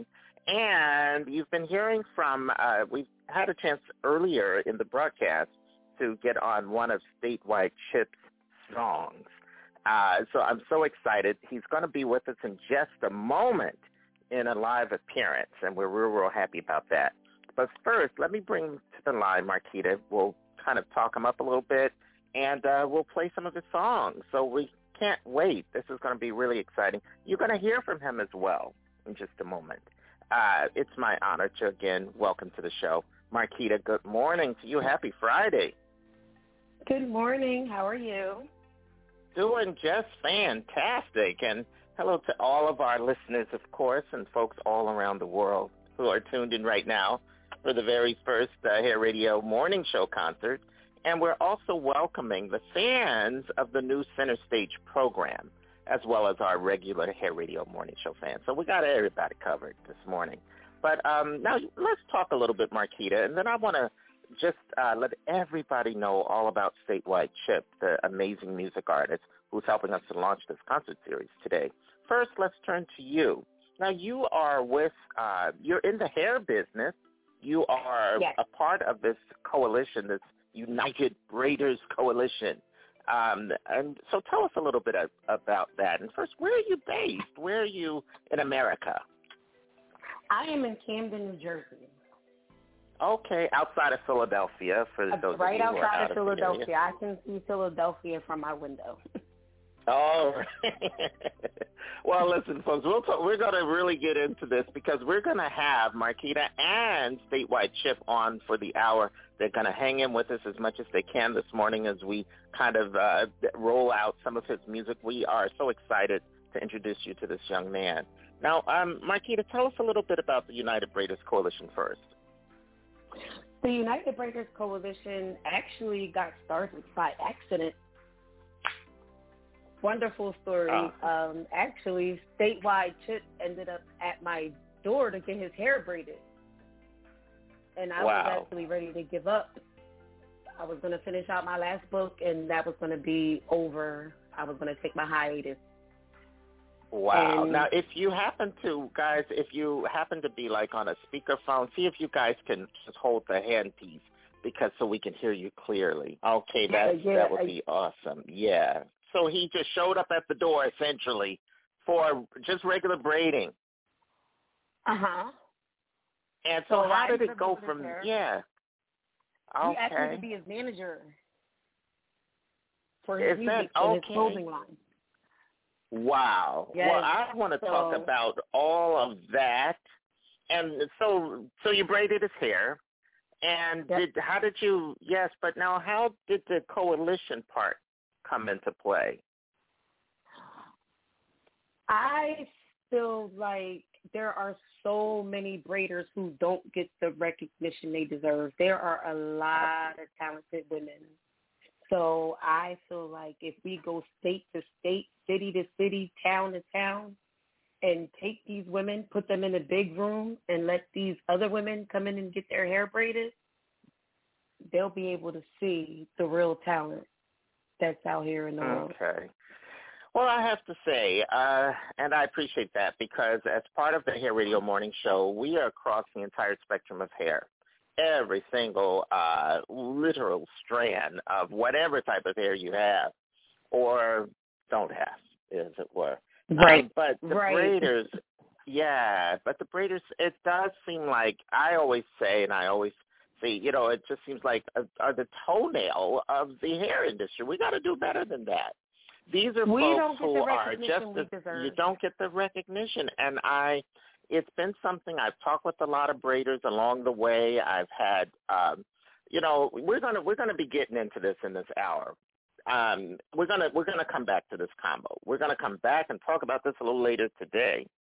and you've been hearing from, uh, we've had a chance earlier in the broadcast to get on one of Statewide Chip's songs. Uh, so I'm so excited. He's going to be with us in just a moment in a live appearance, and we're real, real happy about that. But first, let me bring to the line Marquita. We'll kind of talk him up a little bit, and uh, we'll play some of his songs. So we can't wait. This is going to be really exciting. You're going to hear from him as well in just a moment. Uh, it's my honor to, again, welcome to the show. Marquita, good morning to you. Happy Friday. Good morning. How are you? Doing just fantastic. And hello to all of our listeners, of course, and folks all around the world who are tuned in right now for the very first uh, Hair Radio Morning Show concert. And we're also welcoming the fans of the new Center Stage program, as well as our regular Hair Radio Morning Show fans. So we got everybody covered this morning. But um, now let's talk a little bit, Marquita, and then I want to just uh, let everybody know all about Statewide Chip, the amazing music artist who's helping us to launch this concert series today. First, let's turn to you. Now, you are with, uh, you're in the hair business. You are yes. a part of this coalition, this United Braiders Coalition. Um, and so tell us a little bit of, about that. And first, where are you based? Where are you in America? I am in Camden, New Jersey. Okay, outside of Philadelphia, for uh, those right of you who are outside out of Philadelphia. I can see Philadelphia from my window. All right. Well, listen, folks, we'll talk, we're going to really get into this because we're going to have Marquita and Statewide Chip on for the hour. They're going to hang in with us as much as they can this morning as we kind of uh, roll out some of his music. We are so excited to introduce you to this young man. Now, um, Marquita, tell us a little bit about the United Braiders Coalition first. The United Braiders Coalition actually got started by accident. Wonderful story. Oh. Um, actually, Statewide Chip ended up at my door to get his hair braided. And I wow. was actually ready to give up. I was going to finish out my last book, and that was going to be over. I was going to take my hiatus. Wow. And now, if you happen to, guys, if you happen to be like on a speakerphone, see if you guys can just hold the handpiece because so we can hear you clearly. Okay, that, yeah, that would I, be awesome. Yeah. So he just showed up at the door, essentially, for just regular braiding. Uh-huh. And so, so how I did it go from, her. yeah. Okay. He asked me to be his manager for his Is music that, and okay. his clothing line. Wow. Yes. Well, I want to so, talk about all of that. And so so you braided his hair. And yep. did how did you, yes, but now how did the coalition part come into play? I feel like there are so many braiders who don't get the recognition they deserve. There are a lot of talented women. So I feel like if we go state to state, city to city, town to town, and take these women, put them in a big room, and let these other women come in and get their hair braided, they'll be able to see the real talent that's out here in the world. Okay. Well, I have to say, uh, and I appreciate that because as part of the Hair Radio Morning Show, we are across the entire spectrum of hair. Every single uh, literal strand of whatever type of hair you have or don't have, as it were. Right. Um, but the right. braiders, yeah, but the braiders, it does seem like, I always say, and I always say, you know, it just seems like a, a, the toenail of the hair industry. We got to do better than that. These are we folks don't get who the are recognition just, we deserve. you don't get the recognition. And I, it's been something I've talked with a lot of braiders along the way. I've had, um, you know, we're gonna we're gonna be getting into this in this hour. Um, we're gonna we're gonna come back to this combo. We're gonna come back and talk about this a little later today.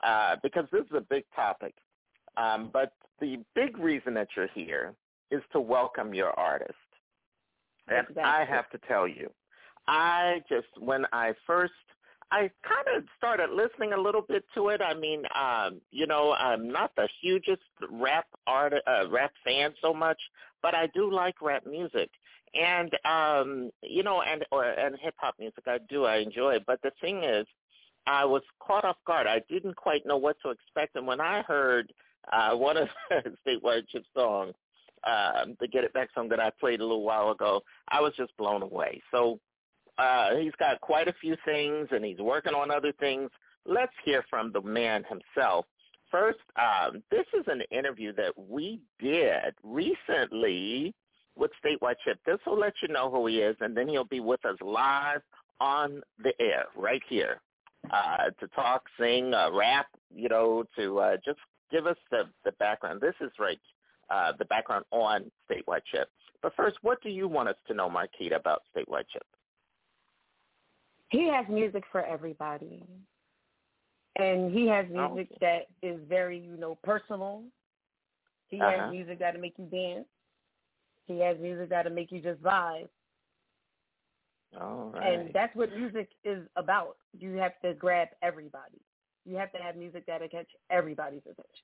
uh, because this is a big topic. Um, but the big reason that you're here is to welcome your artist. And exactly. I have to tell you, I just, when I first, I kind of started listening a little bit to it. I mean, um, you know, I'm not the hugest rap art, uh, rap fan so much, but I do like rap music. And, um, you know, and or, and hip-hop music, I do, I enjoy it. But the thing is, I was caught off guard. I didn't quite know what to expect. And when I heard uh, one of Statewide Chip's songs, um, the Get It Back song that I played a little while ago, I was just blown away. So uh, he's got quite a few things, and he's working on other things. Let's hear from the man himself. First, um, this is an interview that we did recently with Statewide Chip. This will let you know who he is, and then he'll be with us live on the air right here uh, to talk, sing, uh, rap, you know, to uh, just give us the, the background. This is right, uh, the background on Statewide Chip. But first, what do you want us to know, Marquita, about Statewide Chip? He has music for everybody. And he has music oh. that is very, you know, personal. He uh-huh. has music that'll make you dance. He has music that'll make you just vibe. All right. And that's what music is about. You have to grab everybody. You have to have music that'll catch everybody's attention.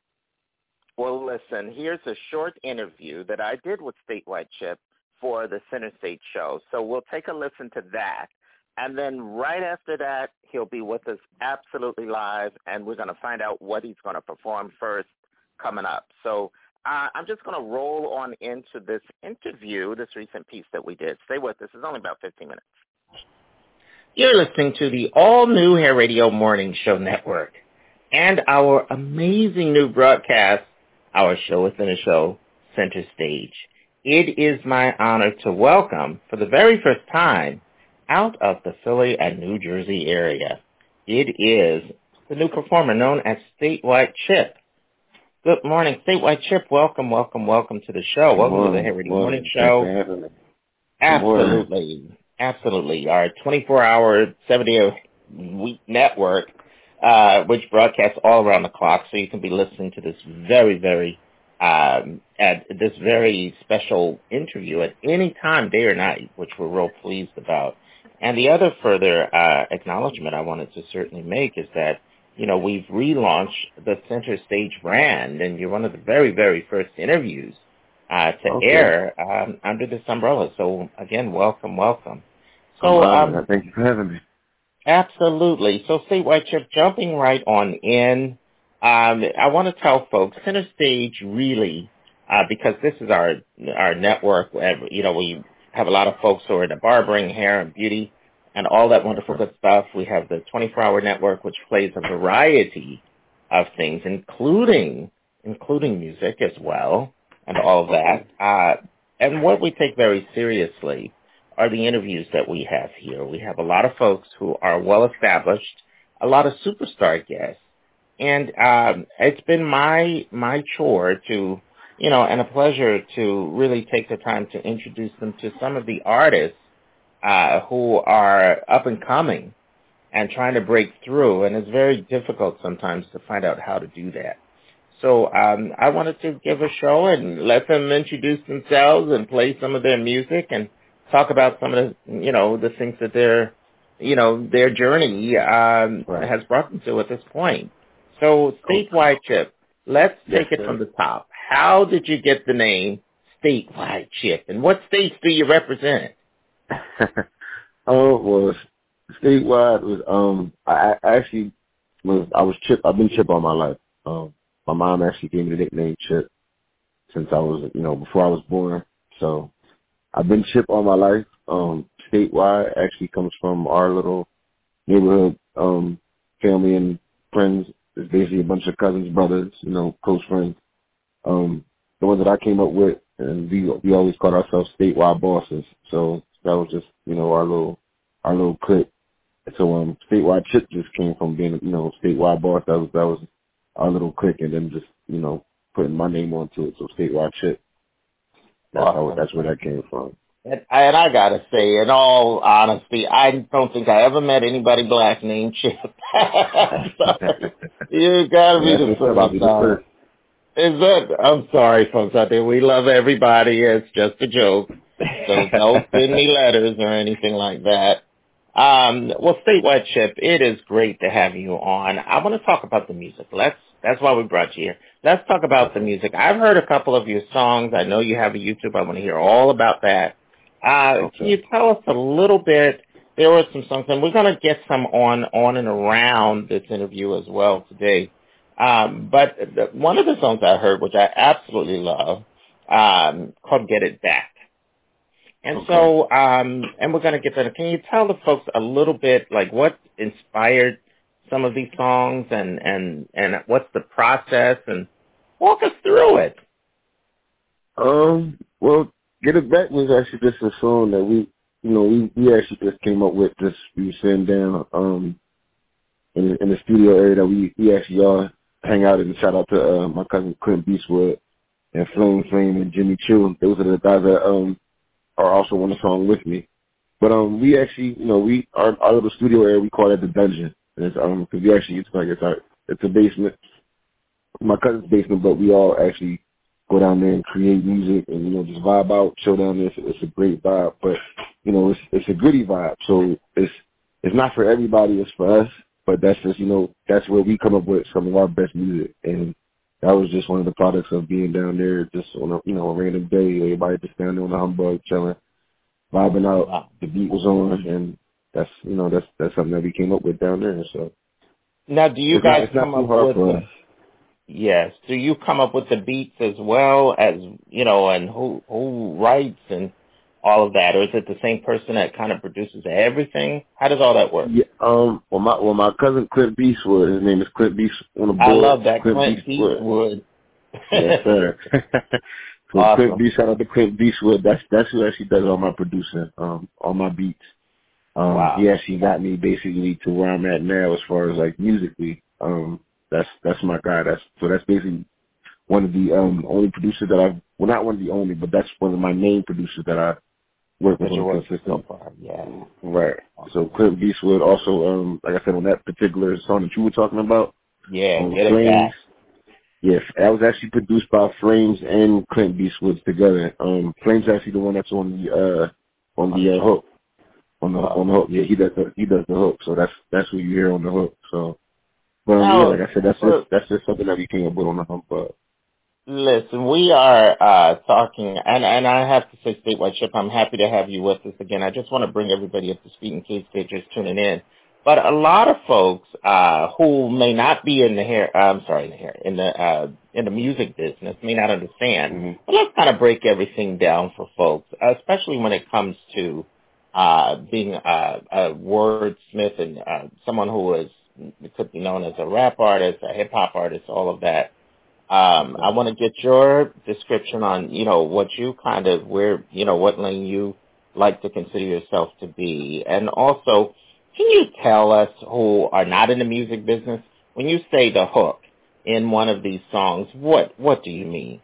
Well, listen, here's a short interview that I did with Statewide Chip for the Center Stage show. So we'll take a listen to that. And then right after that, he'll be with us absolutely live, and we're going to find out what he's going to perform first coming up. So uh, I'm just going to roll on into this interview, this recent piece that we did. Stay with us. It's only about fifteen minutes. You're listening to the all-new Hair Radio Morning Show Network and our amazing new broadcast, our show within a show, Center Stage. It is my honor to welcome, for the very first time, out of the Philly and New Jersey area, it is the new performer known as Statewide Chip. Good morning, Statewide Chip. Welcome, welcome, welcome to the show. Welcome morning, to the Hair Radio Morning, morning Show. Absolutely, absolutely. Our twenty-four hour, seven-day-a-week network, uh, which broadcasts all around the clock, so you can be listening to this very, very, um, at this very special interview at any time, day or night, which we're real pleased about. And the other further uh, acknowledgement I wanted to certainly make is that, you know, we've relaunched the Center Stage brand, and you're one of the very, very first interviews uh, to okay. air um, under this umbrella. So, again, welcome, welcome. So, um, thank you for having me. Absolutely. So, Statewide Chip, jumping right on in, um, I want to tell folks, Center Stage really, uh, because this is our our network, you know, we have a lot of folks who are into barbering, hair, and beauty, and all that wonderful good stuff. We have the twenty-four hour network, which plays a variety of things, including including music as well, and all of that. Uh, and what we take very seriously are the interviews that we have here. We have a lot of folks who are well-established, a lot of superstar guests, and um, it's been my my chore to, you know, and a pleasure to really take the time to introduce them to some of the artists uh, who are up and coming and trying to break through, and it's very difficult sometimes to find out how to do that. So um, I wanted to give a show and let them introduce themselves and play some of their music and talk about some of the, you know, the things that their, you know, their journey um, right. has brought them to at this point. So Statewide Chip, let's take yes, it sir. from the top. How did you get the name Statewide Chip, and what states do you represent? Oh, well, Statewide was um I, I actually was I was Chip. I've been Chip all my life. Um, my mom actually gave me the nickname Chip since I was, you know, before I was born. So I've been Chip all my life. Um, Statewide actually comes from our little neighborhood um family and friends. It's basically a bunch of cousins, brothers, you know, close friends. Um, the ones that I came up with, and we we always called ourselves Statewide Bosses. So that was just, you know, our little our little clique. So um, Statewide Chip just came from being, you know, Statewide Boss. That was that was our little clique, and then just, you know, putting my name onto it. So Statewide Chip. That's awesome. how that's where that came from. And, and I gotta say, in all honesty, I don't think I ever met anybody black named Chip. sorry. You gotta be yeah, the first. About be the first. Is that? I'm sorry, folks out there. We love everybody. It's just a joke. So don't send me letters or anything like that. Um, well, Statewide Chip, it is great to have you on. I want to talk about the music. Let's. That's why we brought you here. Let's talk about the music. I've heard a couple of your songs. I know you have a YouTube. I want to hear all about that. Uh, okay. Can you tell us a little bit? There were some songs, and we're going to get some on, on and around this interview as well today. Um, but the, one of the songs I heard, which I absolutely love, um, called Get It Back. And okay. so, um, and we're going to get that. Can you tell the folks a little bit, like, what inspired some of these songs, and, and, and what's the process, and walk us through it? Um, well, Get It Back was actually just a song that we, you know, we, we actually just came up with. Just we were sitting down um, in, in the studio area that we, we actually all hang out in. And shout out to uh, my cousin Clint Beastwood and Flame Flame and Jimmy Choo. Those are the guys that um, are also on the song with me. But um, we actually, you know, we our, our little studio area, we call it the dungeon. And it's, um, cause we actually, it's like it's our, it's a basement, my cousin's basement, but we all actually go down there and create music and, you know, just vibe out, chill down there. It's, it's a great vibe, but, you know, it's, it's a gritty vibe. So it's, it's not for everybody, it's for us, but that's just, you know, that's where we come up with some of our best music. And that was just one of the products of being down there just on a, you know, a random day, everybody just down there on the humbug, chilling, vibing out. Wow. The beat was on, and that's, you know, that's, that's something that we came up with down there. So now, do you it's guys not, come up with the, yes, do you come up with the beats as well as, you know, and who, who writes and all of that, or is it the same person that kind of produces everything? How does all that work? Yeah, um, well, my, well, my cousin Clint Beastwood, his name is Clint Beast on the board. I love that, Clint, Clint Beastwood. Beastwood. Yes, sir. So awesome. Clint Beast, shout out to Clint Beastwood. That's, that's who actually does all my producing, um, all my beats. Um, wow. He actually got me basically to where I'm at now as far as like musically. Um, that's that's my guy. That's so that's basically one of the um only producers that I've well not one of the only, but that's one of my main producers that I work with on a consistent. Yeah. Right. So Clint Beastwood also, um, like I said, on that particular song that you were talking about. Yeah, um, get Flames, it back. Yes, that was actually produced by Flames and Clint Beastwood together. Um, Flames actually the one that's on the uh on the uh, hook. On the on the hook, yeah, he does the he does the hook, so that's that's what you hear on the hook. So, but um, now, yeah, like I said, that's just that's just something that we came up with on the hump. But listen, we are uh talking, and and I have to say, Statewide Chip, I'm happy to have you with us again. I just want to bring everybody up to speed in case they're just tuning in. But a lot of folks uh who may not be in the hair, uh, I'm sorry, in the hair, in the uh in the music business may not understand. Mm-hmm. But let's kind of break everything down for folks, especially when it comes to Uh, being uh, a wordsmith and uh, someone who is could be known as a rap artist, a hip hop artist, all of that. Um, I want to get your description on, you know, what you kind of where, you know, what lane you like to consider yourself to be, and also, can you tell us who are not in the music business when you say the hook in one of these songs? What what do you mean?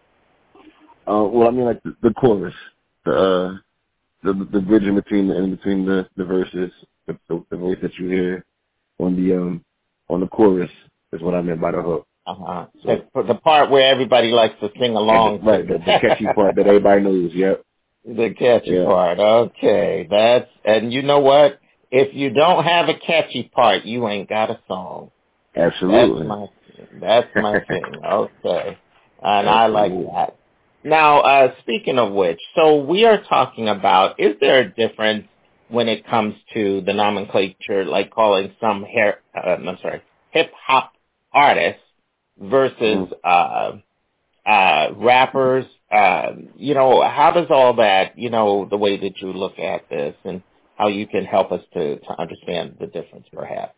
Uh, well, I mean like the, the chorus, the. Uh... The the bridge in between the in between the, the verses, the, the, the voice that you hear on the um on the chorus is what I meant by the hook. Uh huh. So, the, the part where everybody likes to sing along. The, right, the, the catchy part that everybody knows. Yep. The catchy yeah. part. Okay, that's and you know what? If you don't have a catchy part, you ain't got a song. Absolutely. That's my that's my thing. Okay, and Absolutely. I like that. Now, uh, speaking of which, so we are talking about, is there a difference when it comes to the nomenclature, like calling some hair, uh, I'm sorry, hip-hop artists versus uh, uh, rappers? Uh, you know, how does all that, you know, the way that you look at this and how you can help us to, to understand the difference, perhaps?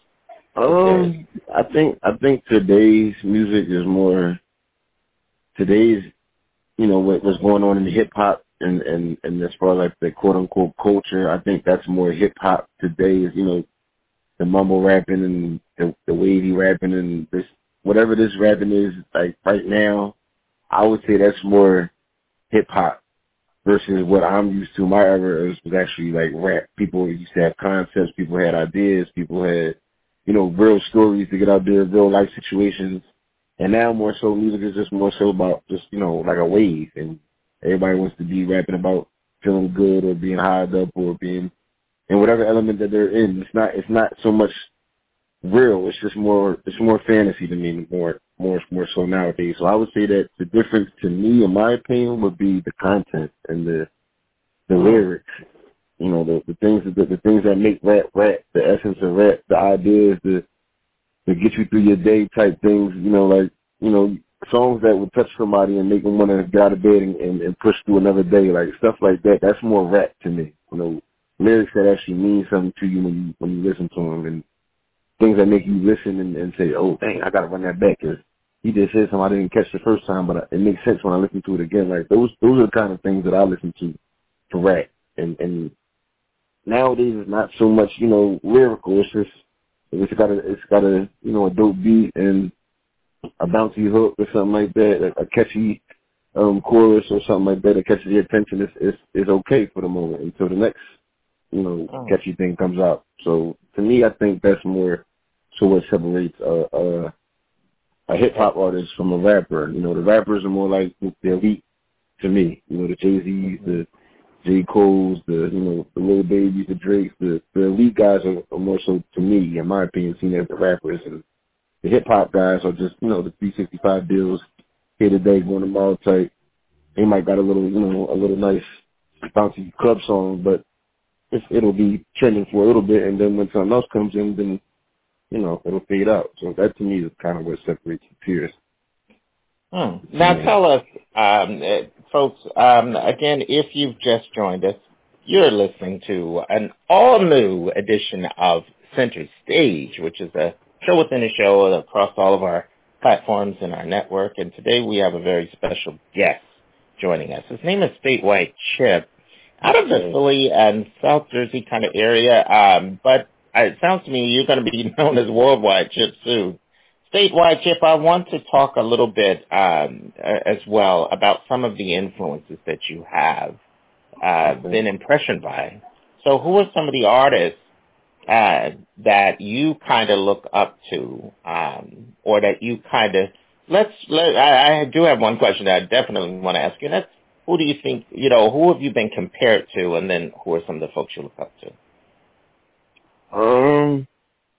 Um, I think I think today's music is more, today's, you know, what, what's going on in the hip hop and, and, and as far as like the quote unquote culture, I think that's more hip hop today is, you know, the mumble rapping and the, the wavy rapping and this, whatever this rapping is, like right now, I would say that's more hip hop versus what I'm used to. My era was, was actually like rap. People used to have concepts, people had ideas, people had, you know, real stories to get out there, real life situations. And now more so, music is just more so about just, you know, like a wave. And everybody wants to be rapping about feeling good or being hired up or being in whatever element that they're in. It's not, it's not so much real. It's just more, it's more fantasy to me, more, more, more so nowadays. So I would say that the difference to me, in my opinion, would be the content and the, the lyrics. You know, the, the things that, the, the things that make rap rap, the essence of rap, the ideas, the, to get you through your day type things, you know, like, you know, songs that would touch somebody and make them want to get out of bed and, and, and push through another day, like stuff like that. That's more rap to me. You know, lyrics that actually mean something to you when you when you listen to them, and things that make you listen and, and say, oh, dang, I got to run that back because he just said something I didn't catch the first time, but it makes sense when I listen to it again. Like those those are the kind of things that I listen to to rap. And, and nowadays it's not so much, you know, lyrical. It's just It's got a, it's got a, you know, a dope beat and a bouncy hook or something like that, a, a catchy um, chorus or something like that that catches your attention. Is is is okay for the moment until the next, you know, oh. catchy thing comes out. So to me, I think that's more so what separates a a, a hip hop artist from a rapper. You know, the rappers are more like the elite to me. You know, the Jay-Z's, the J. Cole's, the, you know, the Lil Babies, the Drakes, the, the elite guys are, are more so, to me, in my opinion, seen as the rappers. And the hip-hop guys are just, you know, the three sixty-five deals, here today, going tomorrow type. They might got a little, you know, a little nice bouncy club song, but it's, it'll be trending for a little bit, and then when something else comes in, then, you know, it'll fade out. So that, to me, is kind of what separates the peers. Hmm. Now tell us, um, uh, folks, um, again, if you've just joined us, you're listening to an all-new edition of Center Stage, which is a show within a show across all of our platforms in our network. And today we have a very special guest joining us. His name is Statewide Chip, out of the Philly and South Jersey kind of area. Um, but it sounds to me you're going to be known as Worldwide Chip soon. Statewide Chip, I want to talk a little bit um, as well about some of the influences that you have uh, been impressioned by. So who are some of the artists uh, that you kind of look up to um, or that you kind of, let's, let, I, I do have one question that I definitely want to ask you. That's, who do you think, you know, who have you been compared to, and then who are some of the folks you look up to? Um...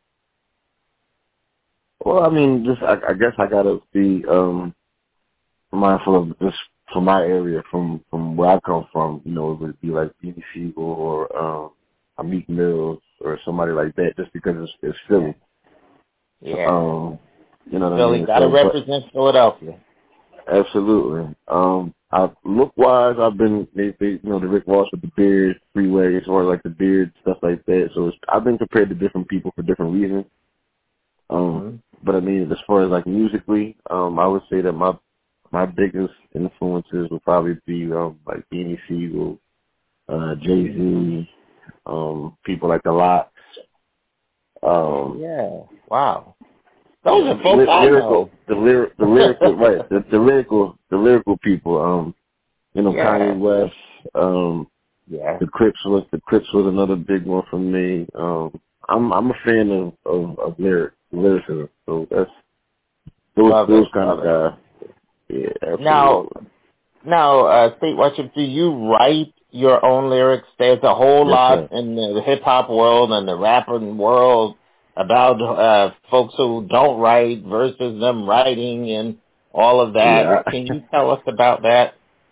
Well, I mean, just I, I guess I gotta be um, mindful of just from my area, from from where I come from. You know, it would be like Beanie Siegel or um, a Meek Mills or somebody like that, just because it's, it's Philly. Yeah. Um, you know what Philly I mean? gotta so, represent Philadelphia. Absolutely. Um, I, look wise, I've been they, they, you know, the Rick Ross with the beard, Freeway, or like the beard stuff like that. So it's, I've been compared to different people for different reasons. Um, mm-hmm. But I mean, as far as like musically, um, I would say that my my biggest influences would probably be um, like Beanie Siegel, uh, Jay-Z, um, people like the Lox. Um, yeah, wow, those are folks ly- I lyrical, know. The lyric, the lyrical, right? The, the lyrical, the lyrical people. Um, you know, yeah. Kanye West. Um, yeah. The Crips was the Crips was another big one for me. Um, I'm I'm a fan of of, of lyric lyricism, so that's those love those it, kind of guys. Yeah, absolutely. Now, now, uh, Statewide Chip, do you write your own lyrics? There's a whole yes, lot sir. in the hip hop world and the rapping world about uh, folks who don't write versus them writing and all of that. Yeah. Can you tell us about that?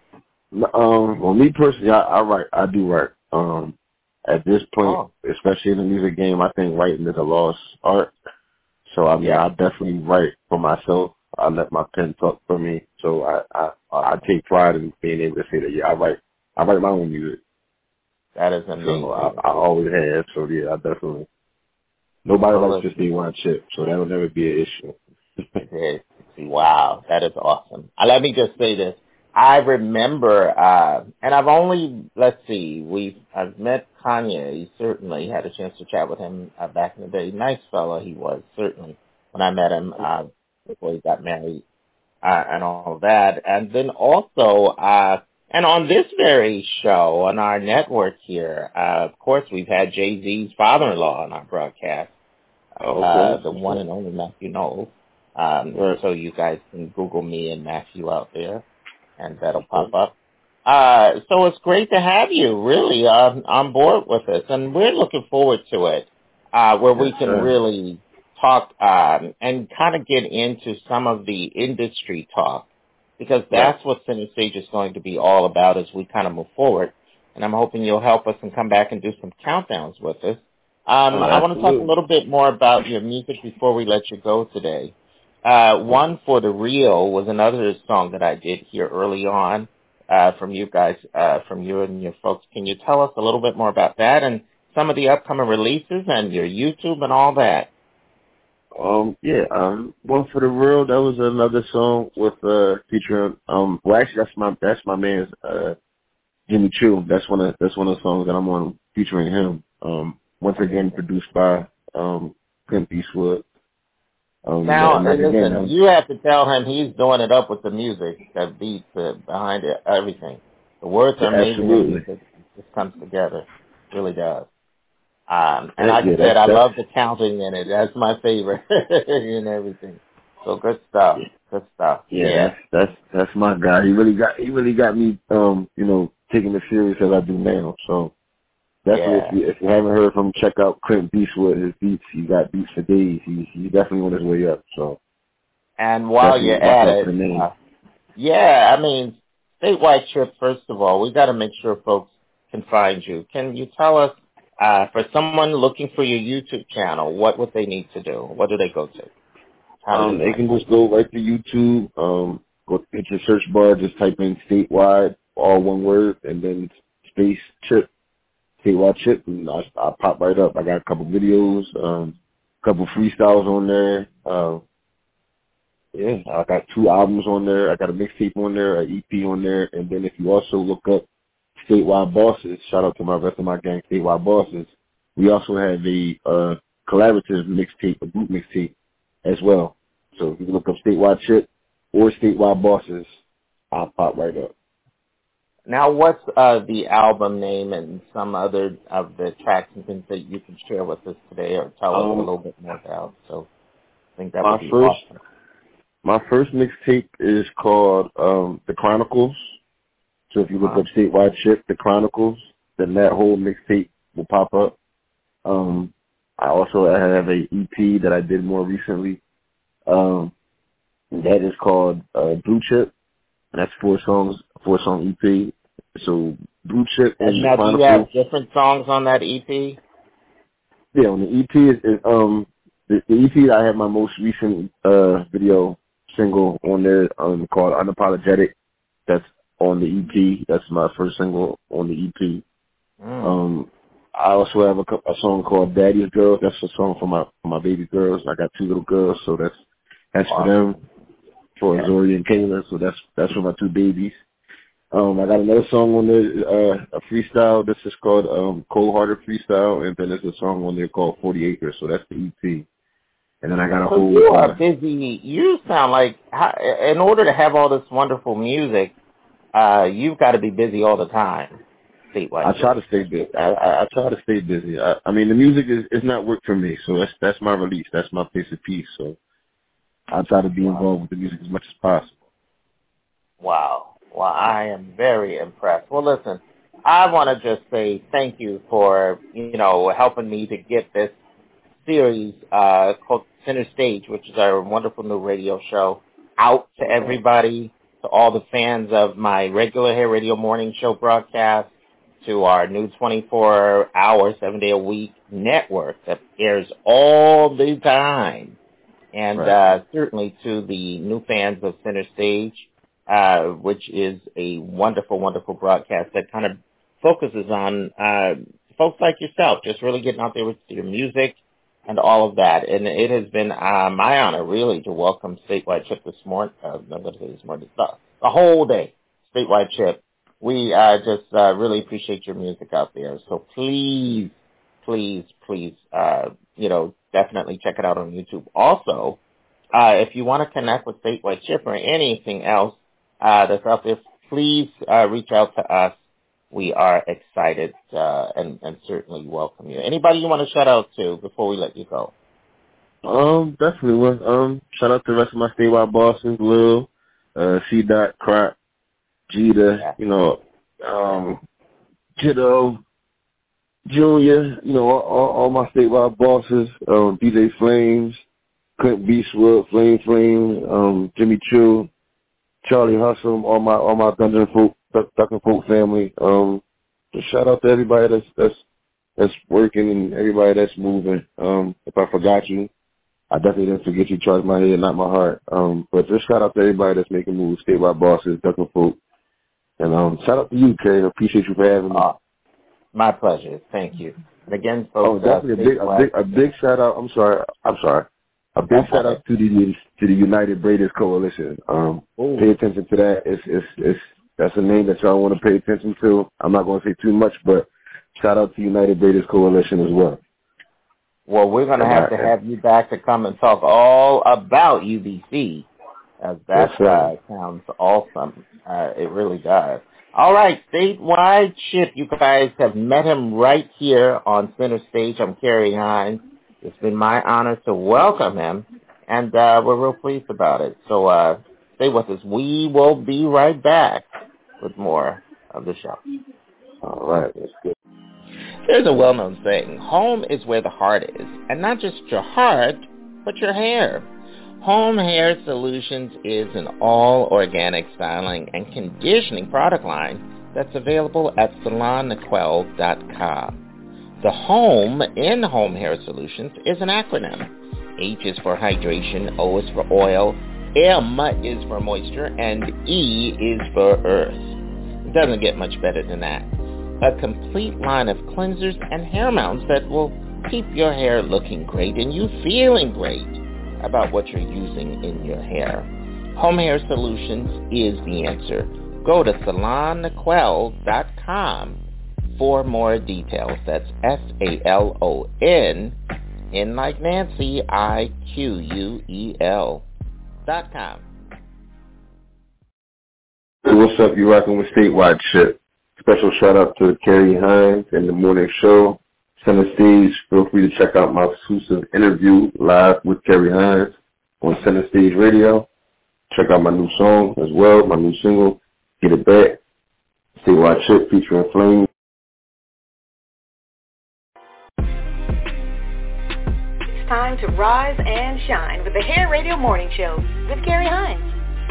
Um, well, me personally, I, I write. I do write. Um, at this point, oh. especially in the music game, I think writing is a lost art. So I mean, yeah. I definitely write for myself. I let my pen talk for me. So I, I I take pride in being able to say that. Yeah, I write. I write my own music. That is amazing. So I, I always have. So yeah, I definitely. Nobody oh, likes to see one chip, so that'll never be an issue. Wow, that is awesome. Uh, let me just say this. I remember, uh, and I've only, let's see, we've, I've met Kanye. He certainly had a chance to chat with him uh, back in the day. Nice fellow he was, certainly, when I met him uh, before he got married uh, and all of that. And then also, uh, and on this very show, on our network here, uh, of course, we've had Jay-Z's father-in-law on our broadcast. Okay. uh, the one and only Matthew Knowles. Um, Right. So you guys can Google me and Matthew out there, and that'll pop up. Uh, so it's great to have you, really, um, on board with us, and we're looking forward to it, uh, where we Yes, can sir. really talk um, and kind of get into some of the industry talk, because that's what Center Stage is going to be all about as we kind of move forward. And I'm hoping you'll help us and come back and do some countdowns with us. Um, Oh, I want to talk a absolutely. little bit more about your music before we let you go today. Uh, One for the Real was another song that I did here early on uh, from you guys, uh, from you and your folks. Can you tell us a little bit more about that and some of the upcoming releases and your YouTube and all that? Um, yeah, um, One for the Real, that was another song with, uh, featuring, um, well, actually, that's my, that's my man's, uh, Jimmy Choo. That's one of, that's one of the songs that I'm on featuring him. Um, once again, produced by, um, Clint Eastwood. Um, Now, and hey, that, again, listen, um, you have to tell him he's doing it up with the music, that beat uh, behind it, everything. The words are amazing and the absolutely. music just comes together. It really does. Um, and Yeah, like yeah, I said, that's, I that's, love the counting in it. That's my favorite and everything. So good stuff. Good stuff. yeah, Yeah. that's, that's, that's my guy. He really got, he really got me, um, you know, taking it serious as I do now. So, definitely, Yeah. if, you, if you haven't heard from him, check out Clint Eastwood, his beats. He got beats for days. He's, he's definitely on his way up. So, And while definitely you're watch at out for the it, name. uh, yeah, I mean, statewide trip, first of all, we got to make sure folks can find you. Can you tell us, uh, for someone looking for your YouTube channel, what would they need to do? What do they go to? How do Um, they they find can you? just go right to YouTube, um, go hit your search bar, just type in statewide, all one word, and then space chip, statewide chip, and I, I pop right up. I got a couple videos, um, a couple freestyles on there. Uh, yeah, I got two albums on there. I got a mixtape on there, an E P on there, and then if you also look up Statewide Bosses, shout out to my rest of my gang, Statewide Bosses, we also have a uh, collaborative mixtape, a group mixtape as well. So if you look up Statewide Chip or Statewide Bosses, I'll pop right up. Now, what's uh, the album name and some other of the tracks and things that you can share with us today or tell us Um, a little bit more about? So I think that my would be first, awesome. my first mixtape is called um, The Chronicles. So if you look Wow. up Statewide Chip, The Chronicles, then that whole mixtape will pop up. Um, I also have a E P that I did more recently. Um, that is called uh, Blue Chip. And that's four songs, four song E P. So Blue Chip and And The now, do you Chronicles. have different songs on that E P? Yeah, on the E P is, is um the, the E P I have my most recent uh video single on there um called Unapologetic. That's on the E P. That's my first single on the E P. Mm. Um, I also have a, cou- a song called Daddy's Girl. That's a song for my for my baby girls. I got two little girls, so that's that's for them, for Zori and Kayla. So that's that's for my two babies. Um, I got another song on there, uh, a freestyle. This is called um, Cold Hearted Freestyle, and then there's a song on there called forty acres. So that's the E P. And then I got a So whole. you are Uh, busy. You sound like, how- in order to have all this wonderful music, uh, you've got to be busy all the time. Statewide. I try to stay busy. I, I, I try to stay busy. I, I mean, the music is, is not work for me, so that's that's my release. That's my place of peace. So I try to be involved with the music as much as possible. Wow. Well, I am very impressed. Well, listen, I want to just say thank you for, you know, helping me to get this series uh, called Center Stage, which is our wonderful new radio show, out to everybody, to all the fans of my regular Hair Radio morning show broadcast, to our new twenty-four hour, seven-day-a-week network that airs all the time, and Right. uh, certainly to the new fans of Center Stage, uh, which is a wonderful, wonderful broadcast that kind of focuses on uh, folks like yourself, just really getting out there with your music and all of that. And it has been uh, my honor, really, to welcome Statewide Chip this morning. Uh, I'm going to say this morning, the, the whole day, Statewide Chip. We uh, just uh, really appreciate your music out there. So please, please, please, uh, you know, definitely check it out on YouTube. Also, uh, if you want to connect with Statewide Chip or anything else uh, that's out there, please uh, reach out to us. We are excited uh, and, and certainly welcome you. Anybody you want to shout out to before we let you go? Um, definitely was. Um, shout out to the rest of my statewide bosses, Lil, uh, C. Dot, Crop, Jeter, you know, um, Jiddo, Junior, you know, all, all, all my statewide bosses, um, D J Flames, Clint Beastwood, Flame Flame, um, Jimmy Chu, Charlie Hustle, all my all my Thunder and Folk, Duck and Folk family. Um, just shout out to everybody that's that's that's working and everybody that's moving. Um, if I forgot you, I definitely didn't forget you. Charge my head, not my heart. Um, but just shout out to everybody that's making moves, statewide bosses, Duck and Folk, and um, shout out to you, Kay. I appreciate you for having me. Uh, my pleasure. Thank you. And again, folks, oh, definitely uh, a big, a big, a big shout out. I'm sorry. I'm sorry. A big That's shout right. out to the to the United Braiders Coalition. Um, Ooh. Pay attention to that. It's it's it's that's a name that y'all want to pay attention to. I'm not going to say too much, but shout out to United Braiders Coalition as well. Well, we're going to have to have you back to come and talk all about U B C, as that yes, uh, sounds awesome. Uh, it really does. All right, statewide Chip, you guys have met him right here on Center Stage. I'm Kerry Hines. It's been my honor to welcome him, and uh, we're real pleased about it. So uh, stay with us. We will be right back with more of the show. All right, that's good. There's a well-known saying, home is where the heart is, and not just your heart, but your hair. Home Hair Solutions is an all-organic styling and conditioning product line that's available at salon niquel dot com. The home in Home Hair Solutions is an acronym. H is for hydration, O is for oil, M is for moisture, and E is for earth. It doesn't get much better than that. A complete line of cleansers and hair mounts that will keep your hair looking great and you feeling great about what you're using in your hair. Home Hair Solutions is the answer. Go to salon niquel dot com for more details. That's S A L O N, N like Nancy, I Q U E L dot com. So what's up? You rocking with Statewide Chip. Special shout out to Kerry Hines and the morning show. Center Stage, feel free to check out my exclusive interview live with Kerry Hines on Center Stage Radio. Check out my new song as well, my new single, Get It Back. Statewide Chip featuring Flame. It's time to rise and shine with the Hair Radio Morning Show with Kerry Hines.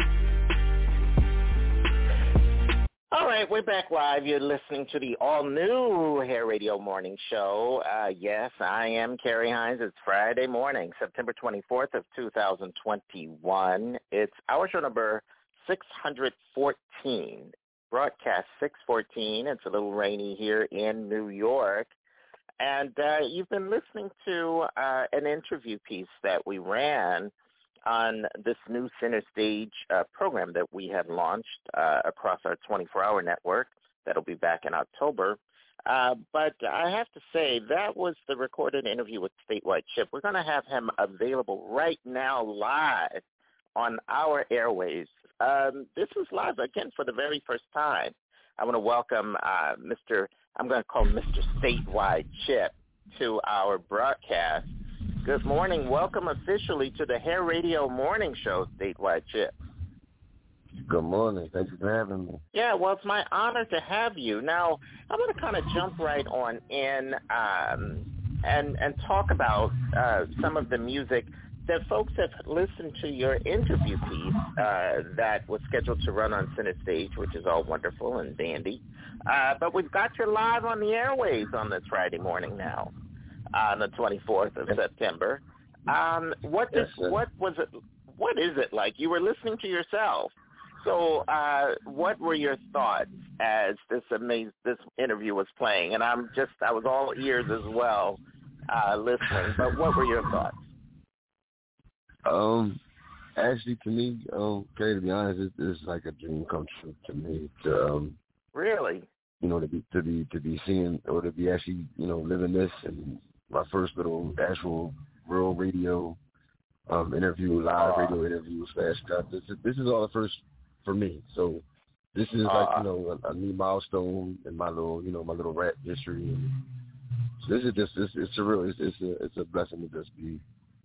All right, we're back live. You're listening to the all-new Hair Radio Morning Show. Uh, yes, I am Kerry Hines. It's Friday morning, September twenty-fourth of two thousand twenty-one. It's our show number six hundred fourteen, broadcast six fourteen. It's a little rainy here in New York. And uh, you've been listening to uh, an interview piece that we ran on this new Center Stage uh, program that we have launched uh, across our twenty-four hour network. That'll be back in October. Uh, but I have to say, that was the recorded interview with Statewide Chip. We're going to have him available right now live on our airways. Um, this is live, again, for the very first time. I want to welcome uh, Mister, I'm going to call him Mister Statewide Chip, to our broadcast. Good morning. Welcome officially to the Hair Radio Morning Show, Statewide Chip. Good morning. Thank you for having me. Yeah, well, it's my honor to have you. Now, I'm going to kind of jump right on in um, and and talk about uh, some of the music that folks have listened to your interview piece uh, that was scheduled to run on Center Stage, which is all wonderful and dandy. Uh, but we've got you live on the airways on this Friday morning now. On the twenty-fourth of September. Um, what yes, is, what was it? What is it like? You were listening to yourself. So, uh, what were your thoughts as this amazing this interview was playing? And I'm just I was all ears as well, uh, listening. But what were your thoughts? Um, actually, to me, um, okay, to be honest, it's, it's like a dream come true to me. To, um, really? You know, to be to be to be seeing or to be actually, you know, living this and my first little actual real radio um, interview, live uh, radio interview slash stuff. This is this is all the first for me. So this is uh, like you know a, a new milestone in my little you know my little rap history. And so this is just this it's a real it's, it's a it's a blessing to just be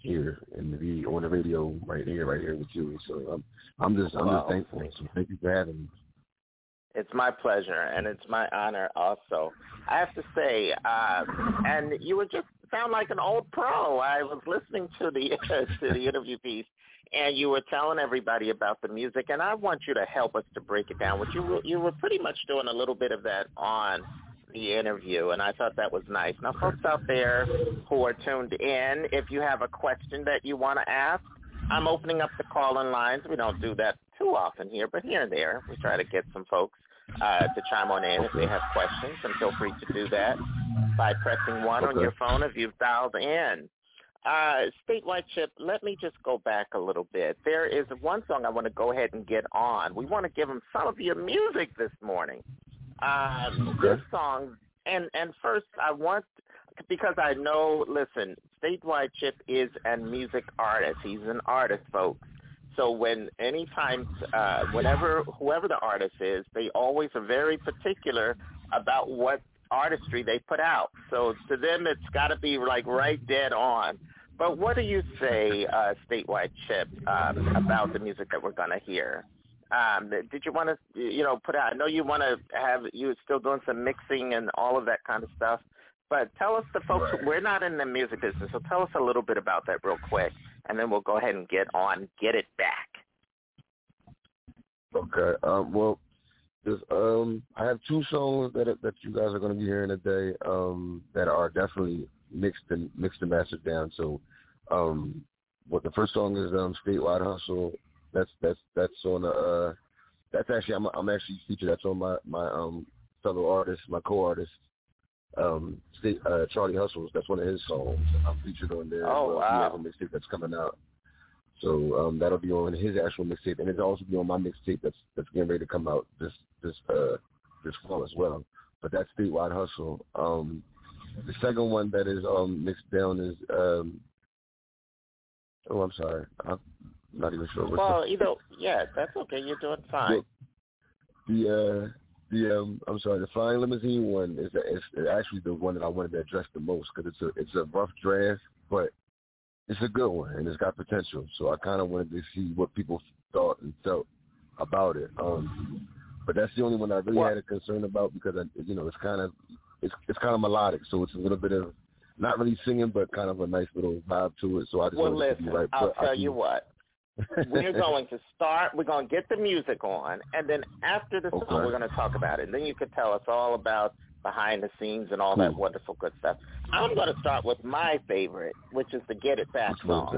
here and to be on the radio right here, right here with you. So I'm, I'm just, I'm Wow. just thankful. So thank you for having me. It's my pleasure, and it's my honor also. I have to say, uh, and you would just sound like an old pro. I was listening to the to the interview piece, and you were telling everybody about the music, and I want you to help us to break it down. Which you were, you were pretty much doing a little bit of that on the interview, and I thought that was nice. Now, folks out there who are tuned in, if you have a question that you want to ask, I'm opening up the call-in lines. We don't do that too often here, but here and there, we try to get some folks uh, to chime on in if they have questions, and feel free to do that by pressing one okay. on your phone if you've dialed in. Uh, Statewide Chip, let me just go back a little bit. There is one song I want to go ahead and get on. We want to give them some of your music this morning. Um, okay. This song, and, and first I want, because I know, listen, Statewide Chip is a music artist. He's an artist, folks. So when anytime, uh, whenever, whoever the artist is, they always are very particular about what artistry they put out. So to them, it's got to be like right dead on. But what do you say, uh, Statewide Chip, um, about the music that we're going to hear? Um, did you want to, you know, put out, I know you want to have, you're still doing some mixing and all of that kind of stuff, but tell us, the folks, right. we're not in the music business, so tell us a little bit about that real quick, and then we'll go ahead and get on, Get It Back. Okay, um, well, There's, um, I have two songs that that you guys are going to be hearing today um, that are definitely mixed and mixed and mastered down. So, um, what the first song is um, "Statewide Hustle." That's that's that's on the. Uh, that's actually I'm I'm actually featured. That's on my my um, fellow artist, my co-artist, um, State, uh, Charlie Hustles. That's one of his songs. I'm featured on there. Oh wow! He has a mixtape that's coming out. So um, that'll be on his actual mixtape, and it'll also be on my mixtape that's that's getting ready to come out this this uh, this fall as well. But that's Statewide Hustle. Um, the second one that is um, mixed down is um, oh, I'm sorry, I'm not even sure. What's well, the, either yeah, that's okay. You're doing fine. The, the uh, the um, I'm sorry, the Flying Limousine one is, a, is actually the one that I wanted to address the most because it's a it's a rough draft, but it's a good one, and it's got potential. So I kind of wanted to see what people thought and felt about it. Um, but that's the only one I really what? had a concern about because, I, you know, it's kind of it's it's kind of melodic. So it's a little bit of not really singing, but kind of a nice little vibe to it. So I just well, wanted listen, to be right. I'll but tell I you what. We're going to start. We're going to get the music on, and then after the song, okay. we're going to talk about it. And then you can tell us all about behind the scenes and all that cool. wonderful good stuff. I'm going to start with my favorite, which is the Get It Back song.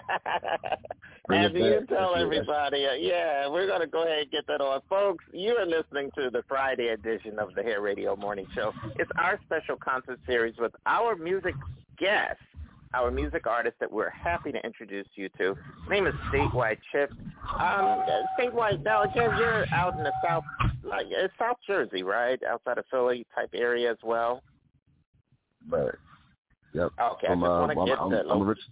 And you tell everybody, uh, yeah, we're going to go ahead and get that on. Folks, you are listening to the Friday edition of the Hair Radio Morning Show. It's our special concert series with our music guests, our music artist that we're happy to introduce you to. His name is Statewide Chip. Um, Statewide, now again, you're out in the South, like it's South Jersey, right? Outside of Philly type area as well. Right. Yep. Okay. From, I just uh, want to get I'm, the. I'm, I'm rich.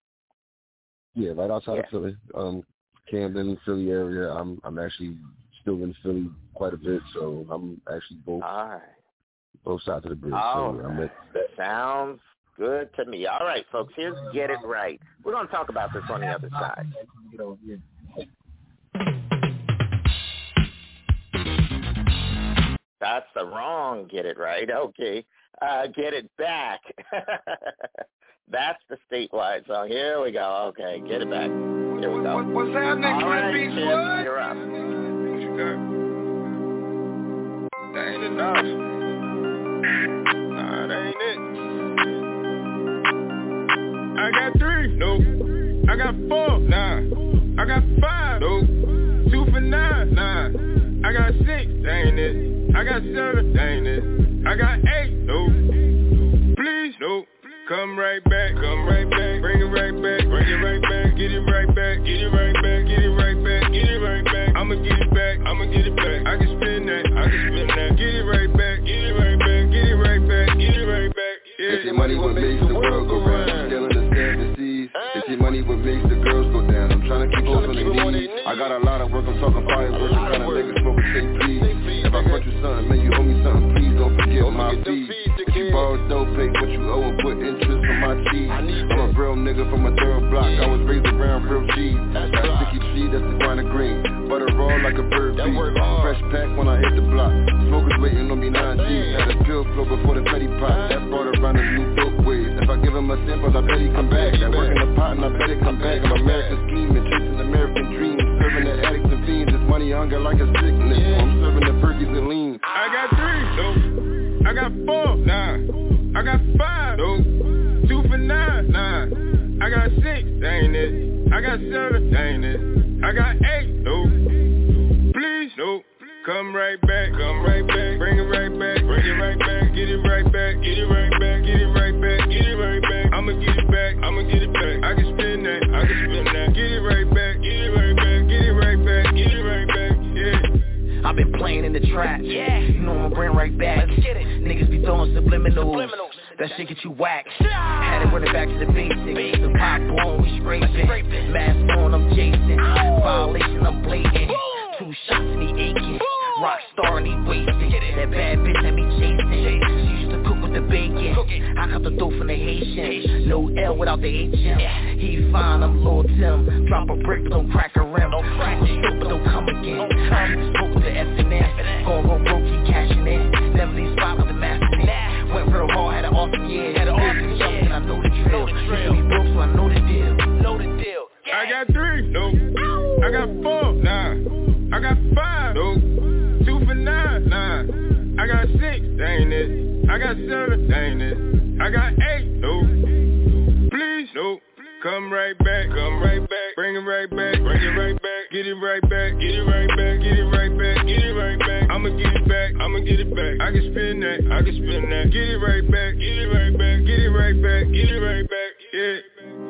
Yeah, right outside yeah. of Philly, um, Camden, Philly area. I'm I'm actually still in Philly quite a bit, so I'm actually both All right. both sides of the bridge. Oh, so I'm at, sounds good to me. All right, folks, here's Get It Right. We're going to talk about this on the other side. That's the wrong Get It Right. Okay. Uh, Get It Back. That's the Statewide song. Here we go. Okay, Get It Back. Here we go. What, what's happening, All right, Chip, Chip, you're up. What you got? That ain't enough. Nah, that ain't it. I got three, nope. I got four, nah. I got five, nope. Two for nine, nah. I got six, that ain't it. I got seven, that ain't it. I got eight, nope. Please, nope. Come right back, come right back. Bring it right back, bring it right back. Get it right back, get it right back, get it right back, get it right back. I'ma get it back, I'ma get it back. I can spin that, I can spin that. Get it right back, get it right back, get it right back, get it right back. Yeah. They say money what makes the world go round. Still understand the seas. They say money what makes the girls go down. I'm trying to keep those on their knees. I got a lot of work, I'm talking fireworks. I'm trying to make a smoke and say please. If I front you something, man, you owe me something, please don't forget my fees. If you borrow dope, pay what you owe and put interest on my cheese. I'm a real nigga from a third block. I was raised around real cheese. That sticky cheese, that's the kind of green. Butter raw like a bird feed. Fresh pack when I hit the block. Smokers waiting on me nine G's. Had a pill flow before the Fetty pot. That brought around a new dope wave. If I give him a sample, I bet he come back. That work in the pot and I bet it come back. I'm American scheming, chasing American dreams. Serving the addicts and fiends. This money hunger like a sickness. So I'm serving the perkies and lean. I got three, no. I got four, nah. I got five, no. Two for nine, nah. I got six, that ain't it. I got seven, that ain't it. I got eight, no. Please, no. Come right back, come right back. Bring it right back, bring it right back. Get it right back, get it right back. Get it right back, get it right back. I'ma get it back, I'ma get it back. I can spin that, I can spin that. Get it right back, get it right back. Get it right back, get it right back, yeah. I've been playing in the trap, yeah. You know I'ma bring right back. Let's get it. Niggas be throwing subliminals. subliminals. That shit get you whacked. Had it running back to the basics. The pop blown, we scraping. Mask on, I'm Jason. Violation, I'm blatant. Two shots and he aching. Rockstar and he wasted. That bad bitch that me chasing. She used to cook with the bacon. I cut the dough from the Haitian. No L without the H M. He fine, I'm Lil Tim. Drop a brick but don't crack a rim. Don't crack a but don't come again. I'm smoke with the F and F. Gon' go broke, keep cashing in. Never leave spot with the master. Went real hard, had an awesome year. Had an awesome year. And I know the drill. Used to be broke, so I know the deal. Know the deal. I got three, no. I got four, nah. I got five, no. Two for nine, nah. I got six, that ain't it. I got seven, that ain't it. I got eight, no. Please, no. Come right back, come right back. Bring it right back, bring it right back. Get it right back, get it right back. Get it right back, get it right back. I'ma get it back, I'ma get it back. I can spin that, I can spin that. Get it right back, get it right back. Get it right back, get it right back, yeah.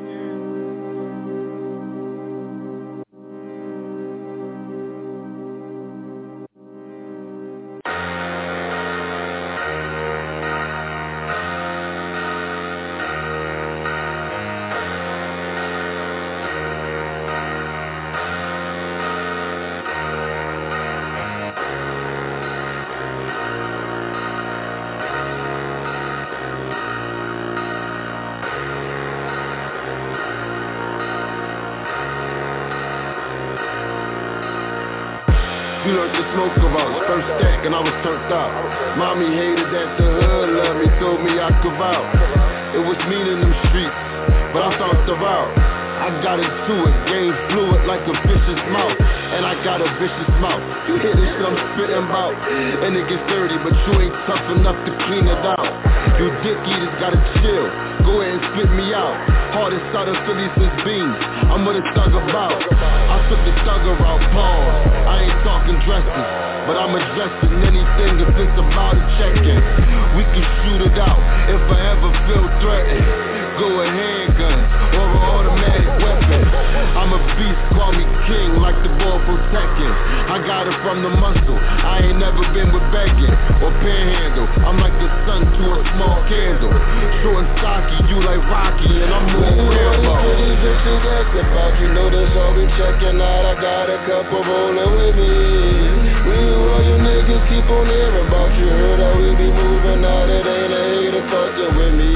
You learned to smoke about first stack and I was turned out. Mommy hated that the hood loved me, told me I could out. It was mean in them streets, but I thought about. I got into it, game fluid like a fish's mouth. And I got a vicious mouth. You hear this shit I'm spitting about. And it gets dirty, but you ain't tough enough to clean it out. You dick eaters gotta chill, go ahead and spit me out. Hardest out of Philly since beans, I'm what it's thug about. I took the thugger out, pause. I ain't talking dresses, but I'm addressing anything if it's about a check-in. We can shoot it out if I ever feel threatened. Go a handgun or an automatic weapon. I'm a beast, call me king like the ball protecting. I got it from the muscle, I ain't never been with begging or panhandle. I'm like the sun to a small candle. Short and stocky, you like Rocky and I'm more Rambo. Pretty bitches ask about you, know that's all we checking out. I got a couple rolling with me. We all you niggas keep on hearing about you. Heard how we be moving out, it ain't a hater fucking with me.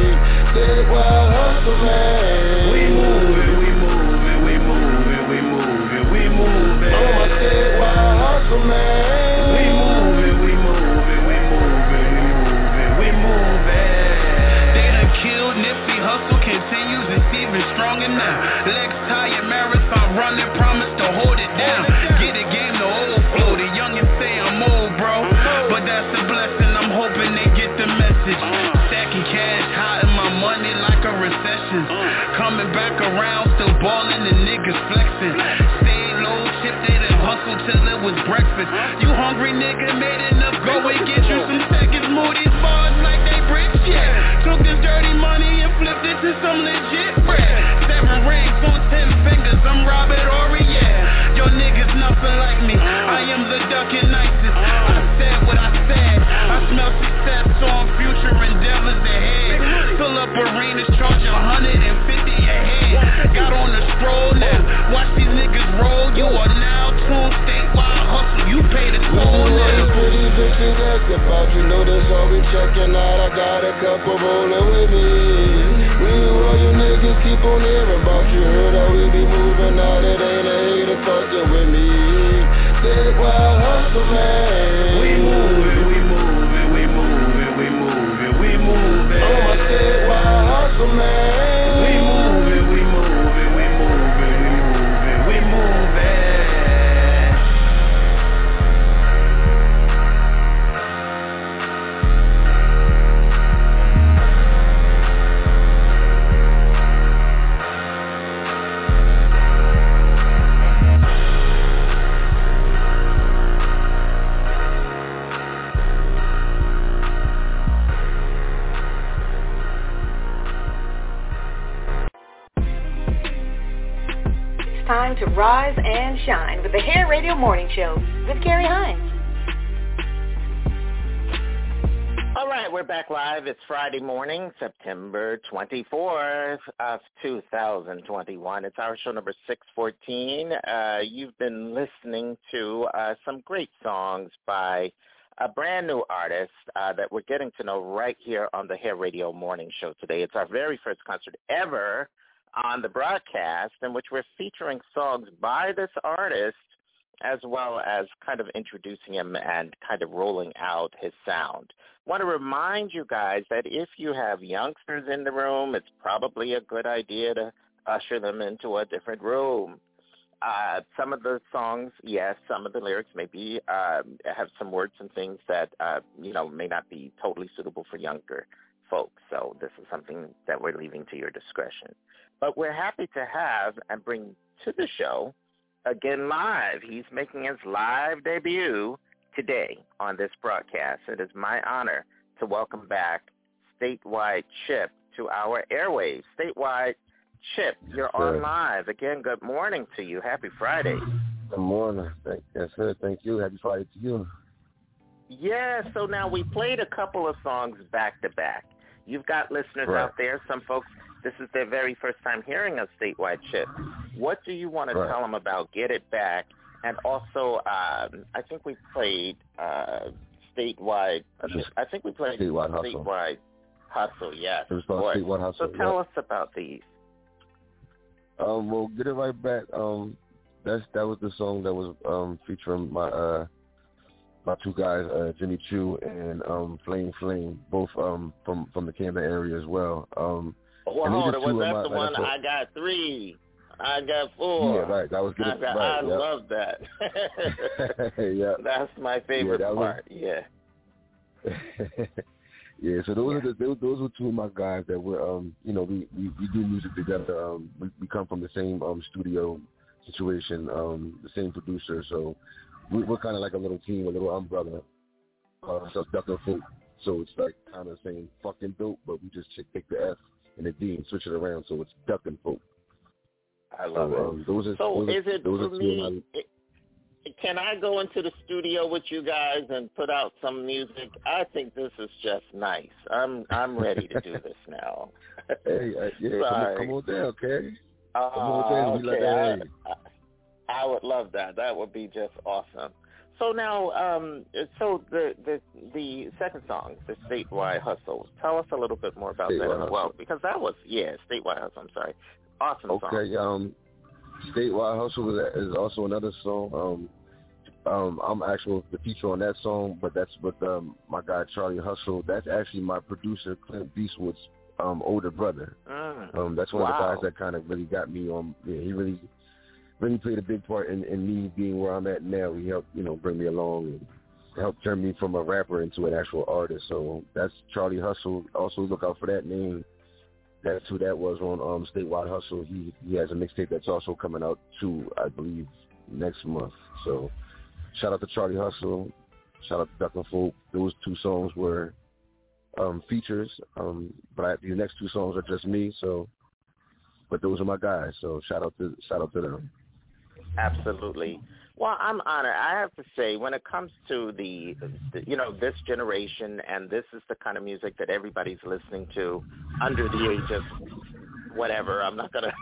Say wild hustle, man. We moving, we moving, we moving, we moving, we moving. Oh, I said wild hustle, man. We moving, we moving, we moving, we moving, we moving. They done killed Nipsey Hussle, continues and Steven stronger now. Lex Tire Marathon running, promise to hold it down. Get the game the old flow, the youngins say I'm old, bro. But that's a blessing, I'm hoping they get the message. Stacking cash high in my money like a recession. Coming back around, still balling, the niggas flexing. Stay low, chip, they done hustle till it was breakfast. You hungry nigga, made enough, go and get you some seconds. Move these bars like they bricks, yeah. Took this dirty money and flipped it to some legit bread. Seven rings on ten fingers, I'm Robert Ory, yeah. Yo niggas nothing like me, I am the duck and nicest. I said what I said, I smell success on future endeavors ahead. Fill up arenas, charge a hundred and fifty a head. Got on the stroll now, watch these niggas roll. You are now tuned statewide hustle, you pay the toll now. Pretty bitches ask about you, know that's all we checking out. I got cup of roller with me. We all you niggas keep on hearing about you. Heard how we be moving out, it ain't a hater fucking with me. Say why hustle, man. We move it, we move it, we move it, we move it, we move it. Oh, I said why hustle, man. We move it, we move it, we move it, we move it, we move it. Time to rise and shine with the Hair Radio Morning Show with Carrie Hines. All right, we're back live. It's Friday morning, September twenty-fourth of two thousand twenty-one. It's our show number six fourteen. Uh, you've been listening to uh, some great songs by a brand new artist uh, that we're getting to know right here on the Hair Radio Morning Show today. It's our very first concert ever on the broadcast, in which we're featuring songs by this artist as well as kind of introducing him and kind of rolling out his sound. I want to remind you guys that if you have youngsters in the room, it's probably a good idea to usher them into a different room. Uh, some of the songs, yes, some of the lyrics maybe uh, have some words and things that, uh, you know, may not be totally suitable for younger folks. So this is something that we're leaving to your discretion. But we're happy to have and bring to the show, again live. He's making his live debut today on this broadcast. It is my honor to welcome back Statewide Chip to our airwaves. Statewide Chip, you're on live. Again, good morning to you. Happy Friday. Good morning. Thank, yes, sir. Thank you. Happy Friday to you. Yeah, so now we played a couple of songs back to back. You've got listeners right. out there, some folks, this is their very first time hearing of Statewide Chip. What do you want to right. tell them about Get It Back? And also, um, I think we played uh, Statewide, just, I think we played Statewide Hustle. Statewide Hustle, yes. It was called Statewide Hustle. So tell yeah. us about these. Um, well, Get It Right Back, um, that's, that was the song that was um, featuring my uh, my two guys, uh, Jimmy Choo and um, Flame Flame, both um, from, from the Camden area as well. Um, Well, hold on, was that my, the one, like I got three, I got four. Yeah, right, that was good. I, got, right, I yep. love that. yeah. That's my favorite yeah, that part, was, yeah. yeah, so those, yeah. Are the, those, those were two of my guys that were, um, you know, we, we, we do music together. Um, we, we come from the same um, studio situation, um, the same producer, so we, we're kind of like a little team, a little umbrella, uh, so Duck and Folk. So it's like kind of saying fucking dope, but we just take the F and the D and switch it around, so it's Duck and Folk. I love so, it. Um, those are, so those is it those for are me, my... it, can I go into the studio with you guys and put out some music? I think this is just nice. I'm I'm ready to do this now. hey, uh, yeah, Sorry. Come, on, come on down, okay? Uh, come on down. We okay. like that. I, I, I would love that. That would be just awesome. So now, um, so the, the the second song, the Statewide Hustle, tell us a little bit more about Statewide that as Hustle. well, because that was, yeah, Statewide Hustle, I'm sorry. Awesome song. Okay, um, Statewide Hustle is, is also another song. Um, um, I'm actually the feature on that song, but that's with um, my guy Charlie Hustle. That's actually my producer, Clint Beastwood's um, older brother. Mm. Um, that's one wow. of the guys that kind of really got me on, yeah, he really... really played a big part in, in me being where I'm at now. He helped, you know, bring me along and helped turn me from a rapper into an actual artist. So that's Charlie Hustle. Also look out for that name. That's who that was on um, Statewide Hustle. He he has a mixtape that's also coming out too, I believe, next month. So shout out to Charlie Hustle. Shout out to Duck and Folk. Those two songs were um, features, um, but I, the next two songs are just me. So, but those are my guys. So shout out to shout out to them. Absolutely. Well, I'm honored. I have to say, when it comes to the, the, you know, this generation, and this is the kind of music that everybody's listening to under the age of whatever. I'm not going to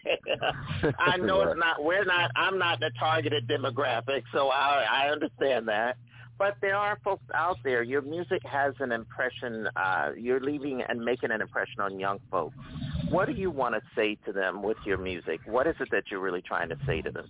say. I know it's not, we're not, I'm not the targeted demographic, so I, I understand that. but there are folks out there. Your music has an impression. Uh, you're leaving and making an impression on young folks. What do you want to say to them with your music? What is it that you're really trying to say to them?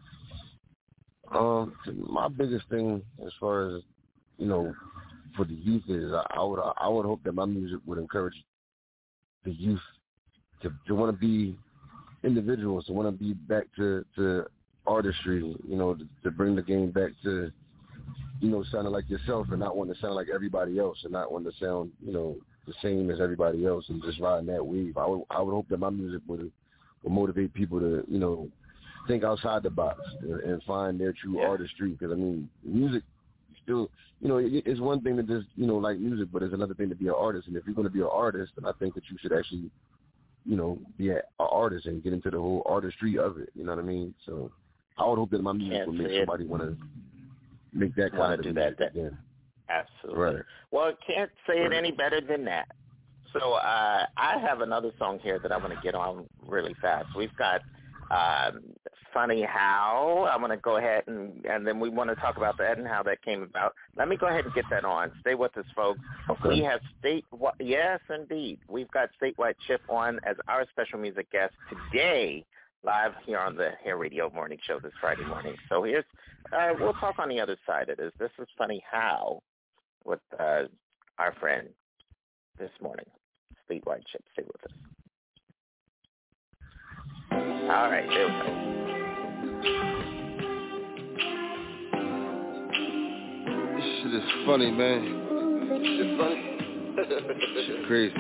Um, my biggest thing as far as, you know, for the youth is I, I would I would hope that my music would encourage the youth to, to want to be individuals, to want to be back to, to artistry, you know, to, to bring the game back to, you know, sounding like yourself and not wanting to sound like everybody else and not wanting to sound, you know, the same as everybody else and just riding that wave. I would I would hope that my music would, would motivate people to, you know, think outside the box and, and find their true yeah. artistry. Because, I mean, music still, you know, it, it's one thing to just, you know, like music, but it's another thing to be an artist. And if you're going to be an artist, then I think that you should actually, you know, be an artist and get into the whole artistry of it. You know what I mean? So I would hope that my music would make somebody want to make that kind of do that. that. Yeah. Absolutely. Right. Well, can't say it any better than that. So uh, I have another song here that I want to get on really fast. We've got um, Funny How. I'm going to go ahead and, and then we want to talk about that and how that came about. Let me go ahead and get that on. Stay with us, folks. Okay. We have state, yes, indeed. We've got Statewide Chip on as our special music guest today, live here on the Hair Radio Morning Show this Friday morning. So here's, uh, we'll talk on the other side of this. This is Funny How with uh, our friend this morning. Statewide Chip, stay with us. All right, there we go. This shit is funny, man. Shit funny. Shit crazy.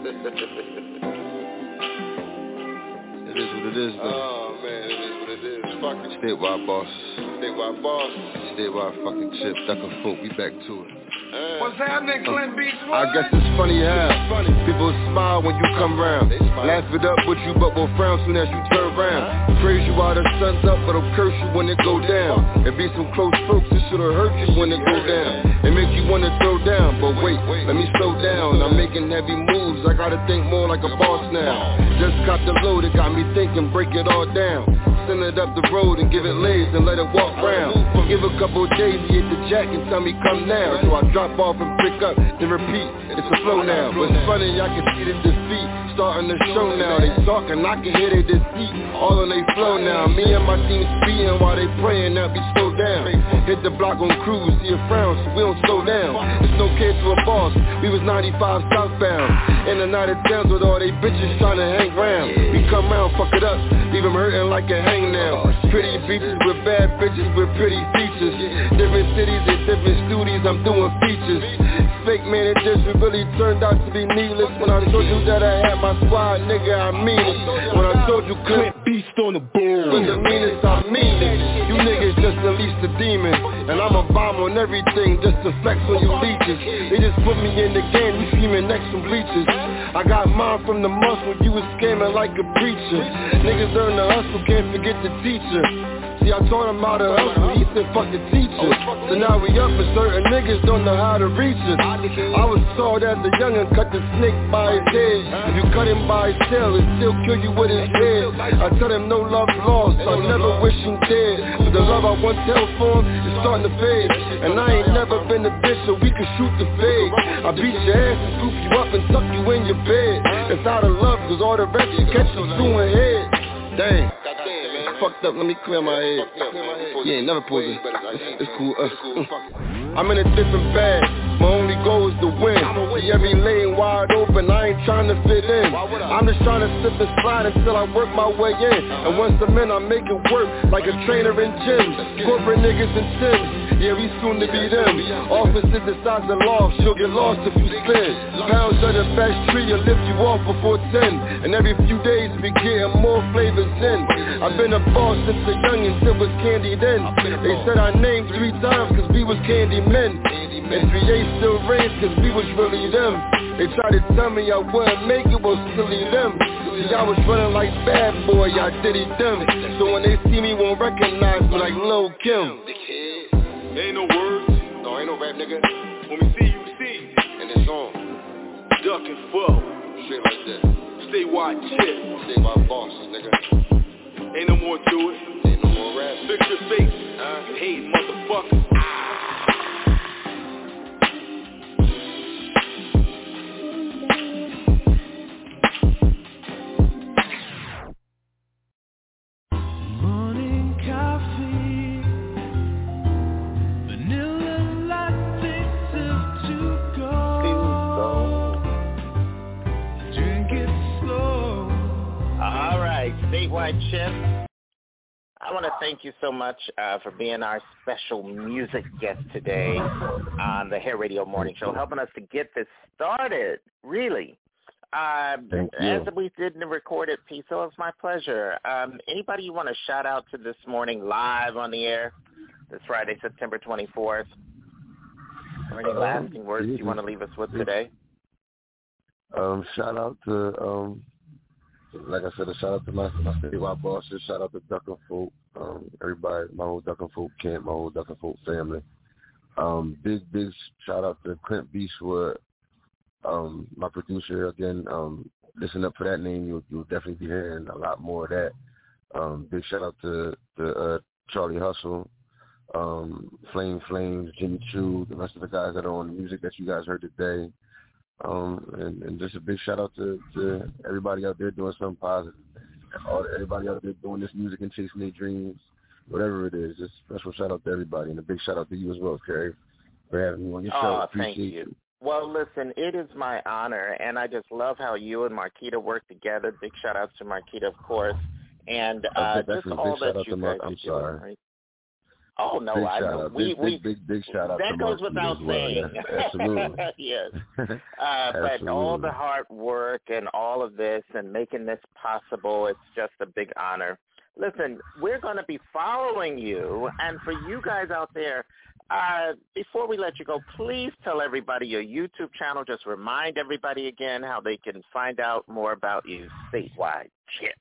It is what it is, though. Oh, man, it is what it is. Fuck it. Statewide boss. Statewide boss. Statewide fucking Chip. Duck and Folk. We back to it. What's happening, Clint Beats? I guess it's funny how people smile when you come round. Laugh it up with you, but will frown soon as you turn round. Praise you while the sun's up, but will curse you when it go down. It be some close folks that should've hurt you when it go down. It make you wanna throw down, but wait, let me slow down. I'm making heavy moves, I gotta think more like a boss now. Just got the load, it got me thinking, break it all down. Send it up the road and give it legs and let it walk round. Give a couple days to hit the jack and tell me come now. So I drop off and pick up, then repeat. It's a flow now. But it's funny, I can see the defeat starting to show now. They talking, I can hear they deceit all on they flow now. Me and my team speeding while they praying that we slow down. Hit the block on cruise, see a frown, so we don't slow down. It's no care to a boss, we was ninety-five southbound. In and out of towns with all they bitches trying to hang round. We come round, fuck it up, leave them hurting like a hang now. Pretty beaches with bad bitches with pretty features. Different cities and different studios, I'm doing features. Fake managers, we really turned out to be needless. When I told you that I had my squad, nigga, I mean it. When I told you Clint Beast on the board, when the meanest, I mean it. You niggas just released a demon, and I'm a bomb on everything just to flex on you leeches. They just put me in the game, you screaming next to bleachers. I got mine from the muscle, you was scamming like a preacher. Niggas learn the hustle, can't forget the teacher. See, I taught him how to hustle, he said fuck the teacher. So now we up and certain niggas don't know how to reach us. I was taught as a youngin', cut the snake by his head. If you cut him by his tail, it still kill you with his head. I tell him no love lost, I never wish him dead. But the love I once held for him is starting to fade. And I ain't never been a bitch so we can shoot the fade. I beat your ass and scoop you up and tuck you in your bed. It's out of love cause all the rest you catch you doing head. Dang. Fucked up, let me clear my head. You ain't never pulled it. It's, it's cool. Uh, I'm in a different bag. My only goal is to win. See every lane wide open, I ain't trying to fit in. I'm just trying to slip and slide until I work my way in. And once I'm in, I make it work like a trainer in gyms. Corporate niggas and Timbs, yeah, we soon to be them. Offices the size of loft, she'll get lost if you spin. Pounds of the best tree, will lift you off before ten. And every few days we getting more flavors in. I've been a boss since a youngin', still was candy then. They said our name three times cause we was candy men. And three A still reigns cause we was really them. They tried to tell me I wouldn't make it, was silly them. See, I was running like bad boy, I did it them. So when they see me, won't recognize me like Lil' Kim. Ain't no words, no, ain't no rap, nigga. When we see you, see. And it's on. Duck and flow. Straight like that. Statewide Chip. Statewide boss, nigga. Ain't no more to it. Ain't no more rap. Fix your face, uh, you hate motherfucker. Ah. Ken, I want to thank you so much uh, for being our special music guest today on the Hair Radio Morning Show, helping us to get this started, really. Uh, as we did in the recorded piece, so it's my pleasure. Um, anybody you want to shout out to this morning live on the air, this Friday, September twenty-fourth? Or any lasting words you want to leave us with today? Um, shout out to, um, like I said, a shout out to my, my statewide bosses. Shout out to Duck and Folk, um, everybody, my whole Duck and Folk camp, my whole Duck and Folk family. Um, big, big shout out to Clint Beastwood, um, my producer. Again, um, listen up for that name. You'll, you'll definitely be hearing a lot more of that. Um, big shout out to, to uh, Charlie Hustle, um, Flame Flames, Jimmy Choo, the rest of the guys that are on the music that you guys heard today. Um, and, and just a big shout out to, to everybody out there doing something positive. All, everybody out there doing this music and chasing their dreams, whatever it is. Just a special shout out to everybody, and a big shout out to you as well, Kerry, for having me on your show. Oh, Appreciate thank you. you. Well, listen, it is my honor, and I just love how you and Marquita work together. Big shout out to Marquita, of course, and uh, just all that you guys I'm are sorry. doing. Right? Oh, no, big I shout know. Out. We, big, we, big, big, big shout out that to goes Marquita without as well. saying. Yes, absolutely. Yes. Uh, but all the hard work and all of this and making this possible, it's just a big honor. Listen, we're going to be following you, and for you guys out there, uh, before we let you go, please tell everybody your YouTube channel. Just remind everybody again how they can find out more about you statewide. Chip.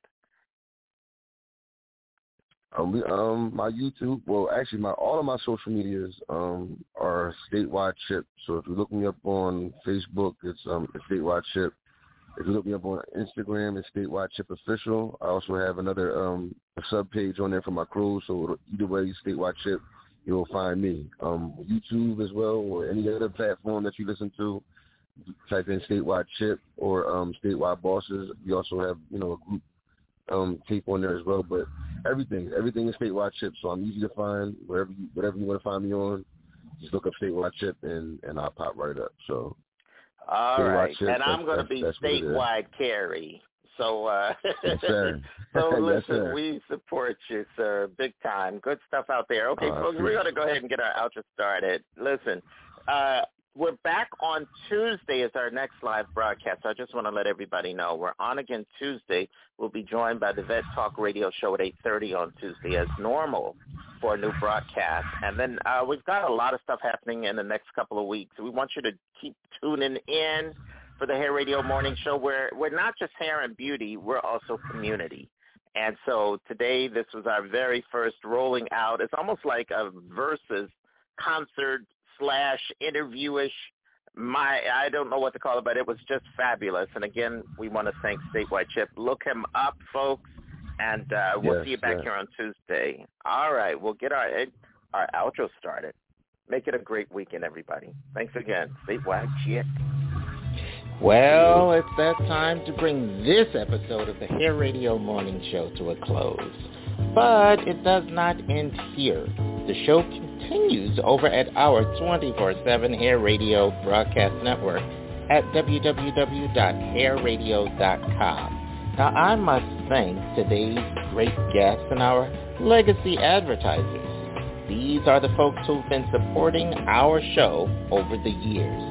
Um, we, um, my YouTube, well, actually, my all of my social medias um are Statewide Chip. So if you look me up on Facebook, it's um it's Statewide Chip. If you look me up on Instagram, it's Statewide Chip Official. I also have another um a sub page on there for my crew. So either way, Statewide Chip, you'll find me. Um, YouTube as well, or any other platform that you listen to. Type in Statewide Chip or um Statewide Bosses. We also have you know a group um tape on there as well, but everything everything is Statewide Chip, so I'm easy to find. Wherever you whatever you want to find me on, just look up Statewide Chip and and I'll pop right up. So all statewide right, Chip, and I'm going to be statewide Carrie. So uh yes, sir. so Yes, listen, sir. we support you, sir, big time. Good stuff out there. Okay, Oh, folks, we're going to go ahead and get our outro started. Listen, uh we're back on Tuesday as our next live broadcast. So I just want to let everybody know we're on again Tuesday. We'll be joined by the Vet Talk Radio Show at eight thirty on Tuesday as normal for a new broadcast. And then uh, we've got a lot of stuff happening in the next couple of weeks. We want you to keep tuning in for the Hair Radio Morning Show, where we're not just hair and beauty, we're also community. And so today this was our very first rolling out. It's almost like a versus concert slash interviewish. My, I don't know what to call it, but it was just fabulous. And again, we want to thank Statewide Chip. Look him up, folks, and uh, we'll Yes, see you back yes. here on Tuesday. All right, we'll get our our outro started. Make it a great weekend, everybody. Thanks again, Statewide Chip. Well, it's that time to bring this episode of the Hair Radio Morning Show to a close. But it does not end here. The show continues over at our twenty-four seven Hair Radio broadcast network at w w w dot hair radio dot com. Now, I must thank today's great guests and our legacy advertisers. These are the folks who've been supporting our show over the years,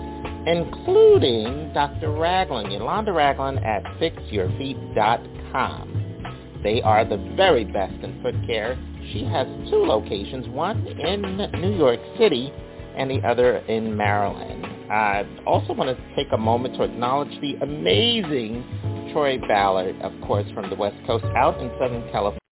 including Doctor Ragland, Yolanda Ragland at fix your feet dot com. They are the very best in foot care. She has two locations, one in New York City and the other in Maryland. I also want to take a moment to acknowledge the amazing Troy Ballard, of course, from the West Coast out in Southern California.